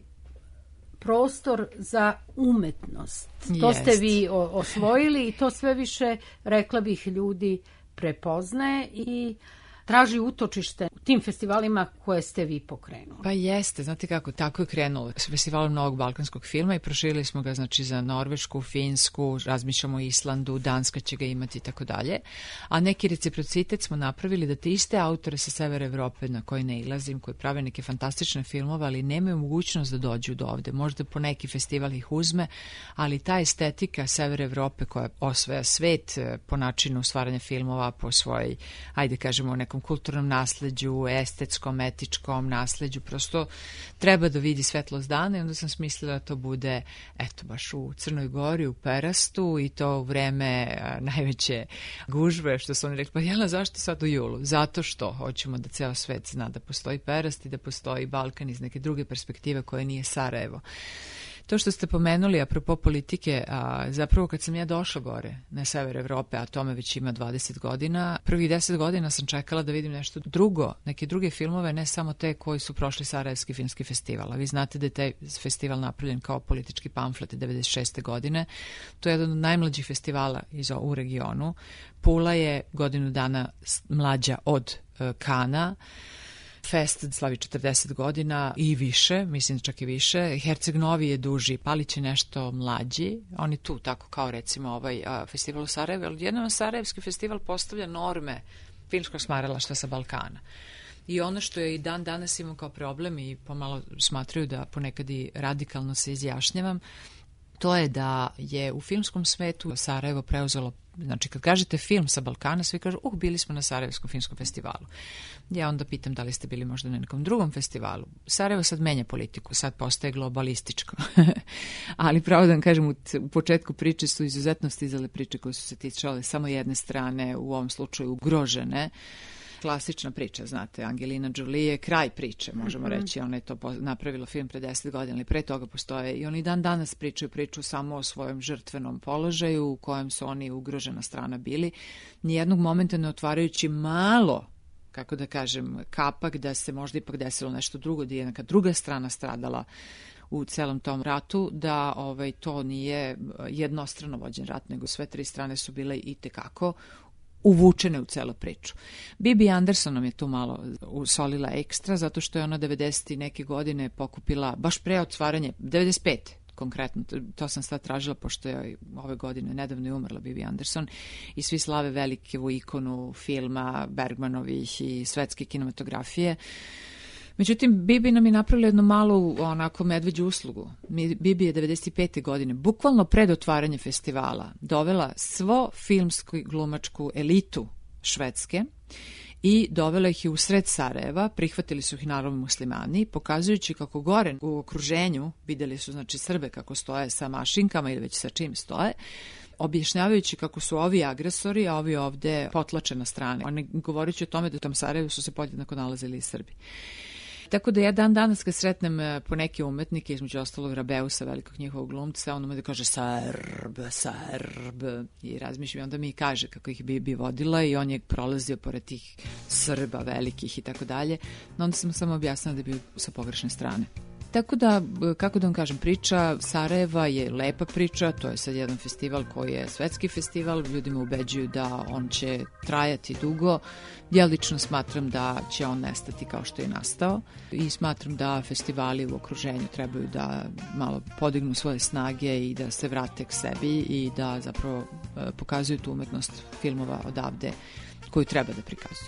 prostor za umetnost. To ste vi osvojili i to sve više, rekla bih, ljudi prepoznaje i traži utočište u tim festivalima koje ste vi pokrenuli. Pa jeste, znate kako, tako je krenulo s festivalom novog balkanskog filma i proširili smo ga znači za Norvešku, Finsku, razmišljamo o Islandu, Danska će ga imati i tako dalje. A neki reciprocitet smo napravili da te iste autore sa severa Evrope na koje ne ilazim, koji prave neke fantastične filmove, ali nemaju mogućnost da dođu do ovde. Možda po neki festival ih uzme, ali ta estetika severa Evrope koja osvaja svet po načinu stvaranja filmova, po svojoj, ajde kažemo, nekom kulturnom nasleđu, estetskom, etičkom nasleđu, prosto treba da vidi svetlost dana i onda sam smislila da to bude, eto, baš u Crnoj Gori, u Perastu i to u vreme najveće gužve, što su oni rekli, pa Jelena, zašto sad u julu? Zato što hoćemo da ceo svet zna da postoji Perast i da postoji Balkan iz neke druge perspektive koje nije Sarajevo. To što ste pomenuli, apropo politike, zapravo kad sam ja došla gore na sever Evrope, a tome već ima 20 godina, prvih 10 godina sam čekala da vidim nešto drugo, neke druge filmove, ne samo te koji su prošli Sarajevski filmski festival. A vi znate da je taj festival napravljen kao politički pamflet 96. godine. To je jedan od najmlađih festivala u regionu. Pula je godinu dana mlađa od Kana. Fest slavi 40 godina i više, mislim čak i više. Herceg Novi je duži, Palić je nešto mlađi. On je tu tako kao recimo ovaj festival u Sarajevu, ali jednom Sarajevski festival postavlja norme filmskog smaralaštva sa Balkana. I ono što je i dan danas imam kao problem i pomalo smatraju da ponekad i radikalno se izjašnjavam, to je da je u filmskom svetu Sarajevo preuzelo, znači kad kažete film sa Balkana, svi kažu, bili smo na Sarajevskom filmskom festivalu. Ja onda pitam da li ste bili možda na nekom drugom festivalu. Sarajevo sad menja politiku, sad postaje globalističko. Ali pravo da vam kažem, u početku priče su izuzetno stizale priče koje su se ticale samo jedne strane, u ovom slučaju ugrožene. Klasična priča, znate, Angelina Jolie je kraj priče, možemo reći, ona je to napravila film pre 10 godina, ali pre toga postoje i oni dan danas pričaju priču samo o svojem žrtvenom položaju u kojem su oni ugrožena strana bili, nijednog momenta ne otvarajući malo, kako da kažem, kapak da se možda ipak desilo nešto drugo, da je neka druga strana stradala u celom tom ratu, da to nije jednostrano vođen rat, nego sve tri strane su bile i tekako uvučene u celu priču. Bibi Anderson nam je tu malo usolila ekstra, zato što je ona 90. neke godine pokupila, baš pre otvaranje, 95. konkretno, to sam sad tražila, pošto je ove godine nedavno je umrla Bibi Anderson i svi slave velikevu ikonu filma Bergmanovih i svetske kinematografije. Međutim, Bibi nam je napravila jednu malu onako medveđu uslugu. Bibi je 95. godine, bukvalno pred otvaranje festivala, dovela svo filmsku glumačku elitu Švedske i dovela ih je u sred Sarajeva, prihvatili su ih naravno muslimani, pokazujući kako gore u okruženju, videli su znači Srbe kako stoje sa mašinkama ili već sa čim stoje, objašnjavajući kako su ovi agresori, a ovi ovde potlačena strana. Oni govorići o tome da u tom Sarajevu su se podjednako nalazili i Srbi. Tako da ja dan danas kad sretnem po neke umetnike, između ostalog Rabeusa, velikog njihovog glumca, on me kaže Srb i razmišljam, onda mi kaže kako ih Bibi vodila i on je prolazio pored tih Srba velikih i tako dalje. Onda sam samo objasnila da je bio sa pogrešne strane. Tako da, kako da vam kažem, priča Sarajeva je lepa priča, to je sad jedan festival koji je svetski festival, ljudi me ubeđuju da on će trajati dugo. Ja lično smatram da će on nestati kao što je nastao i smatram da festivali u okruženju trebaju da malo podignu svoje snage i da se vrate k sebi i da zapravo pokazuju tu umetnost filmova odavde koju treba da prikazuju.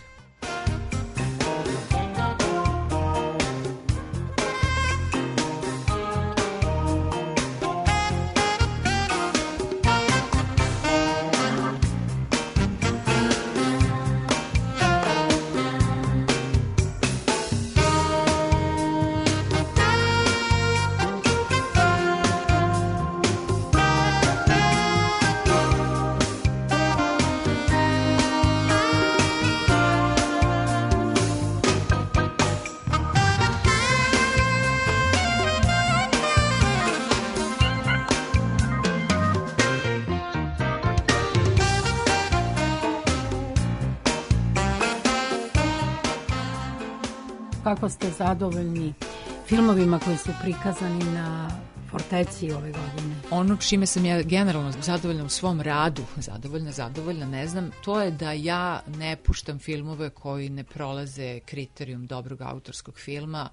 kako ste zadovoljni filmovima koji su prikazani na Forteci ove godine? Ono čime sam ja generalno zadovoljna u svom radu, zadovoljna, ne znam, to je da ja ne puštam filmove koji ne prolaze kriterijum dobrog autorskog filma.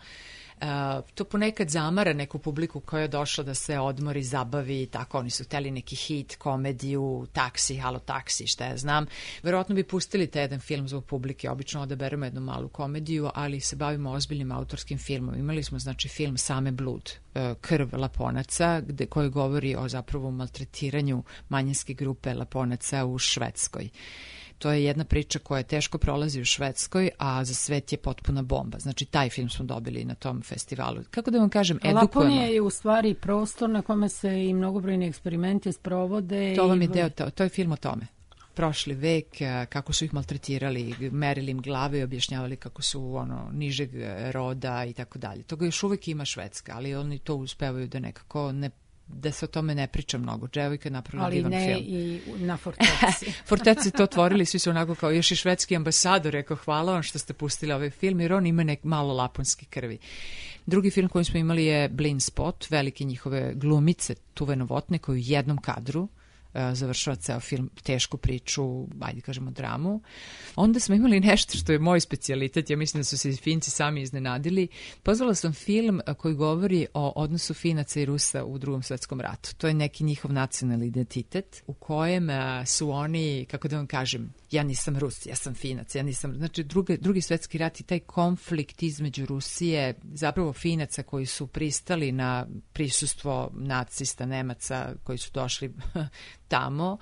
To ponekad zamara neku publiku koja je došla da se odmori, zabavi, tako, oni su hteli neki hit, komediju, taksi, halo taksi, šta ja znam. Verovatno bi pustili te jedan film zbog publike, obično odaberemo jednu malu komediju, ali se bavimo ozbiljnim autorskim filmom. Imali smo, znači, film Same blud, Krv Laponaca, koji govori o zapravo maltretiranju manjinske grupe Laponaca u Švedskoj. To je jedna priča koja teško prolazi u Švedskoj, a za svet je potpuna bomba. Znači, taj film smo dobili na tom festivalu. Kako da vam kažem, edukujemo. Laponija je u stvari prostor na kome se i mnogobrojni eksperimenti sprovode. To vam je deo, to je film o tome. Prošli vek, kako su ih maltretirali, merili im glave i objašnjavali kako su nižeg roda i tako dalje. Toga još uvek ima Švedska, ali oni to uspevaju da nekako da se o tome ne priča mnogo. Dževojka je napravila divan film. Ali ne i na Forteci. Forteci to otvorili, svi su onako kao još i švedski ambasador, rekao hvala vam što ste pustili ovaj film, jer on ima malo laponske krvi. Drugi film koji smo imali je Blind Spot, velike njihove glumice Tuve Novotne, koji u jednom kadru završava ceo film, tešku priču, ajde kažemo dramu. Onda smo imali nešto što je moj specijalitet, ja mislim da su se Finci sami iznenadili. Pozvala sam film koji govori o odnosu Finaca i Rusa u Drugom svetskom ratu. To je neki njihov nacionalni identitet u kojem su oni, kako da vam kažem, ja nisam Rus, ja sam Finac, ja nisam... Znači, drugi svetski rat i taj konflikt između Rusije, zapravo Finaca koji su pristali na prisustvo nacista, Nemaca koji su došli tamo,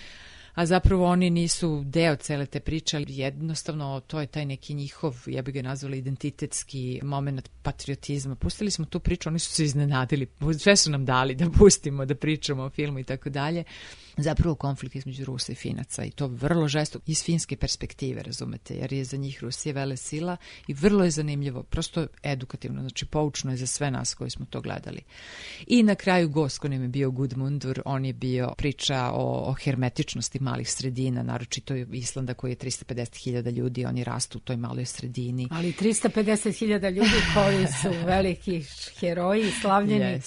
a zapravo oni nisu deo cele te priče, ali jednostavno to je taj neki njihov, ja bih ga nazvala identitetski moment patriotizma. Pustili smo tu priču, oni su se iznenadili, sve su nam dali da pustimo, da pričamo o filmu i tako dalje. Zapravo konflikt između Rusa i Finaca i to vrlo žestoko iz finske perspektive, razumete, jer je za njih Rusija velesila i vrlo je zanimljivo, prosto edukativno, znači poučno je za sve nas koji smo to gledali. I na kraju gost koji nam je bio Gudmundur, on je bio priča o hermetičnosti malih sredina, naročito Islanda koji je 350.000 ljudi, oni rastu u toj maloj sredini. Ali 350.000 ljudi koji su veliki heroji, slavljeni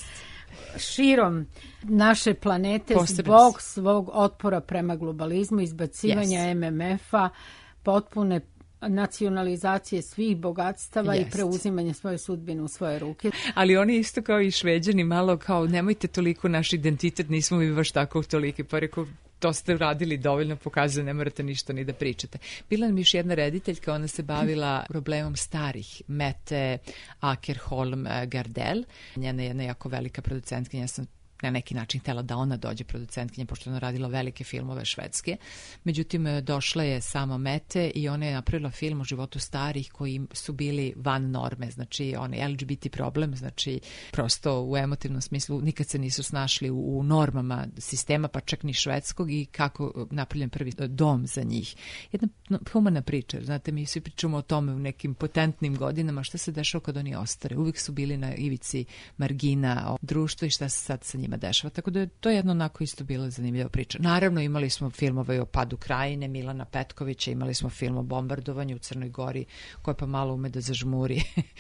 širom naše planete zbog svog otpora prema globalizmu, izbacivanja MMF-a, potpune nacionalizacije svih bogatstava i preuzimanje svoje sudbine u svoje ruke. Ali oni isto kao i Šveđani malo kao nemojte toliko naš identitet, nismo mi baš tako toliki, pa rekao to ste uradili dovoljno, pokazuje, ne morate ništa ni da pričate. Bila nam još jedna rediteljka, ona se bavila problemom starih, Mette Akerholm Gardell, njena jedna jako velika producentkinja, ja sam na neki način htjela da ona dođe producentkinja, pošto ona radila velike filmove švedske. Međutim, došla je samo Mette i ona je napravila film o životu starih koji su bili van norme, znači onaj LGBT problem, znači prosto u emotivnom smislu nikad se nisu snašli u normama sistema, pa čak ni švedskog i kako napravljen prvi dom za njih. Jedna humana priča, znate, mi svi pričamo o tome u nekim potentnim godinama, šta se dešava kad oni ostare. Uvijek su bili na ivici margina društva i šta se sad sa njima dešava, tako da je to jedno onako isto bila zanimljiva priča. Naravno, imali smo filmove o padu Krajine, Milana Petkovića, imali smo film o bombardovanju u Crnoj Gori, koja pa malo ume da zažmuri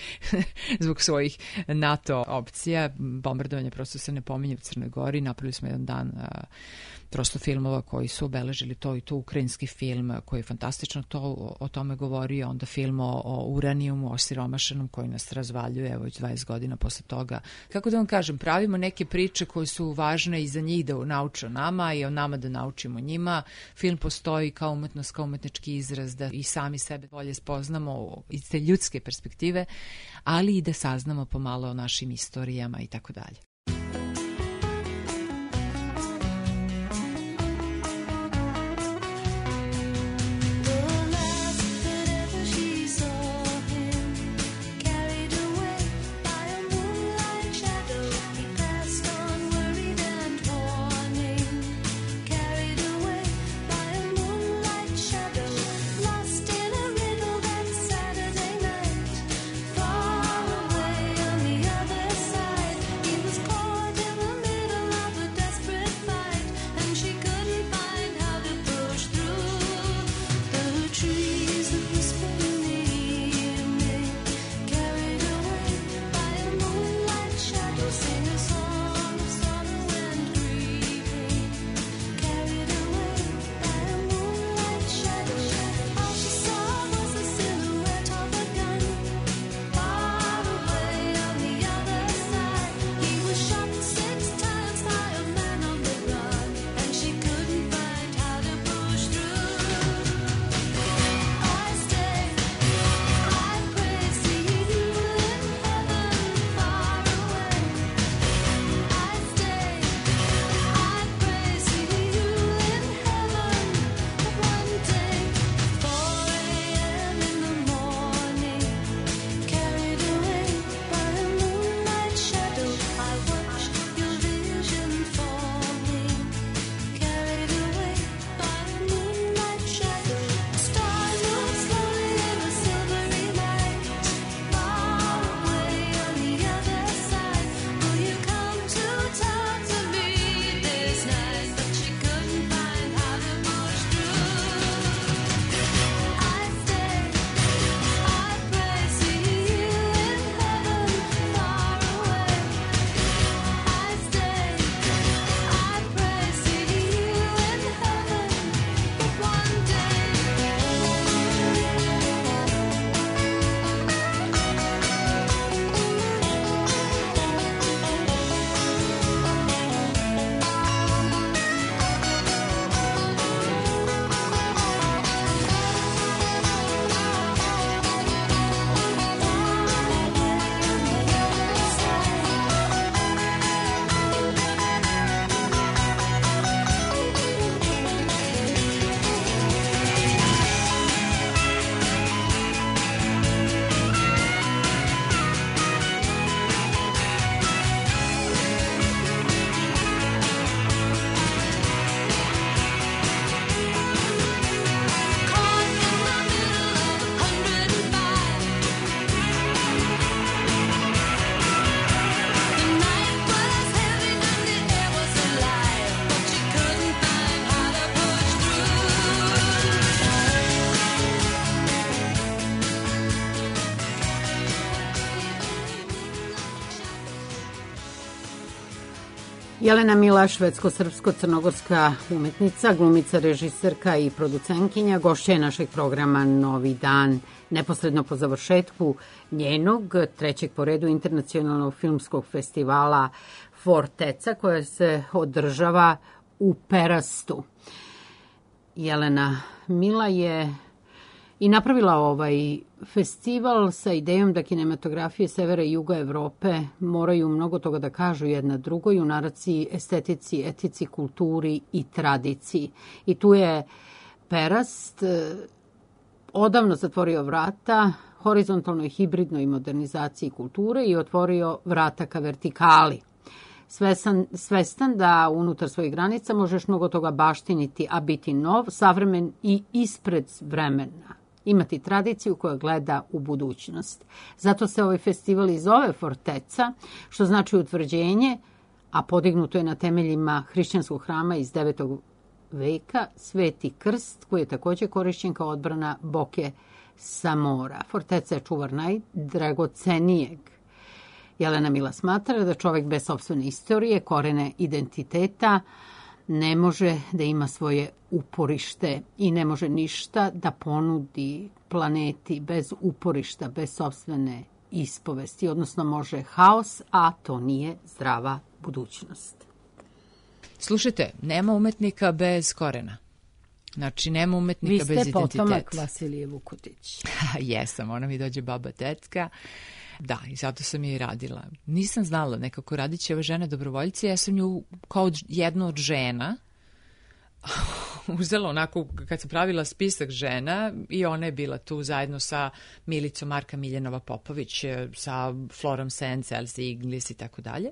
zbog svojih NATO opcija. Bombardovanje prosto se ne pominje u Crnoj Gori. Napravili smo jedan dan prosto filmova koji su obeležili to i to, ukrajinski film koji je fantastično o tome govorio, onda film o uranijumu, o siromašenom koji nas razvaljuje, evo već 20 godina posle toga. Kako da vam kažem, pravimo neke priče koje su važne i za njih da nauče o nama i o nama da naučimo njima. Film postoji kao umetnost, kao umetnički izraz da i sami sebe bolje spoznamo iz te ljudske perspektive, ali i da saznamo pomalo o našim istorijama i tako dalje. He was Jelena Mila, švedsko-srpsko-crnogorska umetnica, glumica, režiserka i producentkinja, gošća je našeg programa Novi dan. Neposredno po završetku njenog trećeg po redu internacionalnog filmskog festivala Forteca, koja se održava u Perastu. Jelena Mila je i napravila ovaj festival sa idejom da kinematografije severa i juga Evrope moraju mnogo toga da kažu jedna drugoj u naraciji, estetici, etici, kulturi i tradiciji. I tu je Perast odavno zatvorio vrata horizontalnoj, hibridnoj modernizaciji kulture i otvorio vrata ka vertikali. Svestan da unutar svojih granica možeš mnogo toga baštiniti, a biti nov, savremen i ispred vremena. Imati tradiciju koja gleda u budućnost. Zato se ovaj festival i zove Forteca, što znači utvrđenje, a podignuto je na temeljima hrišćanskog hrama iz 9. veka, Sveti krst, koji je također korišćen kao odbrana Boke sa mora. Forteca je čuvar najdragocenijeg. Jelena Mila smatra da čovjek bez sopstvene istorije, korene identiteta, ne može da ima svoje uporište i ne može ništa da ponudi planeti bez uporišta, bez sopstvene ispovesti, odnosno može haos, a to nije zdrava budućnost. Slušajte, nema umetnika bez korena. Znači, nema umetnika bez identiteta. Vi ste potomak Vasilije Vukutić. Jesam, ona mi dođe baba tetka. Da, i zato sam je i radila. Nisam znala, nekako radit će ove žene dobrovoljce, ja sam nju kao jednu od žena uzela onako, kad sam pravila spisak žena, i ona je bila tu zajedno sa Milicom Marka Miljenova Popović, sa Florom Sands, Elsie Inglis i tako dalje.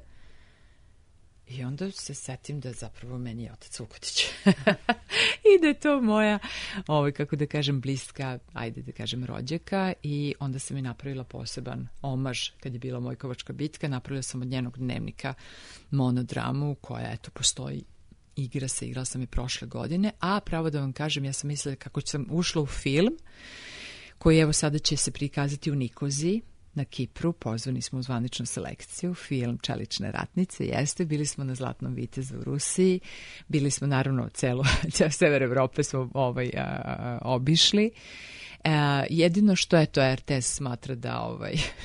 I onda se setim da zapravo meni je otac Vukutić. I da je to moja, kako da kažem, bliska, ajde da kažem, rođaka. I onda sam i napravila poseban omaž kad je bila Mojkovačka bitka. Napravila sam od njenog dnevnika monodramu koja, eto, postoji. Igrala sam i prošle godine. A pravo da vam kažem, ja sam mislila kako sam ušla u film koji, evo, sada će se prikazati u Nikoziji na Kipru. Pozvani smo u zvaničnu selekciju, film Čelične ratnice, jeste, bili smo na Zlatnom vitezu u Rusiji, bili smo naravno ceo sever Evrope smo obišli. Jedino što je to RTS smatra da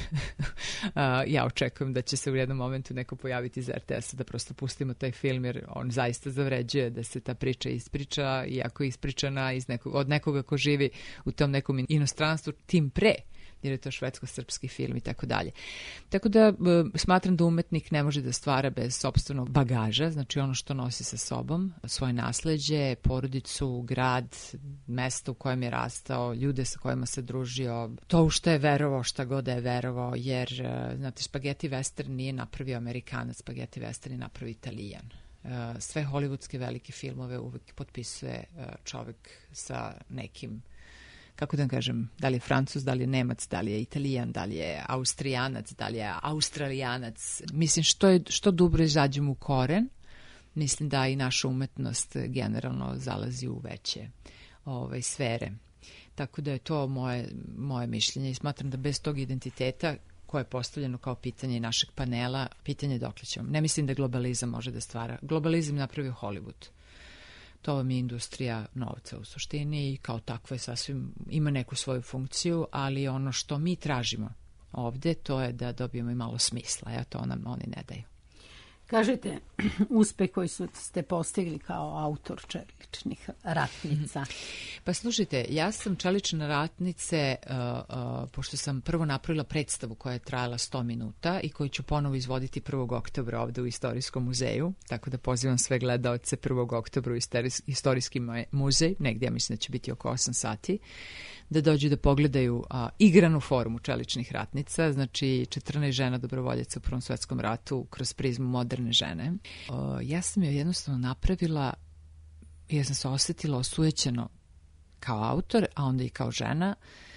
ja očekujem da će se u jednom momentu neko pojaviti iz RTS-a da prosto pustimo taj film, jer on zaista zavređuje da se ta priča ispriča, iako je ispričana od nekoga ko živi u tom nekom inostranstvu, tim pre, jer je to švedsko-srpski film i tako dalje. Tako da smatram da umetnik ne može da stvara bez sopstvenog bagaža, znači ono što nosi sa sobom, svoje nasleđe, porodicu, grad, mesto u kojem je rastao, ljude sa kojima se družio, to u što je verovao, šta god da je verovao, jer, znate, spaghetti western nije napravio Amerikanac, spaghetti western je napravio Italijan. Sve hollywoodske velike filmove uvek potpisuje čovek sa nekim, kako da kažem, da li je Francuz, da li je Nemac, da li je Italijan, da li je Austrijanac, da li je Australijanac. Mislim, što dublje izađemo u koren, mislim da i naša umetnost generalno zalazi u veće sfere. Tako da je to moje mišljenje i smatram da bez tog identiteta, koje je postavljeno kao pitanje našeg panela, pitanje dokle ćemo. Ne mislim da globalizam može da stvara. Globalizam napravio Hollywood. To vam je industrija novca u suštini i kao takvo je sasvim, ima neku svoju funkciju, ali ono što mi tražimo ovde, to je da dobijemo i malo smisla, a to nam oni ne daju. Kažite, uspeh koji ste postigli kao autor Čeličnih ratnica. Pa slušajte, ja sam Čelične ratnice, pošto sam prvo napravila predstavu koja je trajala 100 minuta i koju ću ponovo izvoditi 1. oktobra ovde u Istorijskom muzeju, tako da pozivam sve gledaoce 1. oktobra u Istorijski muzej, negdje ja mislim da će biti oko 8 sati, da dođu da pogledaju igranu formu Čeličnih ratnica, znači 14 žena dobrovoljaca u Prvom svetskom ratu kroz prizmu moderne žene. Ja sam je jednostavno napravila, jer sam se osjetila osujećeno kao autor, a onda i kao žena,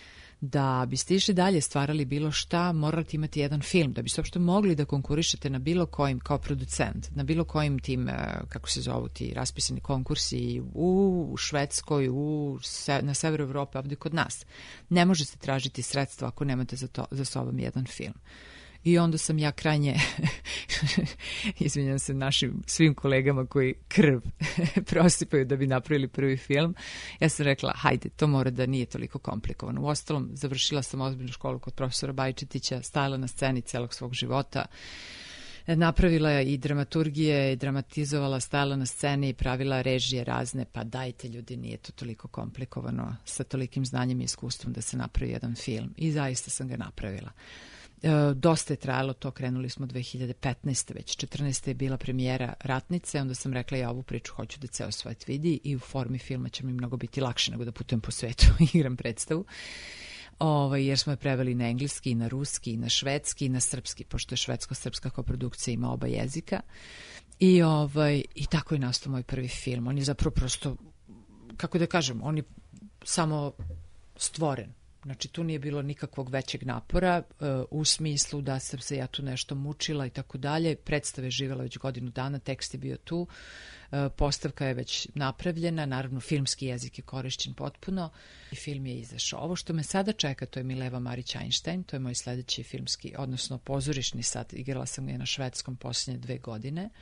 da biste išli dalje, stvarali bilo šta, morate imati jedan film, da biste uopšte mogli da konkurišete na bilo kojim, kao producent, na bilo kojim tim, kako se zovu ti raspisani konkursi u Švedskoj, na severu Evrope, ovdje kod nas. Ne možete tražiti sredstva ako nemate za sobom jedan film. I onda sam ja krajnje, izvinjam se našim svim kolegama koji krv prosipaju da bi napravili prvi film, ja sam rekla, hajde, to mora da nije toliko komplikovano. Uostalom, završila sam ozbiljnu školu kod profesora Bajčetića, stajala na sceni celog svog života, napravila je i dramaturgije, i dramatizovala, stajala na sceni i pravila režije razne, pa dajte ljudi, nije to toliko komplikovano sa tolikim znanjem i iskustvom da se napravi jedan film. I zaista sam ga napravila. Dosta je trajalo to, krenuli smo 2015. već 14. je bila premijera Ratnice, onda sam rekla ja ovu priču hoću da ceo svet vidi i u formi filma će mi mnogo biti lakše nego da putujem po svetu i igram predstavu. Jer smo je preveli na engleski, na ruski, na švedski i na srpski, pošto je švedsko-srpska koprodukcija, ima oba jezika. I tako je nastao moj prvi film. On je zapravo prosto, kako da kažem, on je samo stvoren. Znači, tu nije bilo nikakvog većeg napora u smislu da sam se ja tu nešto mučila i tako dalje. Predstava je živjela već godinu dana, tekst je bio tu, postavka je već napravljena, naravno filmski jezik je korišćen potpuno i film je izašao. Ovo što me sada čeka, to je Mileva Marić-Einstein, to je moj sledeći filmski, odnosno pozorišni sad, igrala sam ga na švedskom posljednje 2 godine.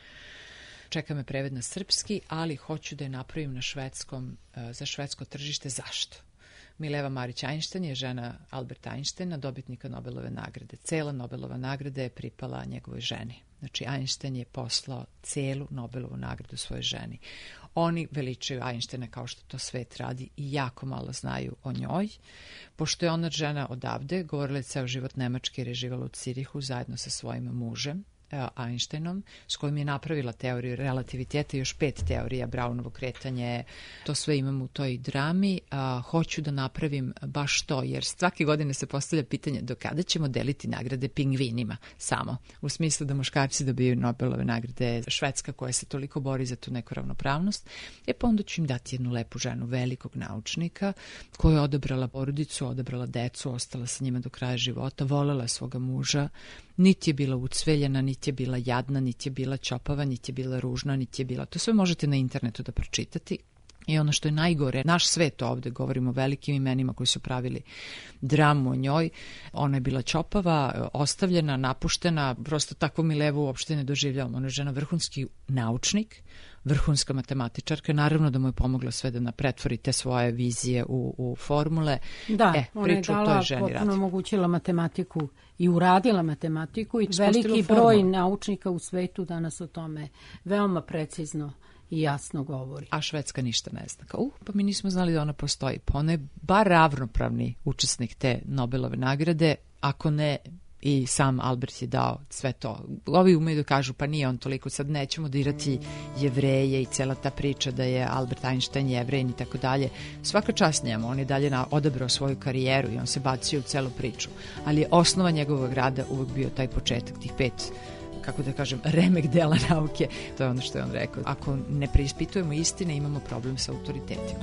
Čeka me preved na srpski, ali hoću da je napravim na švedskom, za švedsko tržište. Zašto? Mileva Marić-Einstein je žena Alberta Einsteina, dobitnika Nobelove nagrade. Cela Nobelova nagrada je pripala njegovoj ženi. Znači, Einstein je poslao celu Nobelovu nagradu svojoj ženi. Oni veličaju Einsteina kao što to svet radi i jako malo znaju o njoj. Pošto je ona žena odavde, govorila je ceo život nemački jer je živjela u Cirihu zajedno sa svojim mužem, Einsteinom, s kojim je napravila teoriju relativiteta i još 5 teorija, Brownovo kretanje, to sve imam u toj drami. Hoću da napravim baš to, jer svake godine se postavlja pitanje do kada ćemo deliti nagrade pingvinima samo, u smislu da muškarci dobiju Nobelove nagrade, Švedska koja se toliko bori za tu neku ravnopravnost, pa onda ću im dati jednu lepu ženu, velikog naučnika, koja je odabrala porodicu, odabrala decu, ostala sa njima do kraja života, volela svoga muža, niti je bila ucveljena, niti je bila jadna, niti je bila ćopava, niti je bila ružna, niti je bila... To sve možete na internetu da pročitati. I ono što je najgore, naš svet ovde, govorimo o velikim imenima koji su pravili dramu o njoj, ona je bila ćopava, ostavljena, napuštena, prosto takvu Milevu uopšte ne doživljavam. Ona je žena vrhunski naučnik, vrhunska matematičarka, naravno da mu je pomogla sve da pretvori te svoje vizije u formule. Da, ona je dala, potpuno omogućila matematiku i uradila matematiku i veliki broj naučnika u svetu danas o tome veoma precizno i jasno govori. A Švedska ništa ne zna. Pa mi nismo znali da ona postoji. Pa ona je bar ravnopravni učesnik te Nobelove nagrade, ako ne i sam Albert je dao sve to. Ovi umeju da kažu, pa nije on toliko, sad nećemo dirati Jevreje i cela ta priča da je Albert Einstein Jevrejin i tako dalje. Svaka čast njemu, on je dalje odabrao svoju karijeru i on se bacio u celu priču. Ali je osnova njegovog rada uvek bio taj početak, tih 5, kako da kažem, remek dela nauke. To je ono što je on rekao. Ako ne preispitujemo istine, imamo problem sa autoritetima.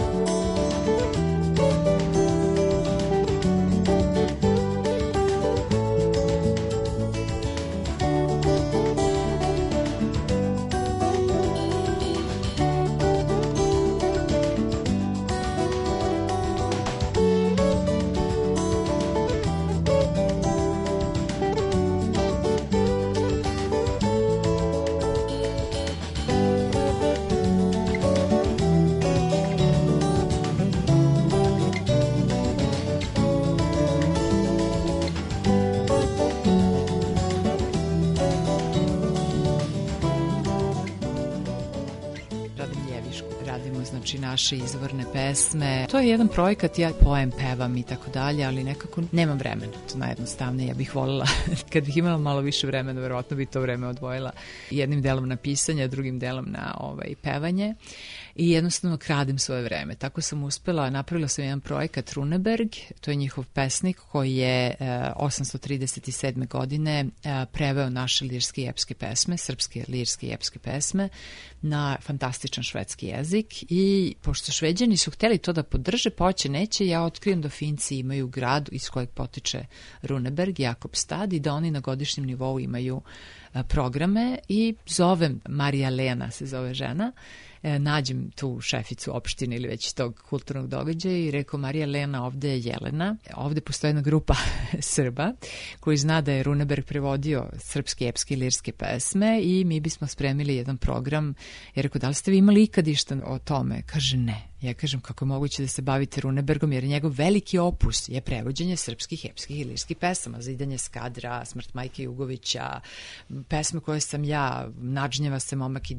Naše izvorne pesme. To je jedan projekat, ja poem, pevam i tako dalje, ali nekako nemam vremena. To najjednostavnije, ja bih voljela, kad bih imala malo više vremena, verovatno bi to vreme odvojila jednim delom na pisanje, drugim delom na pevanje. I jednostavno kradim svoje vreme. Tako sam uspela, napravila sam jedan projekat Runeberg, to je njihov pesnik koji je 837. godine preveo naše lirske i epske pesme, srpske lirske i epske pesme, na fantastičan švedski jezik i pošto Šveđani su hteli to da podrže, poće neće, ja otkrijem da Finci imaju grad iz kojeg potiče Runeberg, Jakobstad, i da oni na godišnjem nivou imaju programe i zovem Marija Lena, se zove žena, nađem tu šeficu opštine ili već tog kulturnog događaja i rekao, Marija Lena, ovde je Jelena, ovde postoji jedna grupa Srba koji zna da je Runeberg prevodio srpske, epske i lirske pesme i mi bismo spremili jedan program. Ja rekao, da li ste vi imali ikad išta o tome? Kaže, ne. Ja kažem, kako je moguće da se bavite Runebergom, jer njegov veliki opus je prevođenje srpskih, epskih i lirskih pesama, Zidanje Skadra, Smrt majke Jugovića, pesme koje sam ja, Nadžnjeva se momak i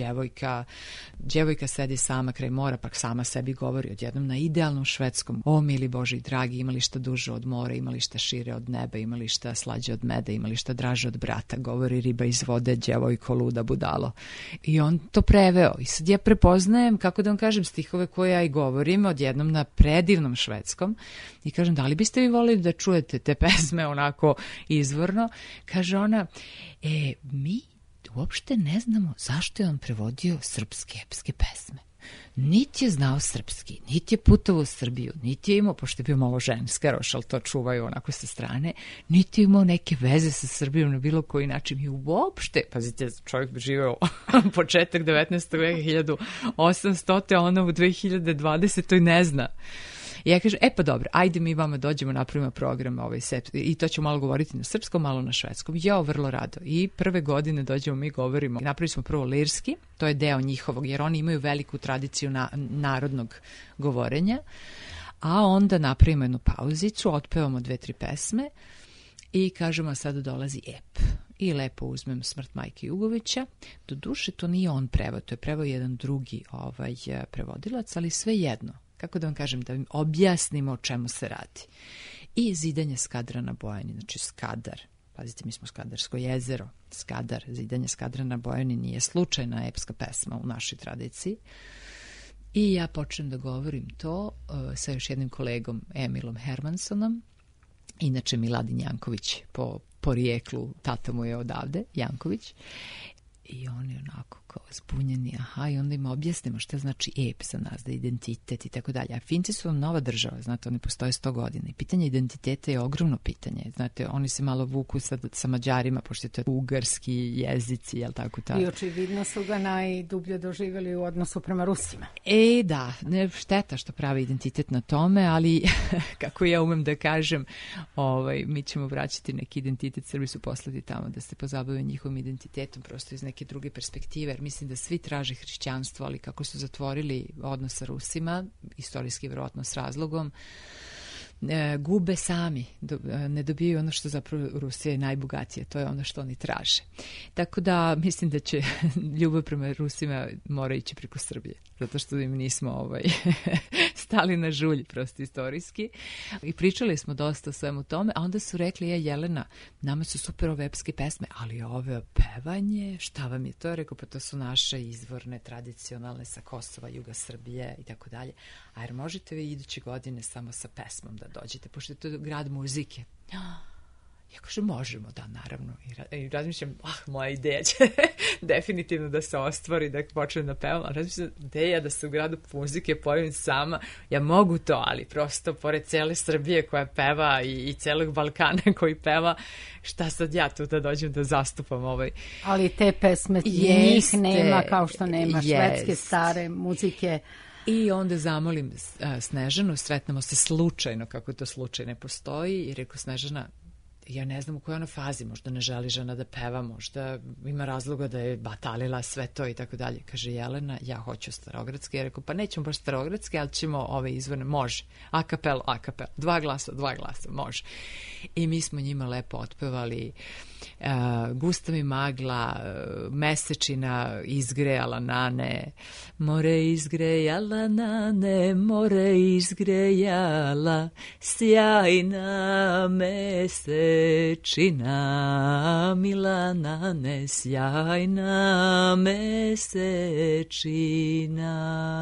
djevojka sedi sama kraj mora, pak sama sebi govori odjednom na idealnom švedskom. O, mili Bože i dragi, imali šta duže od mora, imali šta šire od neba, imali šta slađe od meda, imali šta draže od brata, govori riba iz vode, djevojko luda budalo. I on to preveo. I sad ja prepoznajem, kako da vam kažem, stihove koje ja i govorim odjednom na predivnom švedskom i kažem, da li biste vi volili da čujete te pesme onako izvorno? Kaže ona, mi uopšte ne znamo zašto je on prevodio srpske epske pesme. Niti je znao srpski, niti je putovao u Srbiju, niti je imao, pošto je bio malo ženska, ali to čuvaju onako sa strane, niti je imao neke veze sa Srbijom na bilo koji način. I uopšte, pazite, čovjek bi živeo početak 19. veka, 1800, a ono u 2020. ne zna. I ja kažem, pa dobro, ajde mi vama dođemo, napravimo program i to ću malo govoriti na srpskom, malo na švedskom. Ja, vrlo rado. I prve godine dođemo, mi govorimo, napravili smo prvo lirski, to je deo njihovog, jer oni imaju veliku tradiciju narodnog govorenja, a onda napravimo jednu pauzicu, otpevamo 2-3 pesme i kažemo, sada dolazi ep. I lepo uzmem Smrt majke Jugovića. Do duše, to nije on prevod, to je prevod jedan drugi prevodilac, ali sve jedno. Kako da vam kažem, da vam objasnimo o čemu se radi. I Zidanje Skadra na Bojani, znači Skadar. Pazite, mi smo Skadarsko jezero. Skadar, Zidanje Skadra na Bojani nije slučajna epska pesma u našoj tradiciji. I ja počnem da govorim to sa još jednim kolegom Emilom Hermansonom, inače Miladin Janković po porijeklu, tata mu je odavde, Janković. I on je onako kao zbunjeni, i onda im objasnimo šta znači ep za nas, da identitet i tako dalje. A Finci su nova država, znate, oni postoje 100 godina. I pitanje identiteta je ogromno pitanje. Znate, oni se malo vuku sa Mađarima, pošto je to ugarski jezici, jel tako tako? I očividno su ga najdublje doživjeli u odnosu prema Rusima. Da, ne šteta što pravi identitet na tome, ali kako ja umem da kažem, mi ćemo vraćati neki identitet, Srbi su poslati tamo da se pozabave njihovim identitetom, prosto iz neke druge perspektive, jer mislim da svi traže hrišćanstvo, ali kako su zatvorili odnos sa Rusima, istorijski vjerojatno s razlogom, gube sami, ne dobijaju ono što zapravo Rusija je najbogatija, to je ono što oni traže. Tako da mislim da će ljubav prema Rusima mora ići preko Srbije, zato što im nismo stali na žulj, prosto istorijski. I pričali smo dosta o svemu tome, a onda su rekli, Jelena, nama su super ove epske pesme, ali ove pevanje, šta vam je to? Rekao, pa to su naše izvorne, tradicionalne sa Kosova, juga Srbije i tako dalje. A jer možete vi iduće godine samo sa pesmom da dođete, pošto je to grad muzike. Ja kažem, možemo, da, naravno. I razmišljam, moja ideja će definitivno da se ostvari, da počnem da pevam, ali razmišljam, ideja da se u gradu muzike pojavim sama, ja mogu to, ali prosto, pored cele Srbije koja peva i celog Balkana koji peva, šta sad ja tu da dođem da zastupam Ali te pesme njih nema, kao što nema švedske stare muzike. I onda zamolim Snežanu, sretnemo se slučajno, kako to slučaj ne postoji, i rekao, Snežana, ja ne znam u kojoj ono fazi, možda ne želi žena da peva, možda ima razloga da je batalila sve to i tako dalje. Kaže, Jelena, ja hoću starogradski. Ja rekao, pa nećemo baš starogradski, ali ćemo ove izvorne, može. A kapelu, 2 glasa, može. I mi smo njima lepo otpevali Gusta mi magla, mesečina izgrejala nane, more izgrejala nane, more izgrejala, sjajna mesečina, mila nane, sjajna mesečina.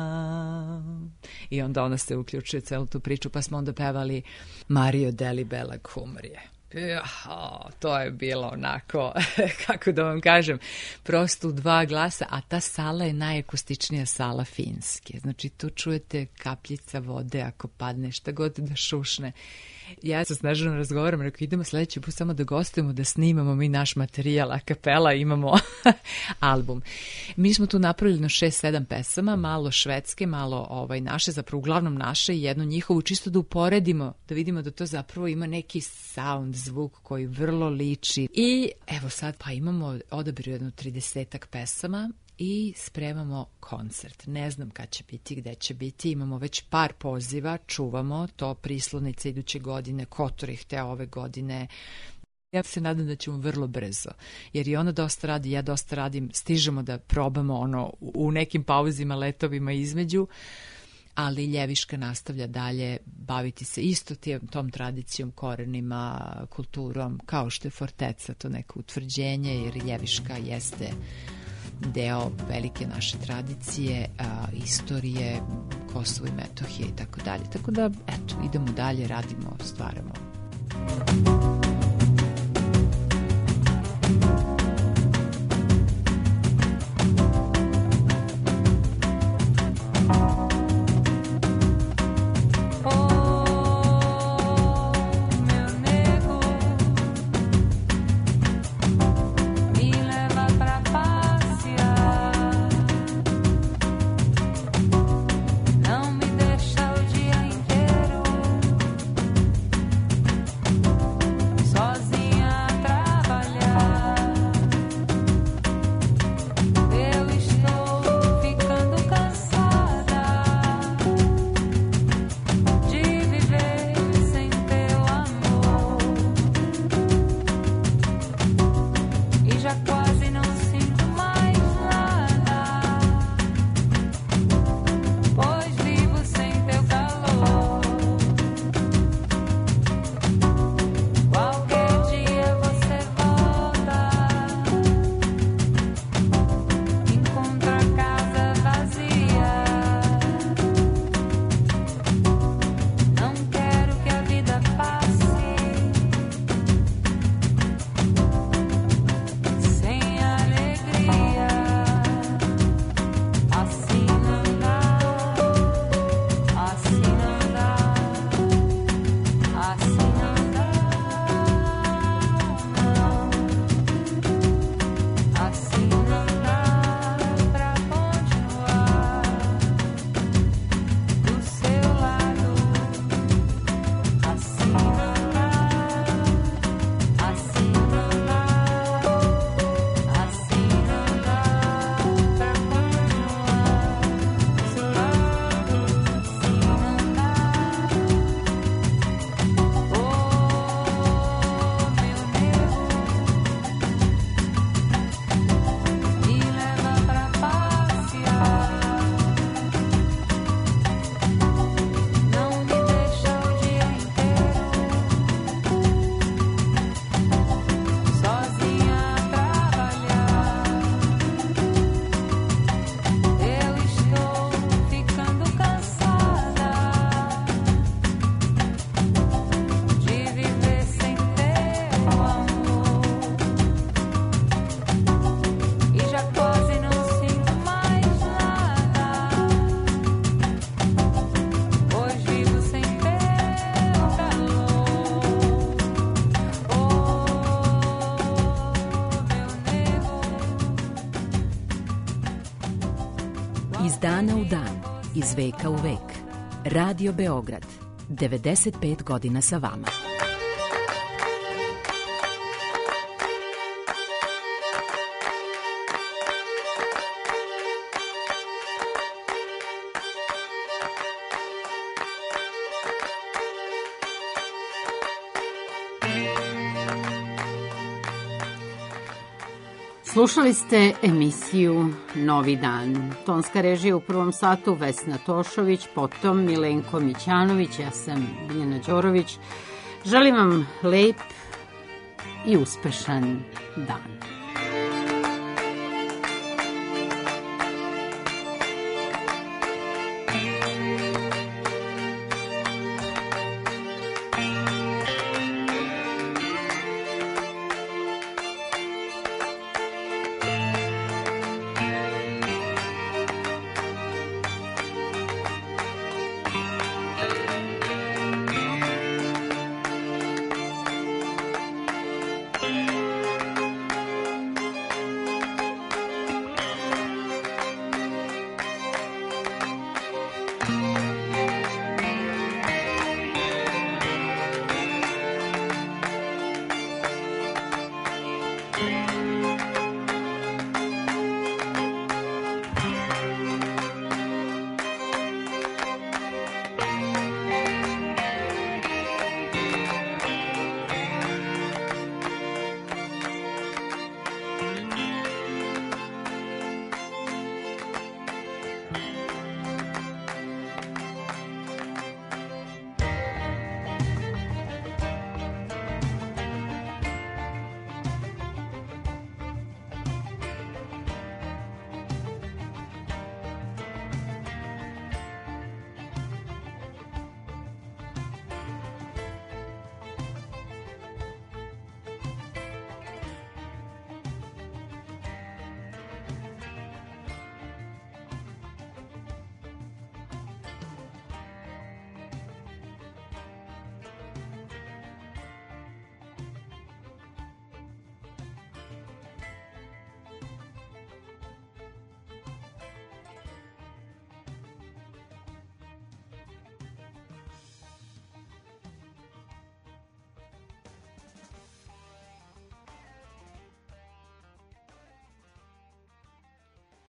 I onda ona se uključuje celu tu priču, pa smo onda pevali Mario Deli Bela Kumrije. To je bilo onako, kako da vam kažem, prosto u 2 glasa, a ta sala je najakustičnija sala Finske. Znači tu čujete kapljica vode ako padne, šta god da šušne. Ja sa Snežanom razgovaram, rekao, idemo sledeći put samo da gostujemo, da snimamo mi naš materijal, a kapela, imamo album. Mi smo tu napravili na 6-7 pesama, malo švedske, malo naše, zapravo uglavnom naše i jednu njihovu, čisto da uporedimo, da vidimo da to zapravo ima neki sound, zvuk koji vrlo liči. I evo sad, pa imamo odabir jedno 30-ak pesama i spremamo koncert. Ne znam kad će biti, gde će biti, imamo već par poziva, čuvamo to, Prislovnica iduće godine, Kotor je hteo ove godine. Ja se nadam da ćemo vrlo brzo, jer i ona dosta radi, ja dosta radim, stižemo da probamo u nekim pauzima, letovima između, ali Ljeviška nastavlja dalje baviti se isto tom tradicijom, korenima, kulturom, kao što je Forteca, to neko utvrđenje, jer Ljeviška jeste deo velike naše tradicije, istorije, Kosovo i Metohije i tako dalje. Tako da, eto, idemo dalje, radimo, stvaramo. Iz dana u dan, iz veka u vek. Radio Beograd, 95 godina sa vama. Slušali ste emisiju Novi dan. Tonska režija u prvom satu Vesna Tošović, potom Milenko Mićanović, ja sam Biljana Đorović. Želim vam lep i uspešan dan.